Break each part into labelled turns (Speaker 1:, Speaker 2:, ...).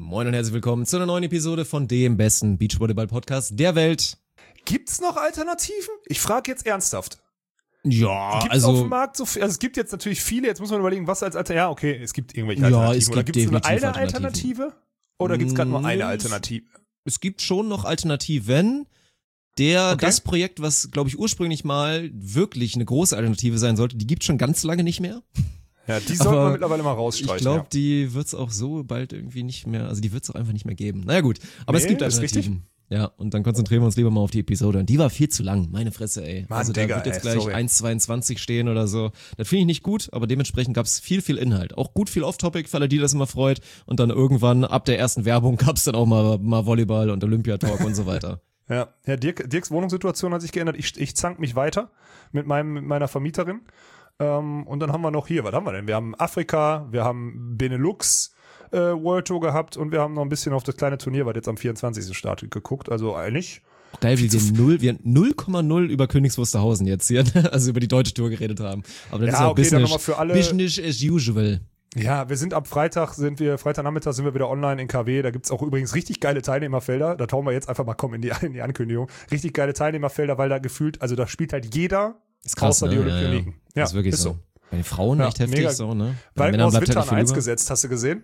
Speaker 1: Moin und herzlich willkommen zu einer neuen Episode von dem besten Beachvolleyball-Podcast der Welt.
Speaker 2: Gibt's noch Alternativen? Ich frage jetzt ernsthaft.
Speaker 1: Ja,
Speaker 2: Gibt's
Speaker 1: also...
Speaker 2: auf dem Markt so viel? Also es gibt jetzt natürlich viele, jetzt muss man überlegen, was als Alternative... Ja, okay, es gibt irgendwelche Alternativen.
Speaker 1: Ja, es
Speaker 2: Oder
Speaker 1: gibt
Speaker 2: gibt's nur
Speaker 1: definitiv
Speaker 2: eine Alternative?
Speaker 1: Alternativen.
Speaker 2: Oder gibt's gerade nur eine Alternative?
Speaker 1: Es gibt schon noch Alternativen. Das Projekt, was, glaube ich, ursprünglich mal wirklich eine große Alternative sein sollte, die gibt's schon ganz lange nicht mehr.
Speaker 2: Ja, die sollte man mittlerweile mal rausstreichen.
Speaker 1: Ich glaube, die wird's auch so bald irgendwie nicht mehr, also die wird's auch einfach nicht mehr geben. Naja gut, aber es gibt Alternativen. Ja, und dann konzentrieren wir uns lieber mal auf die Episode. Und die war viel zu lang, meine Fresse, ey.
Speaker 2: Mann,
Speaker 1: also da
Speaker 2: Digga,
Speaker 1: wird jetzt gleich 1,22 stehen oder so. Das finde ich nicht gut, aber dementsprechend gab's viel Inhalt. Auch gut viel Off-Topic, für alle, die das immer freut. Und dann irgendwann, ab der ersten Werbung, gab's dann auch mal Volleyball und Olympiatalk und so weiter.
Speaker 2: Ja, Dirks Wohnungssituation hat sich geändert. Ich zank mich weiter mit meiner Vermieterin. Und dann haben wir noch hier, was haben wir denn? Wir haben Afrika, wir haben Benelux World Tour gehabt und wir haben noch ein bisschen auf das kleine Turnier, was jetzt am 24. startet, geguckt. Also eigentlich...
Speaker 1: Geil, wie wir 0,0 über Königs Wusterhausen jetzt hier, also über die deutsche Tour geredet haben. Aber das ist auch
Speaker 2: okay, Business, für alle,
Speaker 1: Business as usual.
Speaker 2: Ja, wir sind ab Freitagnachmittag sind wir wieder online in KW. Da gibt's auch übrigens richtig geile Teilnehmerfelder. Da tauen wir jetzt einfach mal in die Ankündigung. Richtig geile Teilnehmerfelder, weil da gefühlt, also da spielt halt jeder
Speaker 1: ist krass,
Speaker 2: außer
Speaker 1: ne?
Speaker 2: die Olympioneken.
Speaker 1: Ja. Das ist wirklich so. Bei den Frauen echt heftig
Speaker 2: mega.
Speaker 1: So, ne?
Speaker 2: Weil aus Winter an 1 gesetzt, hast du gesehen?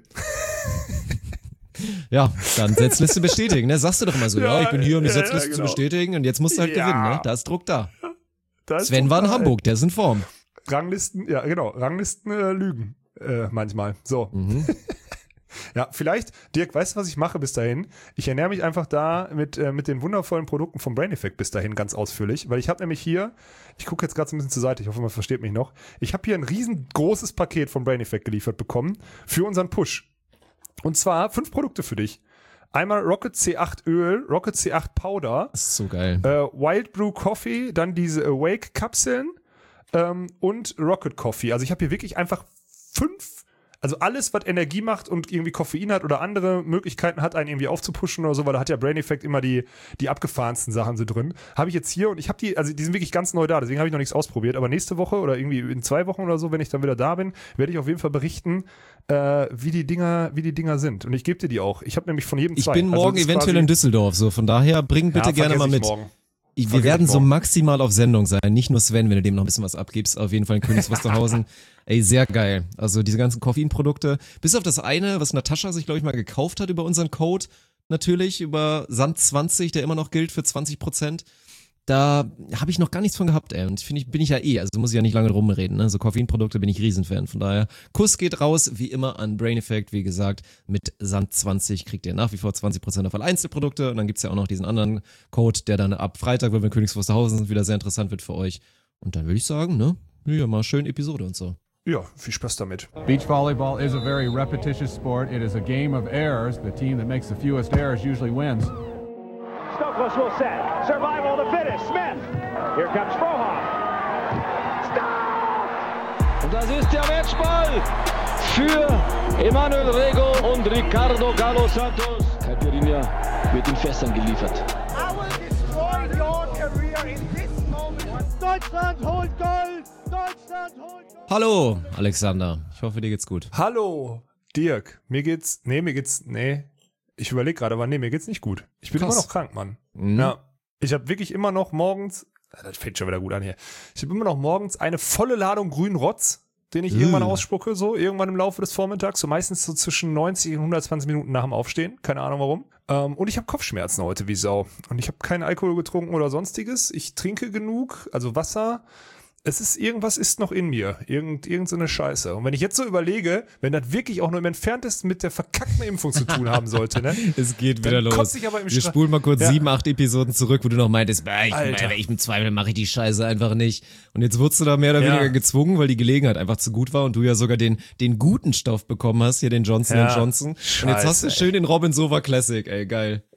Speaker 1: Ja, dann Setzliste bestätigen, ne? Sagst du doch immer so, ja ich bin hier, um die Setzliste zu bestätigen und jetzt musst du halt gewinnen, ne? Da ist Druck da. Sven war in Hamburg, der ist in Form.
Speaker 2: Ranglisten lügen manchmal. So. Mhm. Ja, vielleicht, Dirk, weißt du, was ich mache bis dahin? Ich ernähre mich einfach da mit den wundervollen Produkten vom Brain Effect bis dahin ganz ausführlich, weil ich habe nämlich hier, ich gucke jetzt gerade so ein bisschen zur Seite, ich hoffe, man versteht mich noch, ich habe hier ein riesengroßes Paket vom Brain Effect geliefert bekommen für unseren Push. Und zwar 5 Produkte für dich. Einmal Rocket C8 Öl, Rocket C8 Powder.
Speaker 1: Das ist so geil.
Speaker 2: Wild Brew Coffee, dann diese Awake Kapseln und Rocket Coffee. Also ich habe hier wirklich einfach 5, also alles, was Energie macht und irgendwie Koffein hat oder andere Möglichkeiten hat, einen irgendwie aufzupushen oder so, weil da hat ja Brain Effect immer die abgefahrensten Sachen so drin. Habe ich jetzt hier und ich habe die sind wirklich ganz neu da, deswegen habe ich noch nichts ausprobiert, aber nächste Woche oder irgendwie in 2 Wochen oder so, wenn ich dann wieder da bin, werde ich auf jeden Fall berichten, wie die Dinger sind. Und ich gebe dir die auch. Ich habe nämlich von jedem 2.
Speaker 1: Ich bin morgen eventuell in Düsseldorf, so von daher bring bitte gerne mal mit.
Speaker 2: Morgen.
Speaker 1: Wir werden so maximal auf Sendung sein, nicht nur Sven, wenn du dem noch ein bisschen was abgibst, auf jeden Fall in Königs Wusterhausen. Ey, sehr geil. Also diese ganzen Koffeinprodukte, bis auf das eine, was Natascha sich, glaube ich, mal gekauft hat über unseren Code, natürlich, über Sand20, der immer noch gilt für 20%. Da habe ich noch gar nichts von gehabt, ey. Und bin ich ja also muss ich ja nicht lange drum reden, ne? So Koffeinprodukte bin ich Riesenfan. Von daher, Kuss geht raus, wie immer an Brain Effect, wie gesagt, mit Sand20 kriegt ihr nach wie vor 20% auf alle Einzelprodukte. Und dann gibt's ja auch noch diesen anderen Code, der dann ab Freitag, wenn wir in Königs Wusterhausen sind, wieder sehr interessant wird für euch. Und dann würde ich sagen, ne? Ja, mal schön Episode und so.
Speaker 2: Ja, viel Spaß damit.
Speaker 3: Beach volleyball is a very repetitious sport. It is a game of errors. The team that makes the fewest errors usually wins.
Speaker 4: Stokos will set. Survival of the fittest. Smith. Here comes Frohoff. Stop!
Speaker 5: Und das ist der Matchball für Emanuel Rego und Ricardo Galo Santos. Caipirinha wird in Fässern geliefert.
Speaker 4: I will destroy your career in this moment. Deutschland holt Gold! Deutschland holt Gold!
Speaker 1: Hallo, Alexander. Ich hoffe, dir geht's gut.
Speaker 2: Hallo, Dirk. Ich überlege gerade, aber mir geht's nicht gut. Ich bin immer noch krank, Mann. Mhm. Ja. Ich habe wirklich immer noch morgens, das fängt schon wieder gut an hier. Ich habe immer noch morgens eine volle Ladung grünen Rotz, den ich irgendwann ausspucke, irgendwann im Laufe des Vormittags, so meistens so zwischen 90 und 120 Minuten nach dem Aufstehen. Keine Ahnung warum. Und ich habe Kopfschmerzen heute wie Sau. Und ich habe keinen Alkohol getrunken oder sonstiges. Ich trinke genug, also Wasser. Irgendwas ist noch in mir. Irgend so eine Scheiße. Und wenn ich jetzt so überlege, wenn das wirklich auch nur im Entferntesten mit der verkackten Impfung zu tun haben sollte, ne?
Speaker 1: Es geht wieder los.
Speaker 2: Ich aber
Speaker 1: Wir spulen mal kurz 7, 8 Episoden zurück, wo du noch meintest, ich im Zweifel mache ich die Scheiße einfach nicht. Und jetzt wurdest du da mehr oder weniger gezwungen, weil die Gelegenheit einfach zu gut war und du ja sogar den guten Stoff bekommen hast, hier den Johnson & Johnson.
Speaker 2: Scheiße,
Speaker 1: und jetzt hast du schön den Robin Sova Classic, ey, geil.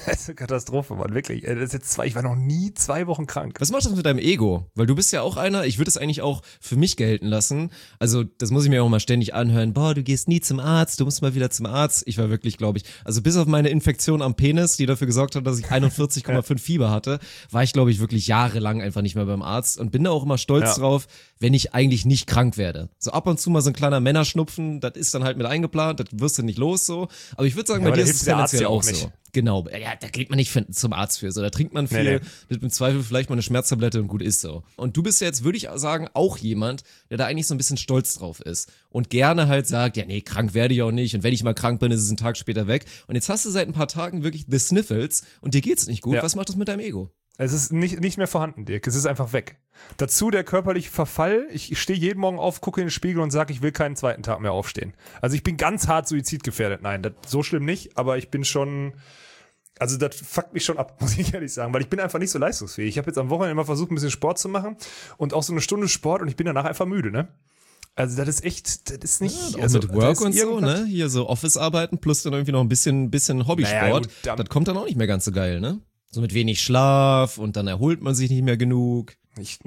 Speaker 2: Das ist eine Katastrophe, Mann, wirklich. Das ist jetzt ich war noch nie 2 Wochen krank.
Speaker 1: Was macht das mit deinem Ego? Weil du bist ja auch einer, ich würde es eigentlich auch für mich gelten lassen. Also das muss ich mir auch mal ständig anhören. Boah, du gehst nie zum Arzt, du musst mal wieder zum Arzt. Ich war wirklich, glaube ich, also bis auf meine Infektion am Penis, die dafür gesorgt hat, dass ich 41,5 Fieber hatte, war ich, glaube ich, wirklich jahrelang einfach nicht mehr beim Arzt und bin da auch immer stolz drauf, wenn ich eigentlich nicht krank werde. So ab und zu mal so ein kleiner Männerschnupfen, das ist dann halt mit eingeplant, das wirst du nicht los so. Aber ich würde sagen, bei dir ist es tendenziell auch so. Genau, ja, da geht man nicht zum Arzt für, so, da trinkt man viel, im Zweifel vielleicht mal eine Schmerztablette und gut ist so. Und du bist ja jetzt, würde ich sagen, auch jemand, der da eigentlich so ein bisschen stolz drauf ist und gerne halt sagt, ja nee, krank werde ich auch nicht und wenn ich mal krank bin, ist es einen Tag später weg. Und jetzt hast du seit ein paar Tagen wirklich the Sniffles und dir geht's nicht gut. Ja. Was macht das mit deinem Ego?
Speaker 2: Es ist nicht mehr vorhanden, Dirk. Es ist einfach weg. Dazu der körperliche Verfall. Ich stehe jeden Morgen auf, gucke in den Spiegel und sage, ich will keinen zweiten Tag mehr aufstehen. Also ich bin ganz hart suizidgefährdet. Nein, so schlimm nicht, aber ich bin schon... Also das fuckt mich schon ab, muss ich ehrlich sagen, weil ich bin einfach nicht so leistungsfähig. Ich habe jetzt am Wochenende immer versucht, ein bisschen Sport zu machen und auch so eine Stunde Sport und ich bin danach einfach müde, ne? Also das ist echt, das ist nicht...
Speaker 1: Ja,
Speaker 2: also,
Speaker 1: mit Work und so, ne? Hier so Office-Arbeiten plus dann irgendwie noch ein bisschen Hobbysport. Naja, gut, das kommt dann auch nicht mehr ganz so geil, ne? So mit wenig Schlaf und dann erholt man sich nicht mehr genug.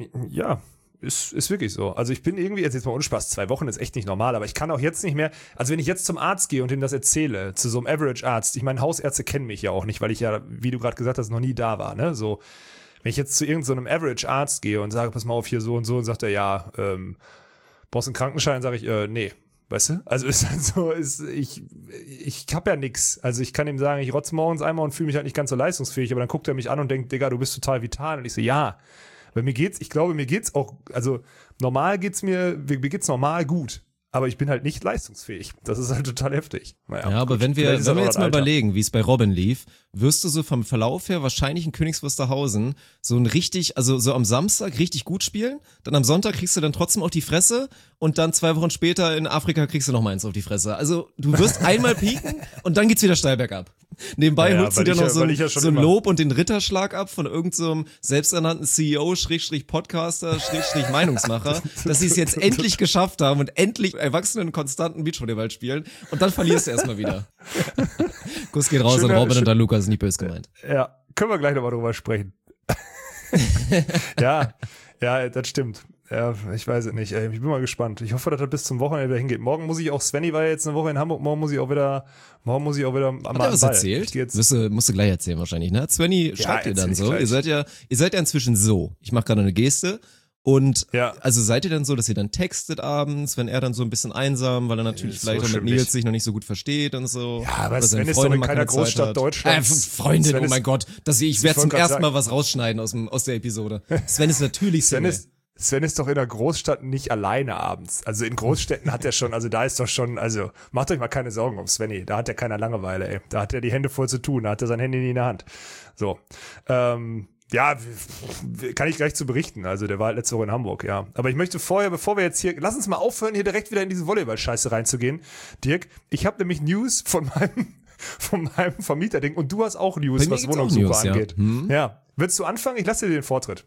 Speaker 2: Ja, ist wirklich so. Also ich bin irgendwie, jetzt mal ohne Spaß, 2 Wochen ist echt nicht normal, aber ich kann auch jetzt nicht mehr, also wenn ich jetzt zum Arzt gehe und ihm das erzähle, zu so einem Average-Arzt, ich meine, Hausärzte kennen mich ja auch nicht, weil ich ja, wie du gerade gesagt hast, noch nie da war, ne? So, wenn ich jetzt zu irgendeinem Average-Arzt gehe und sage, pass mal auf, hier so und sagt er, ja, brauchst du einen Krankenschein, sage ich, nee. Weißt du? Also ist halt so, ich hab ja nix. Also ich kann ihm sagen, ich rotze morgens einmal und fühle mich halt nicht ganz so leistungsfähig, aber dann guckt er mich an und denkt, Digga, du bist total vital. Und ich so, ja. Weil mir geht's auch, also mir geht's normal gut. Aber ich bin halt nicht leistungsfähig. Das ist halt total heftig. Naja,
Speaker 1: ja, aber
Speaker 2: gut,
Speaker 1: wenn wir jetzt mal überlegen, wie es bei Robin lief, wirst du so vom Verlauf her wahrscheinlich in Königs Wusterhausen so ein richtig, also so am Samstag richtig gut spielen, dann am Sonntag kriegst du dann trotzdem auf die Fresse und dann 2 Wochen später in Afrika kriegst du noch mal eins auf die Fresse. Also du wirst einmal pieken und dann geht's wieder steil bergab. Nebenbei holst du dir noch so ein Lob und den Ritterschlag ab von irgendeinem selbsternannten CEO, Podcaster, Meinungsmacher, dass sie es jetzt endlich geschafft haben und endlich erwachsenen konstanten Beachvolleyball spielen und dann verlierst du erstmal wieder. Kuss geht raus an Robin und an Lukas, ist nicht böse gemeint.
Speaker 2: Ja, können wir gleich nochmal drüber sprechen. Ja, das stimmt. Ja, ich weiß es nicht. Ich bin mal gespannt. Ich hoffe, dass das bis zum Wochenende wieder hingeht. Morgen muss ich auch, Svenny war ja jetzt eine Woche in Hamburg, morgen muss ich auch wieder am
Speaker 1: Hat er was erzählt? Musst du gleich erzählen wahrscheinlich, ne? Svenny schreibt ihr dann so. Ihr seid ja inzwischen so. Ich mache gerade eine Geste. Und also seid ihr dann so, dass ihr dann textet abends, wenn er dann so ein bisschen einsam, weil er natürlich vielleicht auch mit Nils sich noch nicht so gut versteht und so.
Speaker 2: Ja, aber Sven ist doch in keiner Großstadt Deutschlands.
Speaker 1: Freundin, oh mein Gott, ich werde zum ersten Mal was rausschneiden aus der Episode. Sven ist natürlich Single.
Speaker 2: Sven ist doch in der Großstadt nicht alleine abends. Also in Großstädten hat er schon, also da ist doch schon, also macht euch mal keine Sorgen um Svenny. Da hat er keiner Langeweile, ey. Da hat er die Hände voll zu tun, da hat er sein Handy nie in der Hand. So, ja, kann ich gleich zu berichten. Also der war halt letzte Woche in Hamburg, ja. Aber ich möchte vorher, bevor wir jetzt hier, lass uns mal aufhören, hier direkt wieder in diese Volleyball-Scheiße reinzugehen. Dirk, ich habe nämlich News von meinem Vermieterding und du hast auch News, was Wohnungssuche angeht. Ja. Willst du anfangen? Ich lasse dir den Vortritt.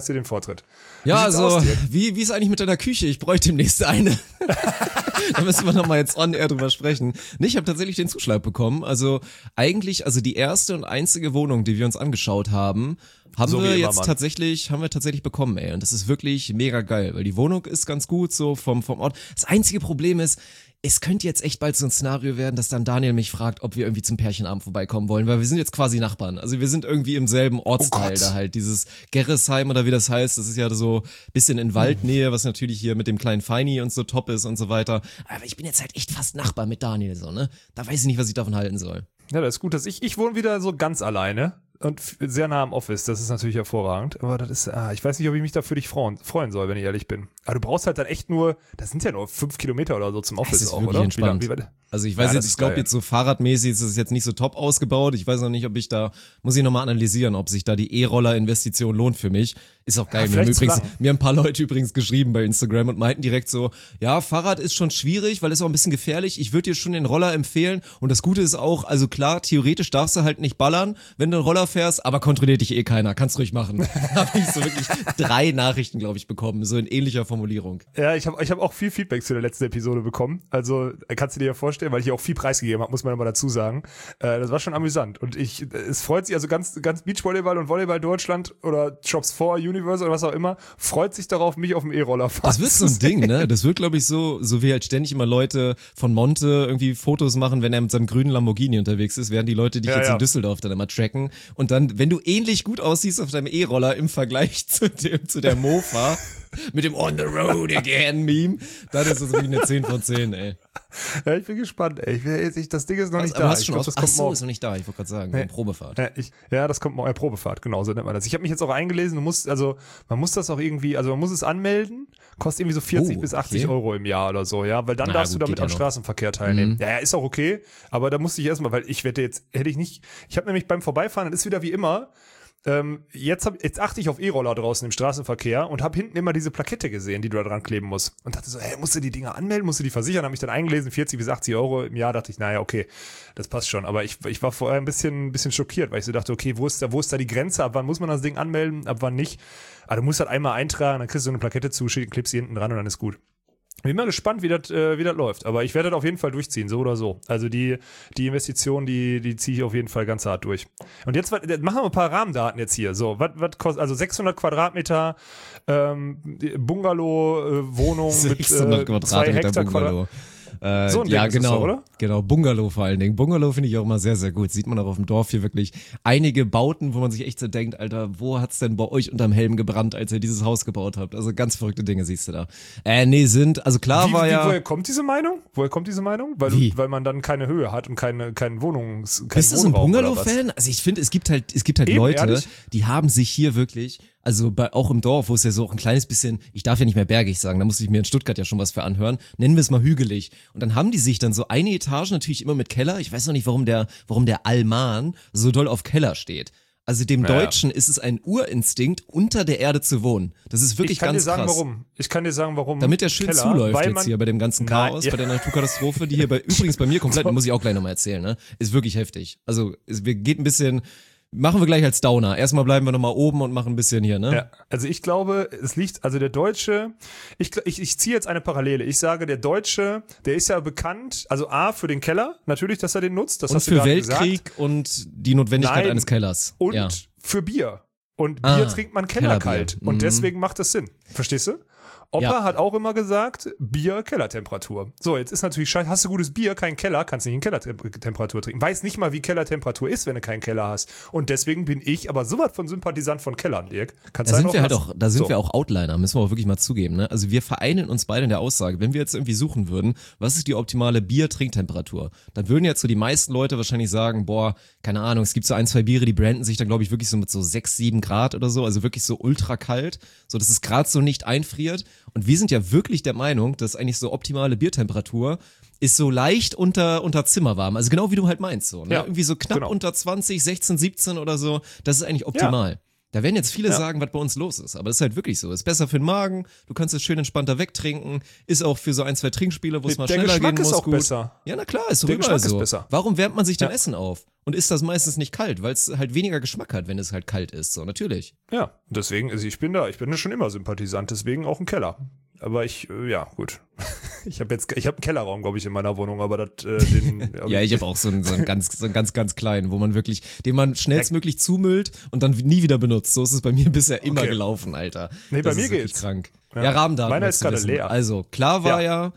Speaker 1: Ja, also, wie ist eigentlich mit deiner Küche? Ich bräuchte demnächst eine. Da müssen wir nochmal jetzt on air drüber sprechen. Nee, ich habe tatsächlich den Zuschlag bekommen. Also eigentlich, die erste und einzige Wohnung, die wir uns angeschaut haben, haben wir tatsächlich bekommen, ey. Und das ist wirklich mega geil, weil die Wohnung ist ganz gut so vom Ort. Das einzige Problem ist, es könnte jetzt echt bald so ein Szenario werden, dass dann Daniel mich fragt, ob wir irgendwie zum Pärchenabend vorbeikommen wollen, weil wir sind jetzt quasi Nachbarn. Also wir sind irgendwie im selben Ortsteil da halt, dieses Gerresheim oder wie das heißt, das ist ja so bisschen in Waldnähe, was natürlich hier mit dem kleinen Feini und so top ist und so weiter. Aber ich bin jetzt halt echt fast Nachbar mit Daniel so, ne? Da weiß ich nicht, was ich davon halten soll.
Speaker 2: Ja, das ist gut, dass ich wohne wieder so ganz alleine und sehr nah am Office, das ist natürlich hervorragend, aber das ist, ich weiß nicht, ob ich mich da für dich freuen soll, wenn ich ehrlich bin. Aber du brauchst halt dann echt nur, das sind ja nur 5 Kilometer oder so zum Office,
Speaker 1: das ist
Speaker 2: auch,
Speaker 1: wirklich
Speaker 2: oder?
Speaker 1: Entspannt. Also ich weiß jetzt, ich glaube jetzt so fahrradmäßig ist es jetzt nicht so top ausgebaut. Ich weiß noch nicht, muss ich nochmal analysieren, ob sich da die E-Roller-Investition lohnt für mich. Ist auch geil. Mir haben ein paar Leute übrigens geschrieben bei Instagram und meinten direkt so, ja, Fahrrad ist schon schwierig, weil es auch ein bisschen gefährlich. Ich würde dir schon den Roller empfehlen. Und das Gute ist auch, also klar, theoretisch darfst du halt nicht ballern, wenn du einen Roller fährst, aber kontrolliert dich keiner. Kannst ruhig machen. Da habe ich so wirklich 3 Nachrichten, glaube ich, bekommen, so in ähnlicher Formulierung.
Speaker 2: Ja, ich hab auch viel Feedback zu der letzten Episode bekommen. Also kannst du dir ja vorstellen, weil ich hier auch viel preisgegeben habe, muss man immer dazu sagen. Das war schon amüsant. Und es freut sich, also ganz Beachvolleyball und Volleyball Deutschland oder Shops 4, Universe oder was auch immer, freut sich darauf, mich auf dem E-Roller fahren.
Speaker 1: Das wird so ein Ding, ne? Das wird, glaube ich, so wie halt ständig immer Leute von Monte irgendwie Fotos machen, wenn er mit seinem grünen Lamborghini unterwegs ist, während die Leute dich jetzt in Düsseldorf dann immer tracken. Und dann, wenn du ähnlich gut aussiehst auf deinem E-Roller im Vergleich zu der Mofa, mit dem On the Road Again Meme, dann ist das wirklich eine 10 von 10, ey.
Speaker 2: Ja, ich bin gespannt, ey. Das Ding ist noch nicht
Speaker 1: aber
Speaker 2: da.
Speaker 1: Hast du schon
Speaker 2: das kommt morgen.
Speaker 1: Ist noch nicht da, ich wollte gerade sagen, nee. Probefahrt.
Speaker 2: Ja, das kommt morgen, Probefahrt, genau, so nennt man das. Ich habe mich jetzt auch eingelesen, man muss das auch irgendwie, also man muss es anmelden, kostet irgendwie so 40 bis 80 Euro im Jahr oder so, ja, weil dann darfst du damit am Straßenverkehr teilnehmen. Ja, ist auch okay, aber da musste ich erstmal, weil ich habe nämlich beim Vorbeifahren, das ist wieder wie immer, jetzt achte ich auf E-Roller draußen im Straßenverkehr und habe hinten immer diese Plakette gesehen, die du da dran kleben musst. Und dachte so, musst du die Dinger anmelden, musst du die versichern? Habe mich dann eingelesen, 40 bis 80 Euro im Jahr, dachte ich, naja, okay, das passt schon. Aber ich war vorher ein bisschen schockiert, weil ich so dachte, okay, wo ist da die Grenze? Ab wann muss man das Ding anmelden, ab wann nicht? Aber du musst halt einmal eintragen, dann kriegst du so eine Plakette zuschicken, klippst sie hinten dran und dann ist gut. Bin mal gespannt, wie das läuft. Aber ich werde das auf jeden Fall durchziehen, so oder so. Also die Investition, die ziehe ich auf jeden Fall ganz hart durch. Und jetzt machen wir ein paar Rahmendaten jetzt hier. So, was kostet, also 600 Quadratmeter Bungalow-Wohnung mit 2 Hektar
Speaker 1: Bungalow.
Speaker 2: So ein Ding ist
Speaker 1: genau,
Speaker 2: das, oder?
Speaker 1: Genau, Bungalow vor allen Dingen. Bungalow finde ich auch immer sehr, sehr gut. Sieht man auch auf dem Dorf hier wirklich einige Bauten, wo man sich echt so denkt, Alter, wo hat's denn bei euch unterm Helm gebrannt, als ihr dieses Haus gebaut habt? Also ganz verrückte Dinge siehst du da.
Speaker 2: Woher kommt diese Meinung? Weil man dann keine Höhe hat und keinen Wohnungsraum.
Speaker 1: Bist du so ein Bungalow-Fan? Also ich finde, es gibt halt eben, Leute, ehrlich? Die haben sich hier wirklich, also auch im Dorf, wo es ja so auch ein kleines bisschen, ich darf ja nicht mehr bergig sagen, da musste ich mir in Stuttgart ja schon was für anhören, nennen wir es mal hügelig. Und dann haben die sich dann so eine Etage natürlich immer mit Keller. Ich weiß noch nicht, warum der Alman so doll auf Keller steht. Also dem Deutschen ist es ein Urinstinkt, unter der Erde zu wohnen. Das ist wirklich ganz krass.
Speaker 2: Ich kann dir sagen, warum.
Speaker 1: Damit der schön zuläuft jetzt hier bei dem ganzen Chaos, bei der Naturkatastrophe, die hier übrigens bei mir komplett, muss ich auch gleich nochmal erzählen, ne? Ist wirklich heftig. Also geht ein bisschen. Machen wir gleich als Downer. Erstmal bleiben wir nochmal oben und machen ein bisschen hier, ne?
Speaker 2: Ja, also ich glaube, der Deutsche, ich ziehe jetzt eine Parallele. Ich sage, der Deutsche, der ist ja bekannt, also A, für den Keller, natürlich, dass er den nutzt, das hast du gerade gesagt.
Speaker 1: Und für Weltkrieg und die Notwendigkeit eines Kellers.
Speaker 2: Und für Bier. Und Bier trinkt man kellerkalt. Und deswegen macht das Sinn. Verstehst du? Opa hat auch immer gesagt, Bier, Kellertemperatur. So, jetzt ist natürlich scheiße, hast du gutes Bier, keinen Keller, kannst nicht in Kellertemperatur trinken. Weiß nicht mal, wie Kellertemperatur ist, wenn du keinen Keller hast. Und deswegen bin ich aber sowas von Sympathisant von Kellern, Dirk.
Speaker 1: Da sind wir auch Outliner, müssen wir auch wirklich mal zugeben, ne? Also wir vereinen uns beide in der Aussage, wenn wir jetzt irgendwie suchen würden, was ist die optimale Bier-Trinktemperatur, dann würden jetzt so die meisten Leute wahrscheinlich sagen, boah, keine Ahnung, es gibt so 1, 2 Biere, die branden sich dann, glaube ich, wirklich so mit so 6, 7 Grad oder so, also wirklich so ultra kalt, so dass es gerade so nicht einfriert. Und wir sind ja wirklich der Meinung, dass eigentlich so optimale Biertemperatur ist so leicht unter Zimmerwarm. Also genau wie du halt meinst so. Ne? Ja, irgendwie so knapp unter 20, 16, 17 oder so. Das ist eigentlich optimal. Ja. Da werden jetzt viele sagen, was bei uns los ist. Aber das ist halt wirklich so. Ist besser für den Magen. Du kannst es schön entspannter wegtrinken. Ist auch für so 1, 2 Trinkspiele, wo es mal schneller gehen muss. Der Geschmack ist auch gut. Besser. Ja, na klar, ist doch immer so. Warum wärmt man sich denn Essen auf? Und ist das meistens nicht kalt? Weil es halt weniger Geschmack hat, wenn es halt kalt ist. So, natürlich.
Speaker 2: Ja, deswegen, also ich bin da schon immer Sympathisant. Deswegen auch ein Keller. Aber gut. Ich habe einen Kellerraum, glaube ich, in meiner Wohnung, aber
Speaker 1: ja, ich habe auch so einen ganz kleinen, wo man wirklich, den man schnellstmöglich zumüllt und dann nie wieder benutzt. So ist es bei mir bisher immer gelaufen, Alter.
Speaker 2: Nee, bei mir geht's.
Speaker 1: Krank. Ja, Rahmendaten.
Speaker 2: Meiner ist gerade leer.
Speaker 1: Also, klar war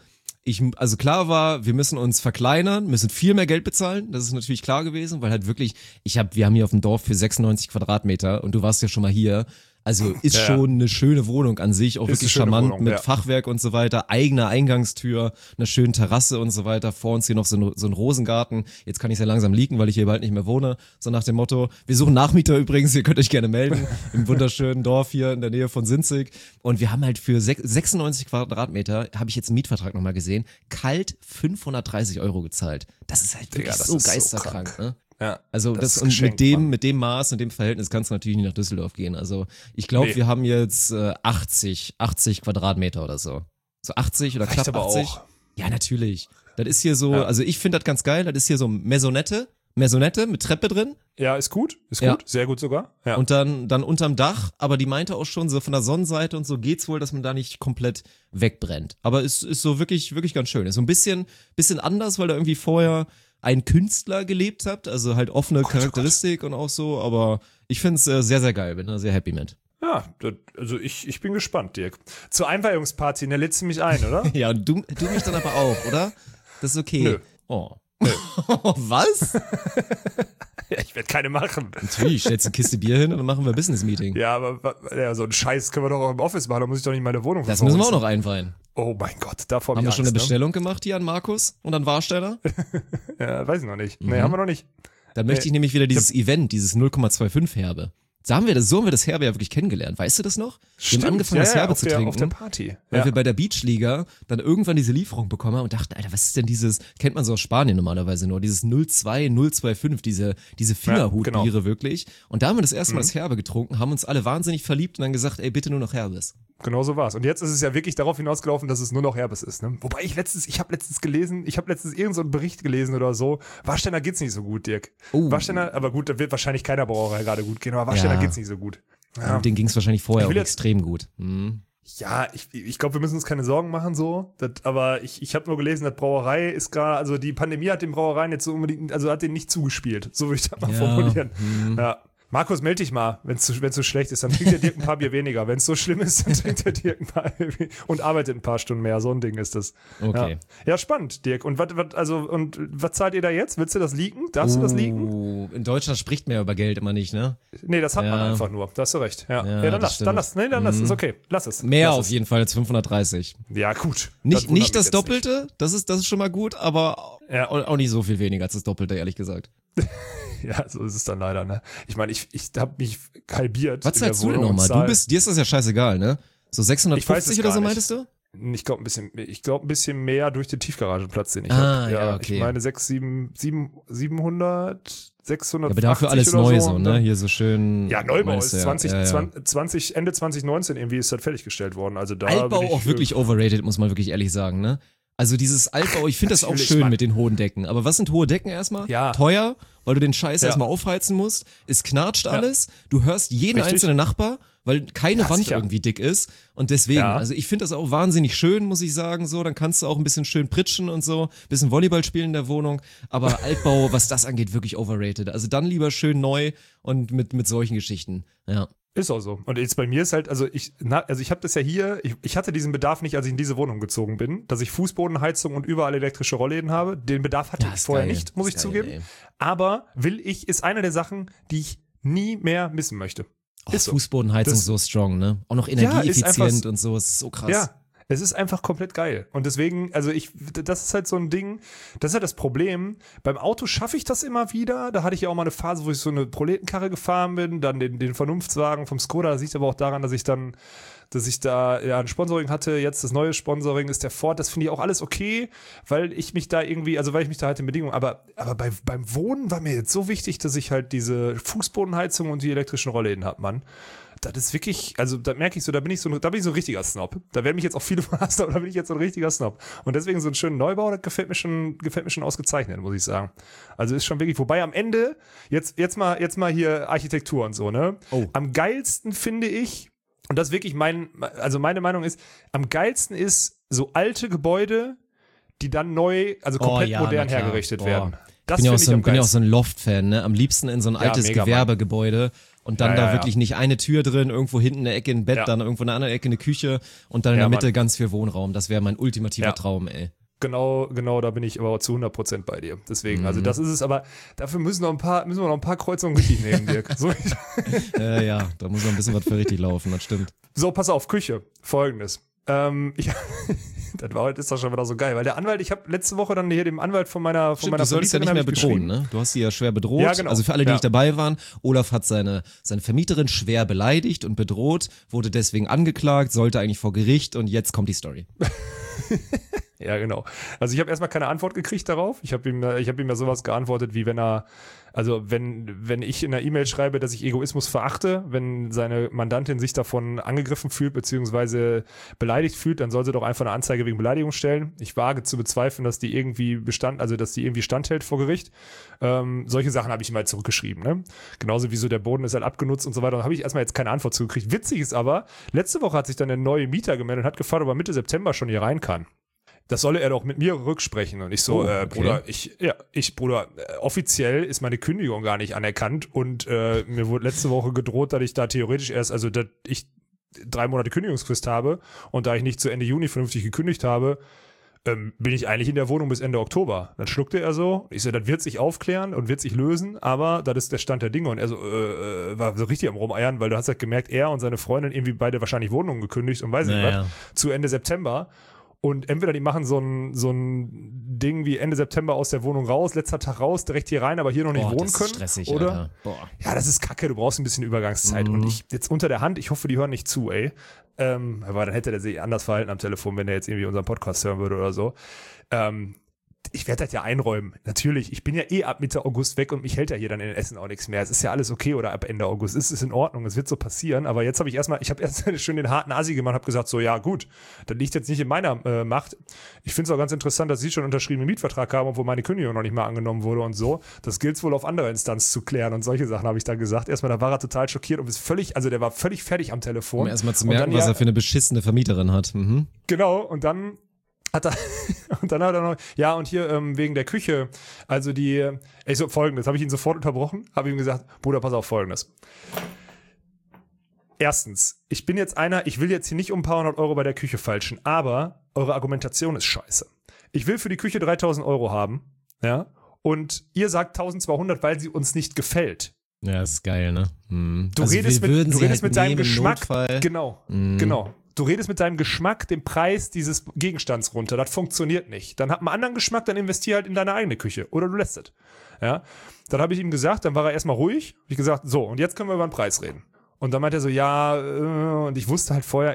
Speaker 1: wir müssen uns verkleinern, müssen viel mehr Geld bezahlen. Das ist natürlich klar gewesen, weil halt wirklich, wir haben hier auf dem Dorf für 96 Quadratmeter und du warst ja schon mal hier. Also ist schon eine schöne Wohnung an sich, auch wirklich charmant Wohnung, mit Fachwerk und so weiter, eigener Eingangstür, einer schönen Terrasse und so weiter, vor uns hier noch so ein Rosengarten, jetzt kann ich sehr langsam leaken, weil ich hier bald nicht mehr wohne, so nach dem Motto, wir suchen Nachmieter übrigens, ihr könnt euch gerne melden, im wunderschönen Dorf hier in der Nähe von Sinzig und wir haben halt für 96 Quadratmeter, habe ich jetzt einen Mietvertrag nochmal gesehen, kalt 530 € gezahlt. Das ist halt wirklich so geisterkrank, ne?
Speaker 2: Ja,
Speaker 1: also das und mit dem Maß und dem Verhältnis kannst du natürlich nicht nach Düsseldorf gehen. Also ich glaube, wir haben jetzt 80 Quadratmeter oder so. So 80 oder knapp 80. Auch. Ja, natürlich. Das ist hier so, also ich finde das ganz geil, das ist hier so Maisonette Maisonette mit Treppe drin.
Speaker 2: Ja, ist gut, sehr gut sogar. Ja.
Speaker 1: Und dann unterm Dach, aber die meinte auch schon, so von der Sonnenseite und so geht's wohl, dass man da nicht komplett wegbrennt. Aber es ist so wirklich, wirklich ganz schön. Ist so ein bisschen anders, weil da irgendwie vorher ein Künstler gelebt hat, also halt offene Charakteristik und auch so, aber ich find's sehr, sehr geil, bin da sehr happy mit.
Speaker 2: Ja, also ich bin gespannt, Dirk. Zur Einweihungsparty, da lädst du mich ein, oder?
Speaker 1: Ja, und du mich dann aber auch, oder? Das ist okay.
Speaker 2: Nö.
Speaker 1: Oh. Nö. Was?
Speaker 2: Ja, ich werde keine machen.
Speaker 1: Natürlich, stellst eine Kiste Bier hin und dann machen wir Business-Meeting.
Speaker 2: Ja, aber so einen Scheiß können wir doch auch im Office machen, da muss ich doch nicht meine Wohnung
Speaker 1: Das müssen wir auch noch einweihen.
Speaker 2: Oh mein Gott, davor
Speaker 1: haben wir schon eine Bestellung gemacht hier an Markus und an Warsteller?
Speaker 2: Ja, weiß ich noch nicht. Nee, haben wir noch nicht.
Speaker 1: Dann möchte ich nämlich wieder dieses Event, dieses 0,25 Herbe. So haben wir das Herbe ja wirklich kennengelernt. Weißt du das noch?
Speaker 2: Stimmt.
Speaker 1: Wir haben angefangen, das Herbe zu trinken.
Speaker 2: Auf der Party.
Speaker 1: Weil wir bei der Beachliga dann irgendwann diese Lieferung bekommen haben und dachten, Alter, was ist denn dieses, kennt man so aus Spanien normalerweise nur, dieses 02, 025, diese Fingerhutbiere wirklich. Und da haben wir das erste Mal das Herbe getrunken, haben uns alle wahnsinnig verliebt und dann gesagt, ey, bitte nur noch Herbes.
Speaker 2: Genau so war's. Und jetzt ist es ja wirklich darauf hinausgelaufen, dass es nur noch Herbes ist. Ne? Wobei ich habe letztens irgendeinen so einen Bericht gelesen oder so. Warsteiner geht's nicht so gut, Dirk. Warsteiner, aber gut, da wird wahrscheinlich keiner Brauerei gerade gut gehen, aber Warsteiner geht's nicht so gut. Ja.
Speaker 1: Und denen ging's wahrscheinlich vorher auch extrem gut.
Speaker 2: Ja, ich glaube, wir müssen uns keine Sorgen machen so. Aber ich habe nur gelesen, dass Brauerei ist gerade, also die Pandemie hat den Brauereien jetzt so unbedingt, also hat denen nicht zugespielt. So würde ich das mal formulieren. Ja. Markus, melde dich mal, wenn es so schlecht ist, dann trinkt der Dirk ein paar Bier weniger. Wenn es so schlimm ist, dann trinkt der Dirk ein paar und arbeitet ein paar Stunden mehr. So ein Ding ist das.
Speaker 1: Okay.
Speaker 2: Ja, spannend, Dirk. Und was zahlt ihr da jetzt? Willst du das leaken? Darfst du das leaken?
Speaker 1: In Deutschland spricht man ja über Geld immer nicht, ne?
Speaker 2: Nee, das hat man einfach nur. Da hast du recht. Ja, dann lass. Nee, dann lass. Ist okay. Lass es.
Speaker 1: Mehr auf jeden Fall als 530.
Speaker 2: Ja, gut.
Speaker 1: Nicht das Doppelte, das ist schon mal gut, aber auch nicht so viel weniger als das Doppelte, ehrlich gesagt.
Speaker 2: Ja, so ist es dann leider, ne? Ich meine, ich habe mich halbiert.
Speaker 1: Was zahlst du denn nochmal? Dir ist das ja scheißegal, ne? So 650 oder so meintest du?
Speaker 2: Ich glaube ein bisschen mehr durch den Tiefgaragenplatz, den ich
Speaker 1: habe. Ja, okay.
Speaker 2: Ich meine 600, 600.
Speaker 1: Ja, aber dafür alles neu so, ne? Hier so schön.
Speaker 2: Ja, Neubau ist 20, Ende 2019 irgendwie ist das fertiggestellt worden. Also da
Speaker 1: Altbau auch wirklich overrated, muss man wirklich ehrlich sagen, ne? Also dieses Altbau, ich finde das auch schön mit den hohen Decken. Aber was sind hohe Decken erstmal?
Speaker 2: Ja.
Speaker 1: Teuer, weil du den Scheiß erstmal aufheizen musst. Es knatscht alles. Du hörst jeden einzelnen Nachbar, weil keine Wand irgendwie dick ist. Und deswegen, also ich finde das auch wahnsinnig schön, muss ich sagen. So, dann kannst du auch ein bisschen schön pritschen und so, bisschen Volleyball spielen in der Wohnung. Aber Altbau, was das angeht, wirklich overrated. Also dann lieber schön neu und mit solchen Geschichten. Ja.
Speaker 2: Ist auch so. Und jetzt bei mir ist halt, also ich habe das ja hier, ich hatte diesen Bedarf nicht, als ich in diese Wohnung gezogen bin, dass ich Fußbodenheizung und überall elektrische Rollläden habe. Den Bedarf hatte ich vorher nicht, muss ich zugeben. Ey. Aber ist eine der Sachen, die ich nie mehr missen möchte.
Speaker 1: Ist so. Fußbodenheizung so strong, ne? Auch noch energieeffizient und so, ist so krass.
Speaker 2: Ja. Es ist einfach komplett geil. Und deswegen, also das ist halt so ein Ding, das ist halt das Problem. Beim Auto schaffe ich das immer wieder. Da hatte ich ja auch mal eine Phase, wo ich so eine Proletenkarre gefahren bin, dann den Vernunftswagen vom Skoda. Das liegt aber auch daran, dass ich da ein Sponsoring hatte. Jetzt das neue Sponsoring ist der Ford. Das finde ich auch alles okay, weil ich mich da halt in Bedingungen, aber beim Wohnen war mir jetzt so wichtig, dass ich halt diese Fußbodenheizung und die elektrischen Rollläden habe, Mann. Das ist wirklich, also da merke ich so, da bin ich so ein richtiger Snob. Da werden mich jetzt auch viele verhassen, aber da bin ich jetzt so ein richtiger Snob. Und deswegen so einen schönen Neubau, das gefällt mir schon ausgezeichnet, muss ich sagen. Also ist schon wirklich, wobei am Ende, jetzt mal hier Architektur und so, ne? Oh. Am geilsten finde ich, und das wirklich meine Meinung ist, am geilsten ist so alte Gebäude, die dann neu, also komplett modern hergerichtet werden. Das
Speaker 1: bin ja auch so ein Loft-Fan, ne? Am liebsten in so ein altes Gewerbegebäude. Und dann wirklich nicht eine Tür drin, irgendwo hinten eine Ecke ein Bett, dann irgendwo in der anderen Ecke eine Küche und dann in der Mitte ganz viel Wohnraum. Das wäre mein ultimativer Traum, ey.
Speaker 2: Genau, da bin ich aber auch zu 100% bei dir. Deswegen, also das ist es, aber dafür müssen wir noch ein paar Kreuzungen richtig nehmen, Dirk. So.
Speaker 1: Ja, da muss noch ein bisschen was für richtig laufen, das stimmt.
Speaker 2: So, pass auf, Küche. Folgendes. Das ist doch schon wieder so geil, weil der Anwalt, ich habe letzte Woche dann hier dem Anwalt von meiner
Speaker 1: du sollst ja nicht mehr bedrohen, ne? Du hast sie ja schwer bedroht. Ja, genau. Also für alle, die nicht dabei waren, Olaf hat seine Vermieterin schwer beleidigt und bedroht, wurde deswegen angeklagt, sollte eigentlich vor Gericht und jetzt kommt die Story.
Speaker 2: Ja, genau. Also ich habe erstmal keine Antwort gekriegt darauf. Ich habe ihm ja sowas geantwortet, wie wenn ich in einer E-Mail schreibe, dass ich Egoismus verachte, wenn seine Mandantin sich davon angegriffen fühlt beziehungsweise beleidigt fühlt, dann soll sie doch einfach eine Anzeige wegen Beleidigung stellen. Ich wage zu bezweifeln, dass die irgendwie standhält vor Gericht. Solche Sachen habe ich ihm halt zurückgeschrieben. Ne? Genauso wie so der Boden ist halt abgenutzt und so weiter. Da habe ich erstmal jetzt keine Antwort zugekriegt. Witzig ist aber, letzte Woche hat sich dann der neue Mieter gemeldet und hat gefragt, ob er Mitte September schon hier rein kann. Das solle er doch mit mir rücksprechen. Und ich so, okay. Bruder, offiziell ist meine Kündigung gar nicht anerkannt und mir wurde letzte Woche gedroht, dass ich da theoretisch dass ich 3 Monate Kündigungsfrist habe und da ich nicht zu Ende Juni vernünftig gekündigt habe, bin ich eigentlich in der Wohnung bis Ende Oktober. Dann schluckte er so, ich so, das wird sich aufklären und wird sich lösen, aber das ist der Stand der Dinge. Und er so, war so richtig am Rumeiern, weil du hast halt gemerkt, er und seine Freundin irgendwie beide wahrscheinlich Wohnungen gekündigt und weiß nicht was, zu Ende September. Und entweder die machen so ein Ding wie Ende September aus der Wohnung raus, letzter Tag raus, direkt hier rein, aber hier noch nicht wohnen können. Das ist stressig, oder? Ja, das ist kacke, du brauchst ein bisschen Übergangszeit. Und ich jetzt unter der Hand, ich hoffe, die hören nicht zu, ey. Aber dann hätte der sich anders verhalten am Telefon, wenn der jetzt irgendwie unseren Podcast hören würde oder so. Ich werde das ja einräumen. Natürlich, ich bin ja ab Mitte August weg und mich hält ja hier dann in Essen auch nichts mehr. Es ist ja alles okay oder ab Ende August. Es ist in Ordnung, es wird so passieren. Aber jetzt habe ich erst schön den harten Asi gemacht, habe gesagt, so ja gut, das liegt jetzt nicht in meiner Macht. Ich finde es auch ganz interessant, dass Sie schon unterschriebenen Mietvertrag haben, obwohl meine Kündigung noch nicht mal angenommen wurde und so. Das gilt es wohl auf andere Instanz zu klären und solche Sachen habe ich dann gesagt. Erstmal, da war er total schockiert und der war völlig fertig am Telefon.
Speaker 1: Um erstmal zu merken, was er für eine beschissene Vermieterin hat. Mhm.
Speaker 2: Genau, und dann hat er noch, ja, und hier wegen der Küche, also Folgendes, habe ich ihn sofort unterbrochen, habe ihm gesagt, Bruder, pass auf, Folgendes. Erstens, ich will jetzt hier nicht um ein paar hundert Euro bei der Küche falschen, aber eure Argumentation ist scheiße. Ich will für die Küche 3.000 Euro haben, ja, und ihr sagt 1.200, weil sie uns nicht gefällt.
Speaker 1: Ja, das ist geil, ne?
Speaker 2: Du redest mit deinem Geschmack, genau. Du redest mit deinem Geschmack den Preis dieses Gegenstands runter. Das funktioniert nicht. Dann hat man einen anderen Geschmack, dann investier halt in deine eigene Küche. Oder du lässt es. Ja? Dann habe ich ihm gesagt, dann war er erstmal ruhig. Hab ich gesagt, so, und jetzt können wir über den Preis reden. Und dann meinte er so, ja, und ich wusste halt vorher,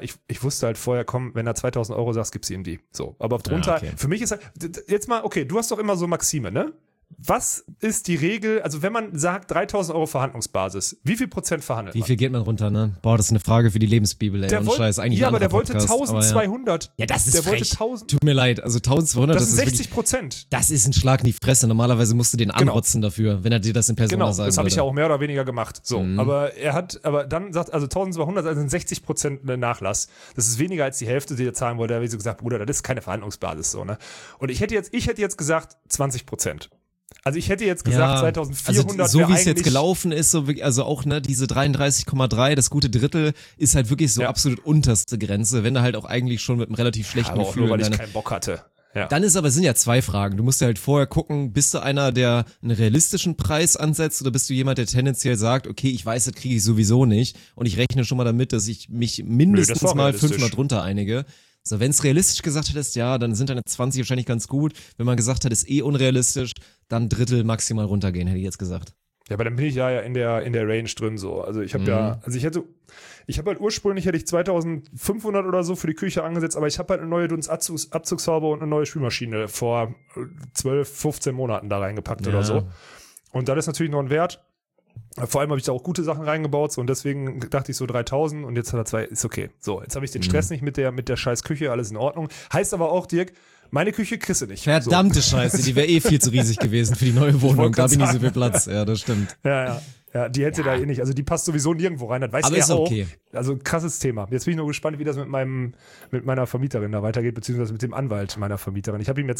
Speaker 2: komm, wenn er 2.000 Euro sagst, gibt's ihm die. So, aber drunter, für mich ist halt, jetzt mal, okay, du hast doch immer so Maxime, ne? Was ist die Regel, also wenn man sagt 3.000 Euro Verhandlungsbasis, wie viel Prozent verhandelt man?
Speaker 1: Wie viel geht man runter, ne? Boah, das ist eine Frage für die Lebensbibel, ey.
Speaker 2: Aber der wollte 1.200.
Speaker 1: Ja, das ist frech.
Speaker 2: Wollte
Speaker 1: Tut mir leid, also 1.200,
Speaker 2: das sind 60%.
Speaker 1: Das ist ein Schlag in die Fresse. Normalerweise musst du den anrotzen dafür, wenn er dir das in Persona sagen würde.
Speaker 2: Das habe ich ja auch mehr oder weniger gemacht. So, aber dann sagt, also 1.200, also sind 60% Nachlass. Das ist weniger als die Hälfte, die er zahlen wollte. Da habe ich so gesagt, Bruder, das ist keine Verhandlungsbasis, so, ne? Und ich hätte jetzt gesagt 20%. Also ich hätte jetzt gesagt, 2.400
Speaker 1: also so wie es jetzt gelaufen ist, also auch ne, diese 33,3, das gute Drittel ist halt wirklich so absolut unterste Grenze, wenn du halt auch eigentlich schon mit einem relativ schlechten Gefühl,
Speaker 2: nur weil ich keinen Bock hatte. Ja.
Speaker 1: Dann sind ja 2 Fragen. Du musst ja halt vorher gucken, bist du einer, der einen realistischen Preis ansetzt oder bist du jemand, der tendenziell sagt, okay, ich weiß, das kriege ich sowieso nicht und ich rechne schon mal damit, dass ich mich mindestens mal 500 drunter einige. So, wenn es realistisch gesagt hättest, ja, dann sind deine 20 wahrscheinlich ganz gut. Wenn man gesagt hat, ist unrealistisch, dann Drittel maximal runtergehen, hätte ich jetzt gesagt.
Speaker 2: Ja, aber dann bin ich ja in der Range drin so. Also ich habe ich habe halt ursprünglich hätte ich 2.500 oder so für die Küche angesetzt, aber ich habe halt eine neue Dunstabzugshaube und eine neue Spülmaschine vor 12, 15 Monaten da reingepackt oder so. Und das ist natürlich noch ein Wert. Vor allem habe ich da auch gute Sachen reingebaut so, und deswegen dachte ich so 3.000 und jetzt hat er 2, ist okay. So, jetzt habe ich den Stress nicht mit der scheiß Küche, alles in Ordnung. Heißt aber auch, Dirk, meine Küche kriegst du nicht.
Speaker 1: Verdammte Scheiße, die wäre viel zu riesig gewesen für die neue Wohnung. Da habe ich nicht so viel Platz. Ja, das stimmt.
Speaker 2: Ja, die hätte da nicht. Also die passt sowieso nirgendwo rein. Das weiß
Speaker 1: aber
Speaker 2: er
Speaker 1: ist
Speaker 2: auch.
Speaker 1: Okay.
Speaker 2: Also krasses Thema. Jetzt bin ich nur gespannt, wie das mit meiner Vermieterin da weitergeht, beziehungsweise mit dem Anwalt meiner Vermieterin. Ich bin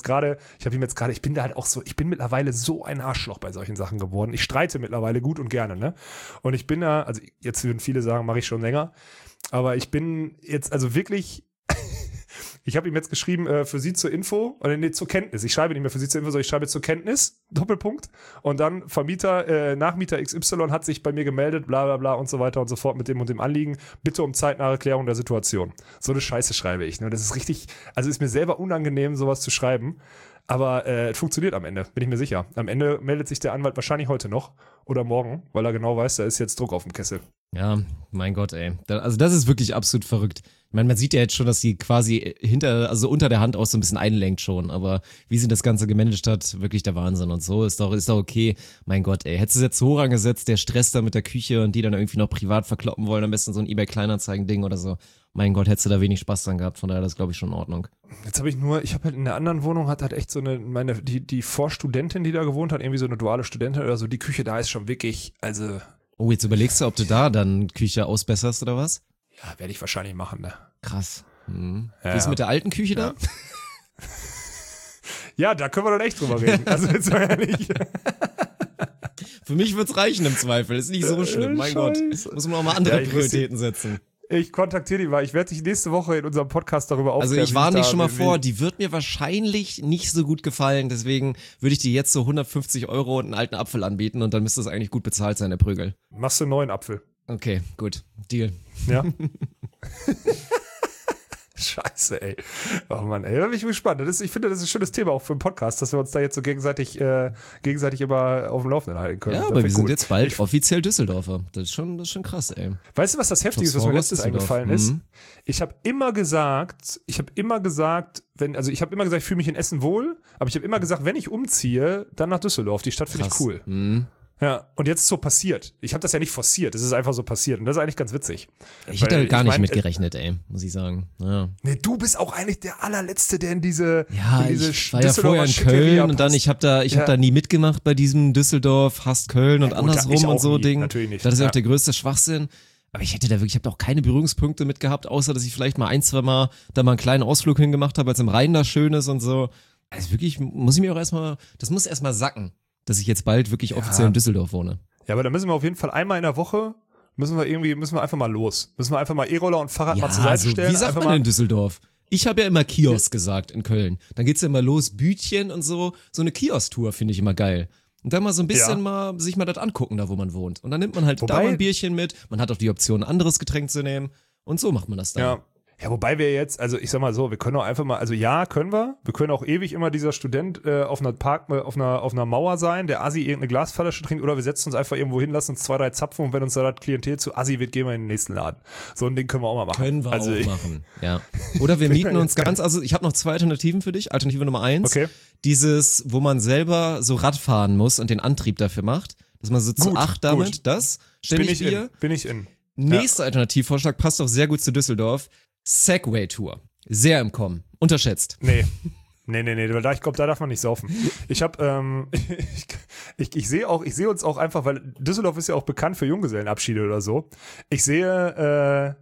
Speaker 2: da halt auch so, ich bin mittlerweile so ein Arschloch bei solchen Sachen geworden. Ich streite mittlerweile gut und gerne, ne? Und ich bin da, also jetzt würden viele sagen, mache ich schon länger, aber ich bin jetzt also wirklich. Ich habe ihm jetzt geschrieben, für Sie zur Info, oder nee, zur Kenntnis. Ich schreibe nicht mehr für Sie zur Info, sondern ich schreibe zur Kenntnis, Doppelpunkt. Und dann Nachmieter XY hat sich bei mir gemeldet, bla bla bla und so weiter und so fort mit dem und dem Anliegen. Bitte um zeitnahe Klärung der Situation. So eine Scheiße schreibe ich. Ne? Das ist richtig, also ist mir selber unangenehm, sowas zu schreiben. Aber es funktioniert am Ende, bin ich mir sicher. Am Ende meldet sich der Anwalt wahrscheinlich heute noch oder morgen, weil er genau weiß, da ist jetzt Druck auf dem Kessel.
Speaker 1: Ja, mein Gott, ey. Also das ist wirklich absolut verrückt. Ich meine, man sieht ja jetzt schon, dass sie quasi unter der Hand auch so ein bisschen einlenkt schon, aber wie sie das Ganze gemanagt hat, wirklich der Wahnsinn und so, ist doch okay. Mein Gott, ey. Hättest du jetzt so rangesetzt, der Stress da mit der Küche und die dann irgendwie noch privat verkloppen wollen, am besten so ein eBay-Kleinanzeigen-Ding oder so. Mein Gott, hättest du da wenig Spaß dran gehabt, von daher das glaube ich schon in Ordnung.
Speaker 2: Jetzt habe ich halt in der anderen Wohnung hat echt so die Vorstudentin, die da gewohnt hat, irgendwie so eine duale Studentin oder so, die Küche da ist schon wirklich, also...
Speaker 1: Oh, jetzt überlegst du, ob du da dann Küche ausbesserst oder was?
Speaker 2: Ja, werde ich wahrscheinlich machen, ne?
Speaker 1: Krass. Hm.
Speaker 2: Ja.
Speaker 1: Wie ist mit der alten Küche da?
Speaker 2: Ja, da können wir dann echt drüber reden. Also jetzt mal ehrlich.
Speaker 1: Für mich wird's reichen im Zweifel, ist nicht so schlimm, mein Gott. Muss man auch mal andere Prioritäten setzen.
Speaker 2: Ich kontaktiere die mal. Ich werde dich nächste Woche in unserem Podcast darüber aufklären.
Speaker 1: Also ich warne dich schon mal vor, die wird mir wahrscheinlich nicht so gut gefallen, deswegen würde ich dir jetzt so 150 € und einen alten Apfel anbieten und dann müsste es eigentlich gut bezahlt sein, der Prügel.
Speaker 2: Machst du einen neuen Apfel.
Speaker 1: Okay, gut. Deal.
Speaker 2: Ja. Scheiße, ey. Oh Mann, ey, da bin ich gespannt. Ich finde, das ist ein schönes Thema auch für einen Podcast, dass wir uns da jetzt so gegenseitig immer auf dem Laufenden halten können.
Speaker 1: Ja, aber wir sind jetzt bald offiziell Düsseldorfer. Das ist schon krass, ey.
Speaker 2: Weißt du, was das Heftige ist, was mir letztens eingefallen ist? Ich habe immer gesagt, ich fühle mich in Essen wohl, aber ich habe immer gesagt, wenn ich umziehe, dann nach Düsseldorf. Die Stadt finde ich cool.
Speaker 1: Mhm.
Speaker 2: Ja, und jetzt ist es so passiert. Ich habe das ja nicht forciert, es ist einfach so passiert. Und das ist eigentlich ganz witzig.
Speaker 1: Ich hätte halt gar nicht mitgerechnet, ey, muss ich sagen. Ja.
Speaker 2: Nee, du bist auch eigentlich der allerletzte, der in diese
Speaker 1: ich war ja vorher in Köln und dann, ich hab da nie mitgemacht bei diesem Düsseldorf, hasst Köln und andersrum und so Ding.
Speaker 2: Natürlich nicht.
Speaker 1: Das ist ja auch der größte Schwachsinn. Aber ich habe da auch keine Berührungspunkte mit gehabt, außer dass ich vielleicht mal 1-2 Mal da mal einen kleinen Ausflug hingemacht habe, als im Rhein da schön ist und so. Also wirklich, das muss erstmal sacken, dass ich jetzt bald wirklich offiziell in Düsseldorf wohne.
Speaker 2: Ja, aber da müssen wir auf jeden Fall einmal in der Woche, müssen wir einfach mal los. Müssen wir einfach mal E-Roller und Fahrrad mal zur Seite stellen.
Speaker 1: Wie sagt man in Düsseldorf? Ich habe ja immer Kiosk gesagt in Köln. Dann geht's ja immer los, Bütchen und so. So eine Kiosk-Tour finde ich immer geil. Und dann mal so ein bisschen sich mal das angucken, da wo man wohnt. Und dann nimmt man halt da mal ein Bierchen mit. Man hat auch die Option, ein anderes Getränk zu nehmen. Und so macht man das dann.
Speaker 2: Ja, wobei wir jetzt, also ich sag mal so, wir können auch einfach mal, also ja, können wir. Wir können auch ewig immer dieser Student auf einer Mauer sein, der Assi irgendeine Glasflasche trinkt, oder wir setzen uns einfach irgendwo hin, lassen uns 2, 3 Zapfen und wenn uns da das Klientel zu Assi wird, gehen wir in den nächsten Laden. So ein Ding können wir auch mal machen.
Speaker 1: Können wir auch machen, ja. Oder wir mieten uns also ich habe noch 2 Alternativen für dich. Alternative Nummer 1,
Speaker 2: okay.
Speaker 1: Dieses, wo man selber so Rad fahren muss und den Antrieb dafür macht, dass man so zu 8 damit, das stelle ich dir.
Speaker 2: Bin ich in.
Speaker 1: Nächster Alternativvorschlag passt auch sehr gut zu Düsseldorf. Segway-Tour. Sehr im Kommen. Unterschätzt.
Speaker 2: Nee, weil ich glaube, da darf man nicht saufen. Ich habe, ich sehe uns auch einfach, weil Düsseldorf ist ja auch bekannt für Junggesellenabschiede oder so. Ich sehe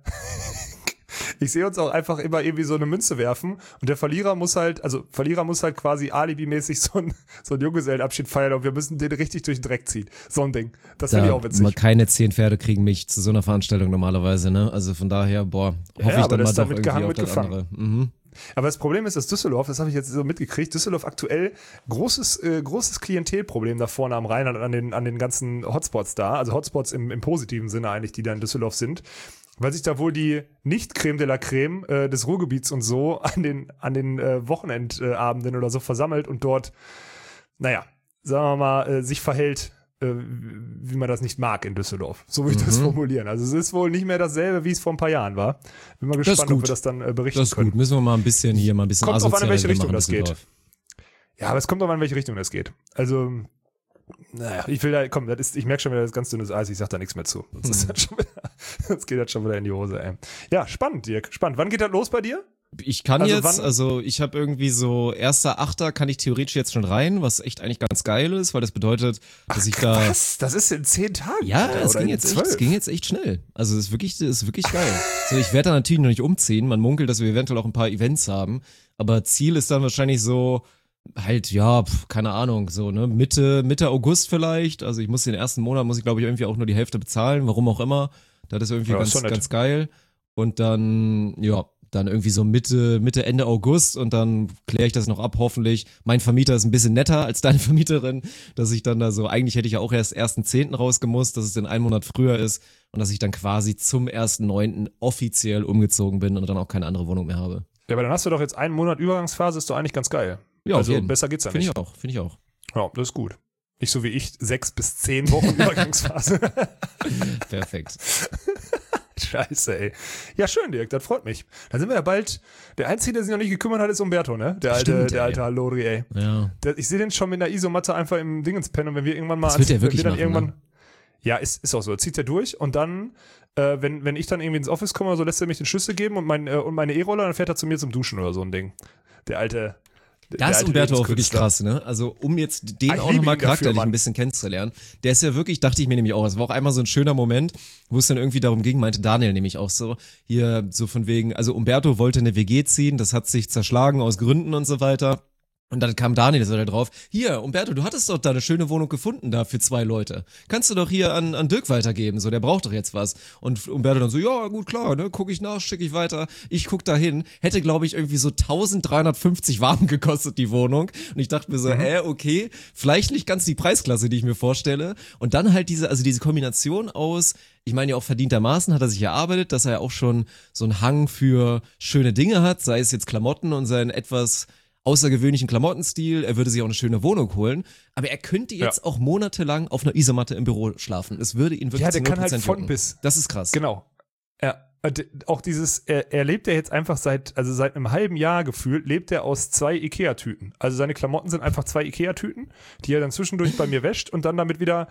Speaker 2: uns auch einfach immer irgendwie so eine Münze werfen und der Verlierer muss halt quasi alibimäßig so ein Junggesellenabschied feiern und wir müssen den richtig durch den Dreck ziehen. So ein Ding. Das finde ich auch witzig.
Speaker 1: Keine 10 Pferde kriegen mich zu so einer Veranstaltung normalerweise, ne? Also von daher, hoffe ich dann mal doch irgendwie auf das andere. Mhm.
Speaker 2: Aber das Problem ist, dass Düsseldorf, das habe ich jetzt so mitgekriegt, Düsseldorf aktuell großes Klientelproblem da vorne am Rhein an den ganzen Hotspots da, also Hotspots im positiven Sinne eigentlich, die da in Düsseldorf sind. Weil sich da wohl die Nicht-Creme de la Creme des Ruhrgebiets und so an den Wochenendabenden oder so versammelt und dort, sagen wir mal, sich verhält, wie man das nicht mag in Düsseldorf. So würde ich das formulieren. Also es ist wohl nicht mehr dasselbe, wie es vor ein paar Jahren war. Bin mal gespannt, ob wir das dann berichten können. Das ist gut.
Speaker 1: Müssen wir mal ein bisschen
Speaker 2: kommt drauf an, in welche Richtung das geht. Ja, aber es kommt drauf an, in welche Richtung das geht. Also ich merke schon wieder das ganz dünnes Eis, ich sag da nichts mehr zu. Das geht jetzt schon wieder in die Hose, ey. Ja, spannend, Dirk, spannend. Wann geht das los bei dir?
Speaker 1: Ich kann ich habe irgendwie so 1.8. kann ich theoretisch jetzt schon rein, was echt eigentlich ganz geil ist, weil das bedeutet, dass ich da...
Speaker 2: Was? Das ist in 10 Tagen?
Speaker 1: Ja, es ging jetzt echt schnell. Also das ist wirklich geil. So, ich werde da natürlich noch nicht umziehen. Man munkelt, dass wir eventuell auch ein paar Events haben, aber Ziel ist dann wahrscheinlich so... keine Ahnung, so, ne, Mitte August vielleicht, also ich muss den ersten Monat, glaube ich irgendwie auch nur die Hälfte bezahlen, warum auch immer, das ist irgendwie ganz geil und dann irgendwie so Mitte, Ende August und dann kläre ich das noch ab, hoffentlich. Mein Vermieter ist ein bisschen netter als deine Vermieterin, dass ich dann da so, eigentlich hätte ich ja auch erst 1.10. rausgemusst, dass es dann einen Monat früher ist und dass ich dann quasi zum 1.9. offiziell umgezogen bin und dann auch keine andere Wohnung mehr habe.
Speaker 2: Ja, aber dann hast du doch jetzt einen Monat Übergangsphase, ist doch eigentlich ganz geil.
Speaker 1: Ja,
Speaker 2: also besser geht's ja nicht.
Speaker 1: Finde ich auch.
Speaker 2: Ja, das ist gut. Nicht so wie ich, 6 bis 10 Wochen Übergangsphase.
Speaker 1: Perfekt.
Speaker 2: Scheiße, ey. Ja, schön, Dirk, das freut mich. Dann sind wir ja bald, der Einzige, der sich noch nicht gekümmert hat, ist Umberto, ne? Der alte Hallori, ey.
Speaker 1: Ja.
Speaker 2: Ich sehe den schon mit einer Isomatte einfach im Dingens pennen und wenn wir irgendwann mal...
Speaker 1: Das wird er wirklich machen,
Speaker 2: irgendwann,
Speaker 1: ne?
Speaker 2: Ja, ist auch so. Zieht er durch und dann, wenn ich dann irgendwie ins Office komme oder so, lässt er mich den Schlüssel geben und meine E-Roller, dann fährt er zu mir zum Duschen oder so ein Ding. Der alte...
Speaker 1: Da ist Umberto auch wirklich krass, ne? Also, um jetzt den auch nochmal charakterlich ein bisschen kennenzulernen. Der ist ja wirklich, dachte ich mir nämlich auch, es war auch einmal so ein schöner Moment, wo es dann irgendwie darum ging, meinte Daniel nämlich auch so, hier so von wegen, also Umberto wollte eine WG ziehen, das hat sich zerschlagen aus Gründen und so weiter. Und dann kam Daniel so da drauf, hier, Umberto, du hattest doch da eine schöne Wohnung gefunden da für 2 Leute. Kannst du doch hier an Dirk weitergeben, so, der braucht doch jetzt was. Und Umberto dann so, ja, gut, klar, ne, guck ich nach, schicke ich weiter. Ich guck da hin. Hätte, glaube ich, irgendwie so 1350 warm gekostet, die Wohnung. Und ich dachte mir so, okay, vielleicht nicht ganz die Preisklasse, die ich mir vorstelle. Und dann halt diese Kombination aus, ich meine ja auch verdientermaßen hat er sich erarbeitet, dass er ja auch schon so einen Hang für schöne Dinge hat, sei es jetzt Klamotten und sein etwas außergewöhnlichen Klamottenstil, er würde sich auch eine schöne Wohnung holen, aber er könnte jetzt auch monatelang auf einer Isomatte im Büro schlafen. Es würde ihn wirklich
Speaker 2: der kann halt von
Speaker 1: jucken.
Speaker 2: bis.
Speaker 1: Das ist krass.
Speaker 2: Genau. Ja. Auch dieses, er lebt ja jetzt einfach seit einem halben Jahr gefühlt, lebt er aus 2 Ikea-Tüten. Also seine Klamotten sind einfach 2 Ikea-Tüten, die er dann zwischendurch bei mir wäscht und dann damit wieder,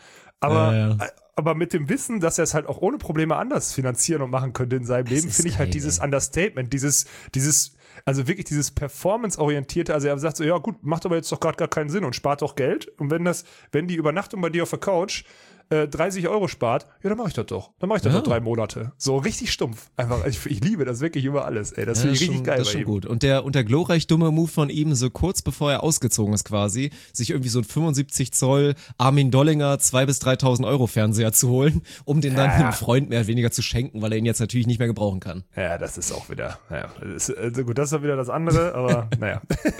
Speaker 2: aber mit dem Wissen, dass er es halt auch ohne Probleme anders finanzieren und machen könnte in seinem Leben, finde ich halt dieses Understatement, dieses, also wirklich dieses Performance-orientierte, also er sagt so, ja gut, macht aber jetzt doch gerade gar keinen Sinn und spart doch Geld und wenn die Übernachtung bei dir auf der Couch 30 € spart, ja, dann mache ich das doch. Dann mache ich das doch 3 Monate. So richtig stumpf. Einfach, ich liebe das wirklich über alles, ey. Das finde ich richtig geil.
Speaker 1: Das ist schon gut. Und der glorreich dumme Move von ihm, so kurz bevor er ausgezogen ist quasi, sich irgendwie so ein 75 Zoll Armin Dollinger 2.000 bis 3.000 € Fernseher zu holen, um den dann einem Freund mehr oder weniger zu schenken, weil er ihn jetzt natürlich nicht mehr gebrauchen kann.
Speaker 2: Ja, das ist auch wieder, also gut, das ist ja wieder das andere, aber naja.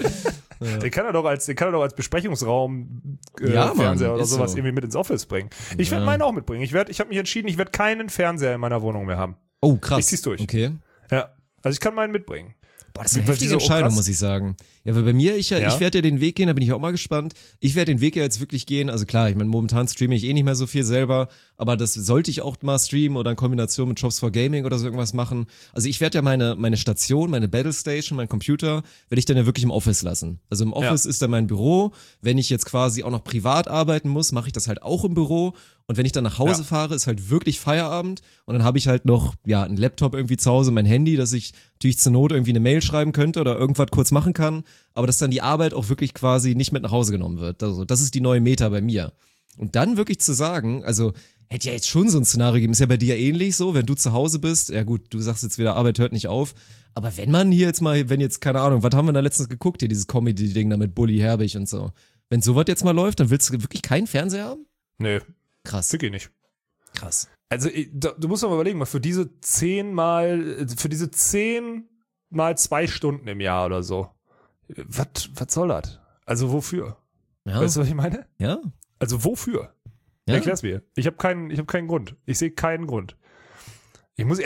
Speaker 2: Den kann er doch als Besprechungsraum Fernseher oder sowas irgendwie mit ins Office bringen. Ich werde meinen auch mitbringen. Ich habe mich entschieden, ich werde keinen Fernseher in meiner Wohnung mehr haben.
Speaker 1: Oh, krass.
Speaker 2: Ich zieh's durch.
Speaker 1: Okay.
Speaker 2: Ja, also ich kann meinen mitbringen.
Speaker 1: Boah, das ist eine heftige Entscheidung, muss ich sagen. Ja, weil bei mir, ich werde ja den Weg gehen, da bin ich auch mal gespannt. Ich werde den Weg ja jetzt wirklich gehen. Also klar, ich meine, momentan streame ich nicht mehr so viel selber, aber das sollte ich auch mal streamen oder in Kombination mit Jobs for Gaming oder so irgendwas machen. Also ich werde ja meine Station, meine Battle Station, mein Computer, werde ich dann ja wirklich im Office lassen. Also im Office ist dann mein Büro. Wenn ich jetzt quasi auch noch privat arbeiten muss, mache ich das halt auch im Büro. Und wenn ich dann nach Hause fahre, ist halt wirklich Feierabend und dann habe ich halt noch, einen Laptop irgendwie zu Hause, mein Handy, dass ich natürlich zur Not irgendwie eine Mail schreiben könnte oder irgendwas kurz machen kann, aber dass dann die Arbeit auch wirklich quasi nicht mit nach Hause genommen wird. Also das ist die neue Meta bei mir. Und dann wirklich zu sagen, also hätte ja jetzt schon so ein Szenario gegeben, ist ja bei dir ähnlich so, wenn du zu Hause bist, ja gut, du sagst jetzt wieder, Arbeit hört nicht auf, aber wenn man hier jetzt mal, keine Ahnung, was haben wir da letztens geguckt, hier dieses Comedy-Ding da mit Bully Herbig und so. Wenn sowas jetzt mal läuft, dann willst du wirklich keinen Fernseher haben?
Speaker 2: Nee.
Speaker 1: Krass.
Speaker 2: Wirklich nicht.
Speaker 1: Krass.
Speaker 2: Also du musst doch mal überlegen, für diese 10 mal 2 Stunden im Jahr oder so. Was soll das? Also wofür?
Speaker 1: Ja.
Speaker 2: Weißt du, was ich meine?
Speaker 1: Ja.
Speaker 2: Also wofür?
Speaker 1: Ja.
Speaker 2: Erklär's mir. Ich habe keinen Grund. Ich sehe keinen Grund. Ich muss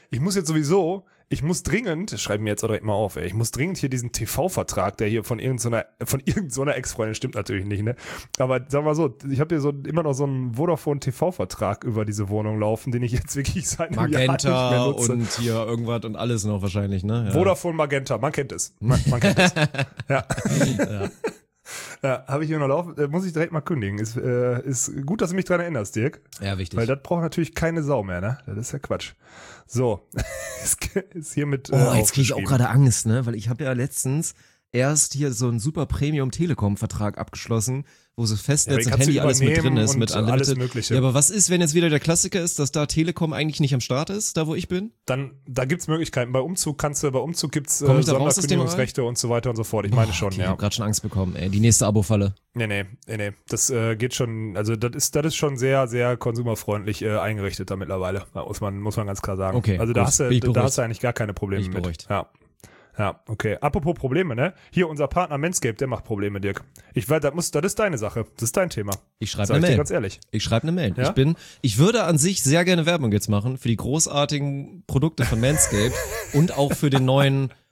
Speaker 2: dringend, das schreiben wir jetzt auch direkt mal auf, ich muss dringend hier diesen TV-Vertrag, der hier von irgendeiner Ex-Freundin, stimmt natürlich nicht, ne? Aber sag mal so, ich habe hier immer noch so einen Vodafone-TV-Vertrag über diese Wohnung laufen, den ich jetzt wirklich seit einem Jahr nicht mehr nutze.
Speaker 1: Und hier irgendwas und alles noch wahrscheinlich, ne? Ja.
Speaker 2: Vodafone Magenta, man kennt es. Man kennt es. Ja. Ja, habe ich hier noch laufen, muss ich direkt mal kündigen. Ist gut, dass du mich dran erinnerst, Dirk.
Speaker 1: Ja, wichtig.
Speaker 2: Weil das braucht natürlich keine Sau mehr, ne? Das ist ja Quatsch. So, ist hiermit
Speaker 1: jetzt kriege ich auch gerade Angst, ne? Weil ich habe ja letztens erst hier so einen super Premium-Telekom-Vertrag abgeschlossen, wo so Festnetz und Handy alles mit drin ist, mit Unlimited.
Speaker 2: Alles Mögliche.
Speaker 1: Ja, aber was ist, wenn jetzt wieder der Klassiker ist, dass da Telekom eigentlich nicht am Start ist, da wo ich bin?
Speaker 2: Da gibt's Möglichkeiten. Bei Umzug gibt's Sonderkündigungsrechte und so weiter und so fort. Ich meine schon,
Speaker 1: Ich habe gerade schon Angst bekommen, ey. Die nächste Abo-Falle.
Speaker 2: Nee. Das geht schon, also das ist schon sehr, sehr konsumerfreundlich eingerichtet da mittlerweile. Muss man ganz klar sagen.
Speaker 1: Okay,
Speaker 2: also da hast du eigentlich gar keine Probleme mit.
Speaker 1: Beruhigt.
Speaker 2: Ja, okay. Apropos Probleme, ne? Hier, unser Partner Manscaped, der macht Probleme, Dirk. Das ist deine Sache. Das ist dein Thema.
Speaker 1: Ich schreibe eine Mail.
Speaker 2: Dir ganz ehrlich.
Speaker 1: Ich schreibe eine Mail.
Speaker 2: Ja?
Speaker 1: Ich würde an sich sehr gerne Werbung jetzt machen für die großartigen Produkte von Manscaped und auch für den neuen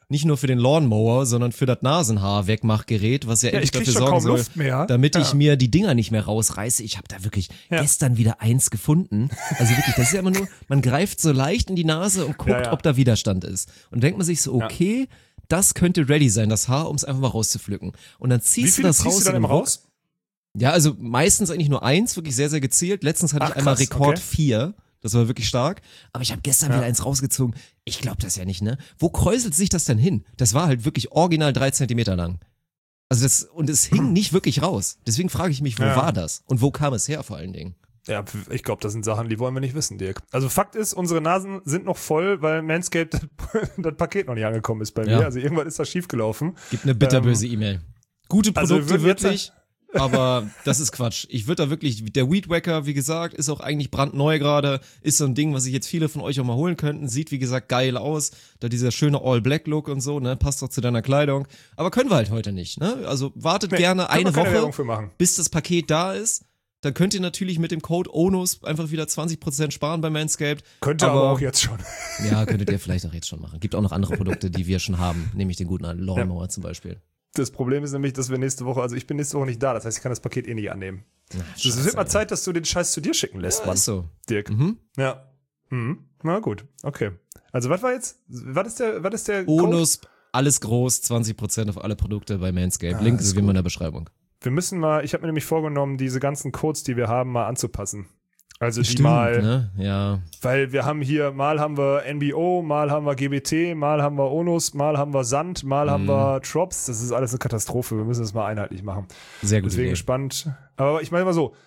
Speaker 1: nicht nur für den Lawnmower, sondern für das Nasenhaar-Wegmachgerät, was ja endlich dafür sorgen soll, damit ich mir die Dinger nicht mehr rausreiße. Ich habe da wirklich gestern wieder eins gefunden. Also wirklich, das ist ja immer nur, man greift so leicht in die Nase und guckt, ob da Widerstand ist. Und denkt man sich so, okay, das könnte ready sein, das Haar, um es einfach mal rauszupflücken. Und dann ziehst du das raus.
Speaker 2: Wie viele raus?
Speaker 1: Ja, also meistens eigentlich nur eins, wirklich sehr, sehr gezielt. Letztens hatte ich einmal Rekord 4. Das war wirklich stark. Aber ich habe gestern wieder eins rausgezogen. Ich glaube das ja nicht, ne? Wo kräuselt sich das denn hin? Das war halt wirklich original 3 Zentimeter lang. Also und es hing nicht wirklich raus. Deswegen frage ich mich, wo war das? Und wo kam es her vor allen Dingen?
Speaker 2: Ja, ich glaube, das sind Sachen, die wollen wir nicht wissen, Dirk. Also Fakt ist, unsere Nasen sind noch voll, weil Manscaped das Paket noch nicht angekommen ist bei mir. Also irgendwann ist das schiefgelaufen.
Speaker 1: Gibt eine bitterböse E-Mail. Gute Produkte wirklich. Aber das ist Quatsch. Ich würde da wirklich, der Weed Wacker, wie gesagt, ist auch eigentlich brandneu gerade, ist so ein Ding, was sich jetzt viele von euch auch mal holen könnten, sieht wie gesagt geil aus, da dieser schöne All-Black-Look und so, ne, passt doch zu deiner Kleidung, aber können wir halt heute nicht, ne, also wartet gerne eine Woche, bis das Paket da ist, dann könnt ihr natürlich mit dem Code ONUS einfach wieder 20% sparen bei Manscaped.
Speaker 2: Könnt ihr aber auch jetzt schon.
Speaker 1: Ja, könntet ihr vielleicht auch jetzt schon machen. Gibt auch noch andere Produkte, die wir schon haben, nämlich den guten Lawnmower zum Beispiel.
Speaker 2: Das Problem ist nämlich, dass wir nächste Woche, also ich bin nächste Woche nicht da, das heißt, ich kann das Paket nicht annehmen. Es wird mal Zeit, dass du den Scheiß zu dir schicken lässt, Mann.
Speaker 1: Ist so.
Speaker 2: Dirk. Ja. Na gut, okay. Also was war jetzt, was ist der
Speaker 1: ONUS, alles groß, 20% auf alle Produkte bei Manscaped. Link ist wie immer in der Beschreibung.
Speaker 2: Wir müssen mal, ich habe mir nämlich vorgenommen, diese ganzen Codes, die wir haben, mal anzupassen. Also die
Speaker 1: Stimmt,
Speaker 2: mal,
Speaker 1: ne? Ja.
Speaker 2: Weil wir haben hier, mal haben wir NBO, mal haben wir GBT, mal haben wir ONUS, mal haben wir Sand, mal haben wir Drops. Das ist alles eine Katastrophe. Wir müssen das mal einheitlich machen.
Speaker 1: Sehr gut.
Speaker 2: Deswegen gespannt. Aber ich meine mal so,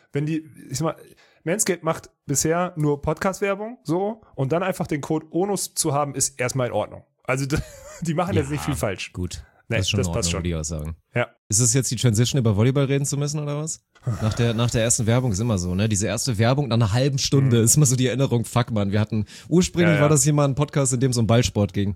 Speaker 2: Manscaped macht bisher nur Podcast-Werbung, so, und dann einfach den Code ONUS zu haben, ist erstmal in Ordnung. Also die machen jetzt nicht viel falsch.
Speaker 1: Gut.
Speaker 2: Nee,
Speaker 1: das ist schon
Speaker 2: das
Speaker 1: in Ordnung,
Speaker 2: passt schon.
Speaker 1: würde ich auch sagen.
Speaker 2: Ja.
Speaker 1: Ist es jetzt die Transition, über Volleyball reden zu müssen, oder was? Nach der ersten Werbung ist immer so, ne? Diese erste Werbung nach einer halben Stunde ist immer so die Erinnerung, fuck man, wir hatten, ursprünglich war das hier mal ein Podcast, in dem es um Ballsport ging.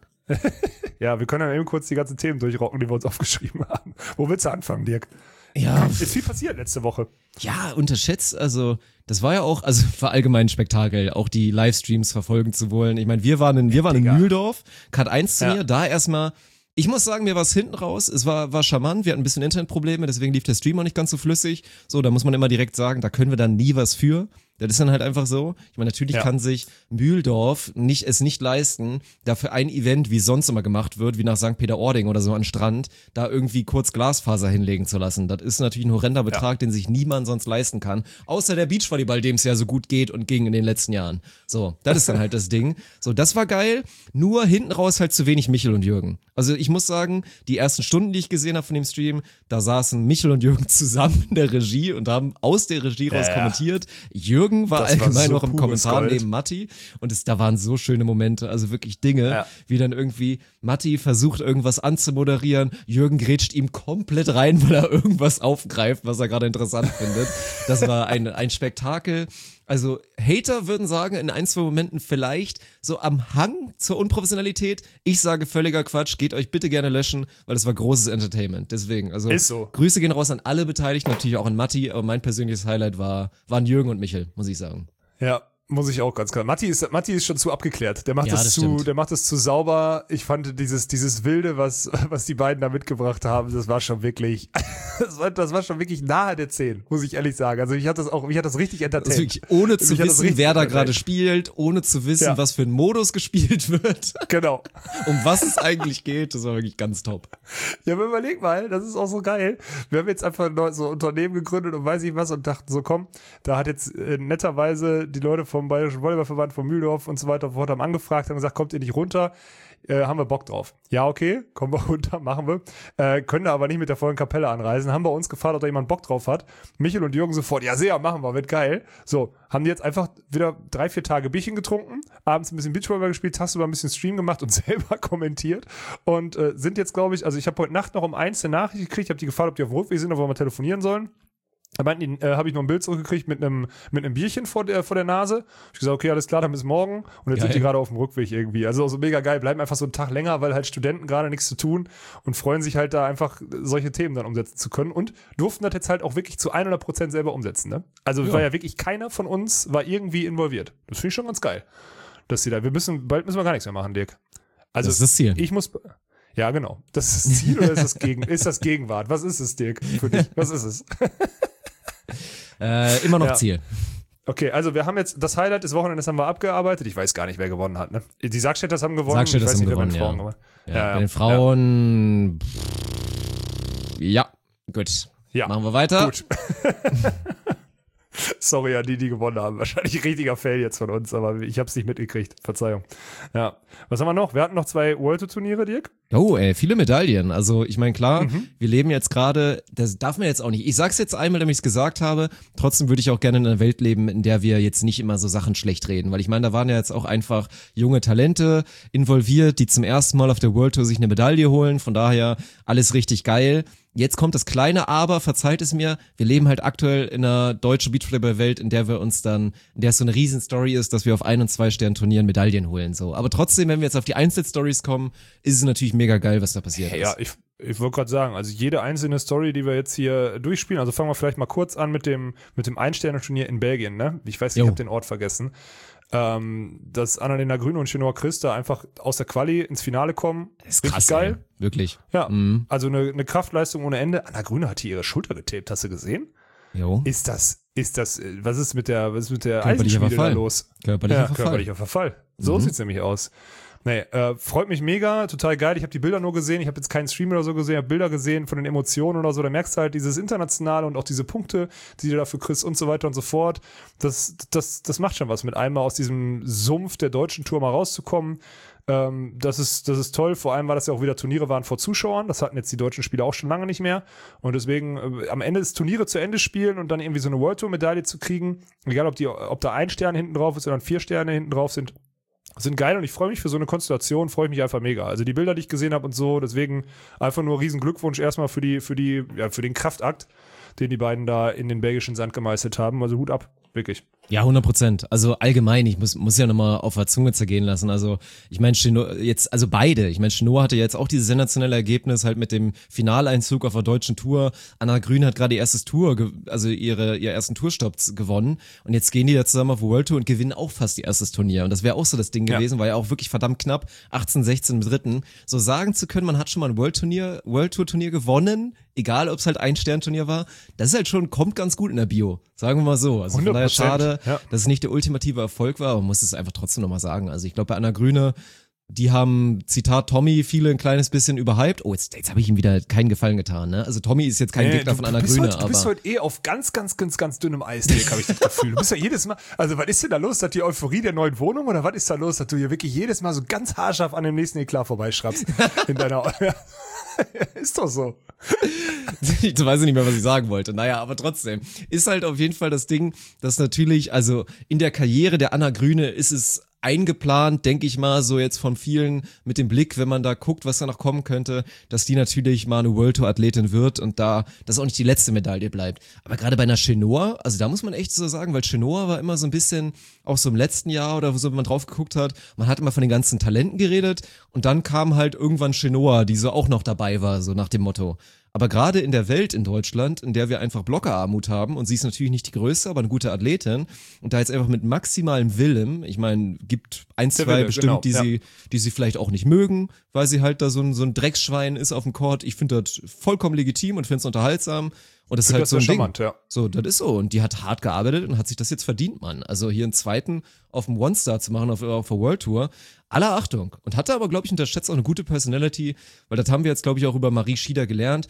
Speaker 2: Ja, wir können ja eben kurz die ganzen Themen durchrocken, die wir uns aufgeschrieben haben. Wo willst du anfangen, Dirk?
Speaker 1: Ja.
Speaker 2: Ist viel passiert letzte Woche.
Speaker 1: Ja, unterschätzt, also das war ja auch, also war allgemein ein Spektakel, auch die Livestreams verfolgen zu wollen. Ich meine, wir waren in Mühldorf, Cut 1 zu mir, da erstmal. Ich muss sagen, mir war es hinten raus, es war charmant, wir hatten ein bisschen Internetprobleme, deswegen lief der Stream auch nicht ganz so flüssig. So, da muss man immer direkt sagen, da können wir dann nie was für. Das ist dann halt einfach so. Ich meine, natürlich kann sich Mühldorf es nicht leisten, dafür ein Event, wie sonst immer gemacht wird, wie nach St. Peter-Ording oder so an Strand, da irgendwie kurz Glasfaser hinlegen zu lassen. Das ist natürlich ein horrender Betrag, den sich niemand sonst leisten kann. Außer der Beachvolleyball, dem es ja so gut geht und ging in den letzten Jahren. So, das ist dann halt das Ding. So, das war geil. Nur hinten raus halt zu wenig Michel und Jürgen. Also ich muss sagen, die ersten Stunden, die ich gesehen habe von dem Stream, da saßen Michel und Jürgen zusammen in der Regie und haben aus der Regie raus kommentiert. Jürgen war allgemein noch im Kommentar neben Matti und da waren so schöne Momente, also wirklich Dinge, wie dann irgendwie Matti versucht irgendwas anzumoderieren, Jürgen grätscht ihm komplett rein, weil er irgendwas aufgreift, was er gerade interessant findet. Das war ein Spektakel. Also Hater würden sagen, in 1, 2 Momenten vielleicht so am Hang zur Unprofessionalität. Ich sage völliger Quatsch, geht euch bitte gerne löschen, weil das war großes Entertainment. Deswegen, also
Speaker 2: ist so.
Speaker 1: Grüße gehen raus an alle Beteiligten, natürlich auch an Matti, aber mein persönliches Highlight waren Jürgen und Michel, muss ich sagen.
Speaker 2: Ja, muss ich auch ganz klar. Matti ist schon zu abgeklärt. Der macht das zu sauber. Ich fand dieses Wilde, was die beiden da mitgebracht haben, das war schon wirklich, das war schon wirklich nahe der 10, muss ich ehrlich sagen. Also mich hat das richtig entertained. Also wirklich,
Speaker 1: ohne zu wissen, wer da gerade spielt, ohne zu wissen, was für ein Modus gespielt wird.
Speaker 2: Genau.
Speaker 1: Um was es eigentlich geht, das war wirklich ganz top.
Speaker 2: Ja, aber überleg mal, das ist auch so geil. Wir haben jetzt einfach so ein Unternehmen gegründet und weiß ich was und dachten so, komm, da hat jetzt netterweise die Leute vom Bayerischen Volleyballverband von Mühldorf und so weiter und fort haben angefragt, haben gesagt, kommt ihr nicht runter? Haben wir Bock drauf. Ja, okay, kommen wir runter, machen wir. Können da aber nicht mit der vollen Kapelle anreisen. Haben wir uns gefragt, ob da jemand Bock drauf hat. Michel und Jürgen sofort, ja sehr, machen wir, wird geil. So, haben die jetzt einfach wieder 3-4 Tage Bierchen getrunken, abends ein bisschen Beachvolleyball gespielt, tagsüber ein bisschen Stream gemacht und selber kommentiert und sind jetzt, glaube ich, also ich habe heute Nacht noch um 1 eine Nachricht gekriegt, ich habe die gefragt, ob die auf dem Rückweg sind, ob wir mal telefonieren sollen. Aber habe ich noch ein Bild zurückgekriegt mit einem Bierchen vor der Nase. Ich gesagt, okay, alles klar, dann bis morgen. Und jetzt sind die gerade auf dem Rückweg irgendwie. Also so mega geil. Bleiben einfach so einen Tag länger, weil halt Studenten gerade nichts zu tun und freuen sich halt da einfach solche Themen dann umsetzen zu können und durften das jetzt halt auch wirklich zu 100% selber umsetzen. Ne? Also war ja wirklich keiner von uns war irgendwie involviert. Das finde ich schon ganz geil, dass sie da. Bald müssen wir gar nichts mehr machen, Dirk. Also
Speaker 1: das ist das Ziel.
Speaker 2: Ja, genau. Das ist das Ziel oder ist das Gegenwart? Was ist es, Dirk, für dich? Was ist es?
Speaker 1: Immer noch Ziel.
Speaker 2: Okay, also wir haben jetzt das Highlight des Wochenendes haben wir abgearbeitet. Ich weiß gar nicht, wer gewonnen hat. Ne? Die Sargstädters haben gewonnen.
Speaker 1: Sargstädters haben gewonnen, ja. Bei den Frauen, ja, gut. Ja. Machen wir weiter. Gut.
Speaker 2: Sorry an die gewonnen haben. Wahrscheinlich richtiger Fail jetzt von uns, aber ich habe es nicht mitgekriegt. Verzeihung. Ja. Was haben wir noch? Wir hatten noch 2 World Tour Turniere, Dirk.
Speaker 1: Oh, viele Medaillen. Also ich meine, klar, wir leben jetzt gerade, das darf man jetzt auch nicht. Ich sag's jetzt einmal, damit ich es gesagt habe. Trotzdem würde ich auch gerne in einer Welt leben, in der wir jetzt nicht immer so Sachen schlecht reden. Weil ich meine, da waren ja jetzt auch einfach junge Talente involviert, die zum ersten Mal auf der World Tour sich eine Medaille holen. Von daher alles richtig geil. Jetzt kommt das kleine Aber, verzeiht es mir, wir leben halt aktuell in einer deutschen Beachvolleyball-Welt, in der es so eine Riesen-Story ist, dass wir auf 1- und 2-Stern-Turnieren Medaillen holen, so. Aber trotzdem, wenn wir jetzt auf die Einzel-Stories kommen, ist es natürlich mega geil, was da passiert ist.
Speaker 2: Ja, ich wollte gerade sagen, also jede einzelne Story, die wir jetzt hier durchspielen, also fangen wir vielleicht mal kurz an mit dem Ein-Sterne-Turnier in Belgien, ne? Ich weiß nicht, ich habe den Ort vergessen. Dass Annalena Grüne und Chenoa Christa einfach aus der Quali ins Finale kommen.
Speaker 1: Das ist krass, geil. Ey. Wirklich.
Speaker 2: Ja, also eine Kraftleistung ohne Ende. Anna Grüne hat hier ihre Schulter getaped, hast du gesehen?
Speaker 1: Jo.
Speaker 2: Was ist mit der Eisenschmiede da los? Körperlicher Verfall. So sieht's nämlich aus. Nee, freut mich mega, total geil. Ich habe die Bilder nur gesehen, ich habe jetzt keinen Stream oder so gesehen, ich habe Bilder gesehen von den Emotionen oder so. Da merkst du halt dieses Internationale und auch diese Punkte, die du dafür kriegst und so weiter und so fort. Das macht schon was, mit einmal aus diesem Sumpf der deutschen Tour mal rauszukommen. Das ist toll, vor allem, weil das ja auch wieder Turniere waren vor Zuschauern. Das hatten jetzt die deutschen Spieler auch schon lange nicht mehr. Und deswegen am Ende des Turniere zu Ende spielen und dann irgendwie so eine World Tour Medaille zu kriegen, egal ob da 1 Stern hinten drauf ist oder 4 Sterne hinten drauf sind geil und ich freue mich für so eine Konstellation, freue ich mich einfach mega. Also die Bilder, die ich gesehen habe und so, deswegen einfach nur riesen Glückwunsch erstmal für den Kraftakt, den die beiden da in den belgischen Sand gemeistert haben. Also Hut ab, wirklich.
Speaker 1: Ja, 100%. Also allgemein, ich muss ja nochmal auf der Zunge zergehen lassen. Also ich meine, beide. Ich meine, Chenoa hatte ja jetzt auch dieses sensationelle Ergebnis halt mit dem Finaleinzug auf der deutschen Tour. Anna Grün hat gerade ihr erstes ihr ersten Tourstopp gewonnen. Und jetzt gehen die da zusammen auf World Tour und gewinnen auch fast ihr erstes Turnier. Und das wäre auch so das Ding gewesen, war ja auch wirklich verdammt knapp. 18-16 im dritten. So sagen zu können, man hat schon mal ein World Tour Turnier gewonnen, egal ob es halt ein Sternturnier war. Das ist halt schon, kommt ganz gut in der Bio. Sagen wir mal so. Also von daher schade, dass es nicht der ultimative Erfolg war, aber man muss es einfach trotzdem nochmal sagen. Also ich glaube, bei Anna Grüne, die haben, Zitat Tommy, viele ein kleines bisschen überhyped. Oh, jetzt habe ich ihm wieder keinen Gefallen getan, ne? Also Tommy ist jetzt kein Gegner von Anna Grüne,
Speaker 2: Du bist heute auf ganz dünnem Eis, habe ich das Gefühl. Du bist ja jedes Mal, also was ist denn da los? Hat die Euphorie der neuen Wohnung oder was ist da los, dass du hier wirklich jedes Mal so ganz haarscharf an dem nächsten Eklat vorbeischraubst in deiner ist doch so.
Speaker 1: Ich weiß nicht mehr, was ich sagen wollte. Naja, aber trotzdem ist halt auf jeden Fall das Ding, dass natürlich, also in der Karriere der Anna Grüne ist es eingeplant, denke ich mal, so jetzt von vielen mit dem Blick, wenn man da guckt, was da noch kommen könnte, dass die natürlich mal eine World Tour Athletin wird und da, das auch nicht die letzte Medaille bleibt. Aber gerade bei einer Chenoa, also da muss man echt so sagen, weil Chenoa war immer so ein bisschen, auch so im letzten Jahr oder so, wenn man drauf geguckt hat, man hat immer von den ganzen Talenten geredet und dann kam halt irgendwann Chenoa, die so auch noch dabei war, so nach dem Motto. Aber gerade in der Welt in Deutschland, in der wir einfach Blockerarmut haben, und sie ist natürlich nicht die größte, aber eine gute Athletin, und da jetzt einfach mit maximalem Willen, ich meine, gibt 1, 2 bestimmt, genau, die sie vielleicht auch nicht mögen, weil sie halt da so ein Drecksschwein ist auf dem Court. Ich finde das vollkommen legitim und finde es unterhaltsam. Und das ist halt so ein Ding. Ja. So, das ist so. Und die hat hart gearbeitet und hat sich das jetzt verdient, Mann. Also hier einen zweiten auf dem One-Star zu machen auf der World Tour. Aller Achtung. Und hatte aber, glaube ich, unterschätzt auch eine gute Personality, weil das haben wir jetzt, glaube ich, auch über Marie Schieder gelernt.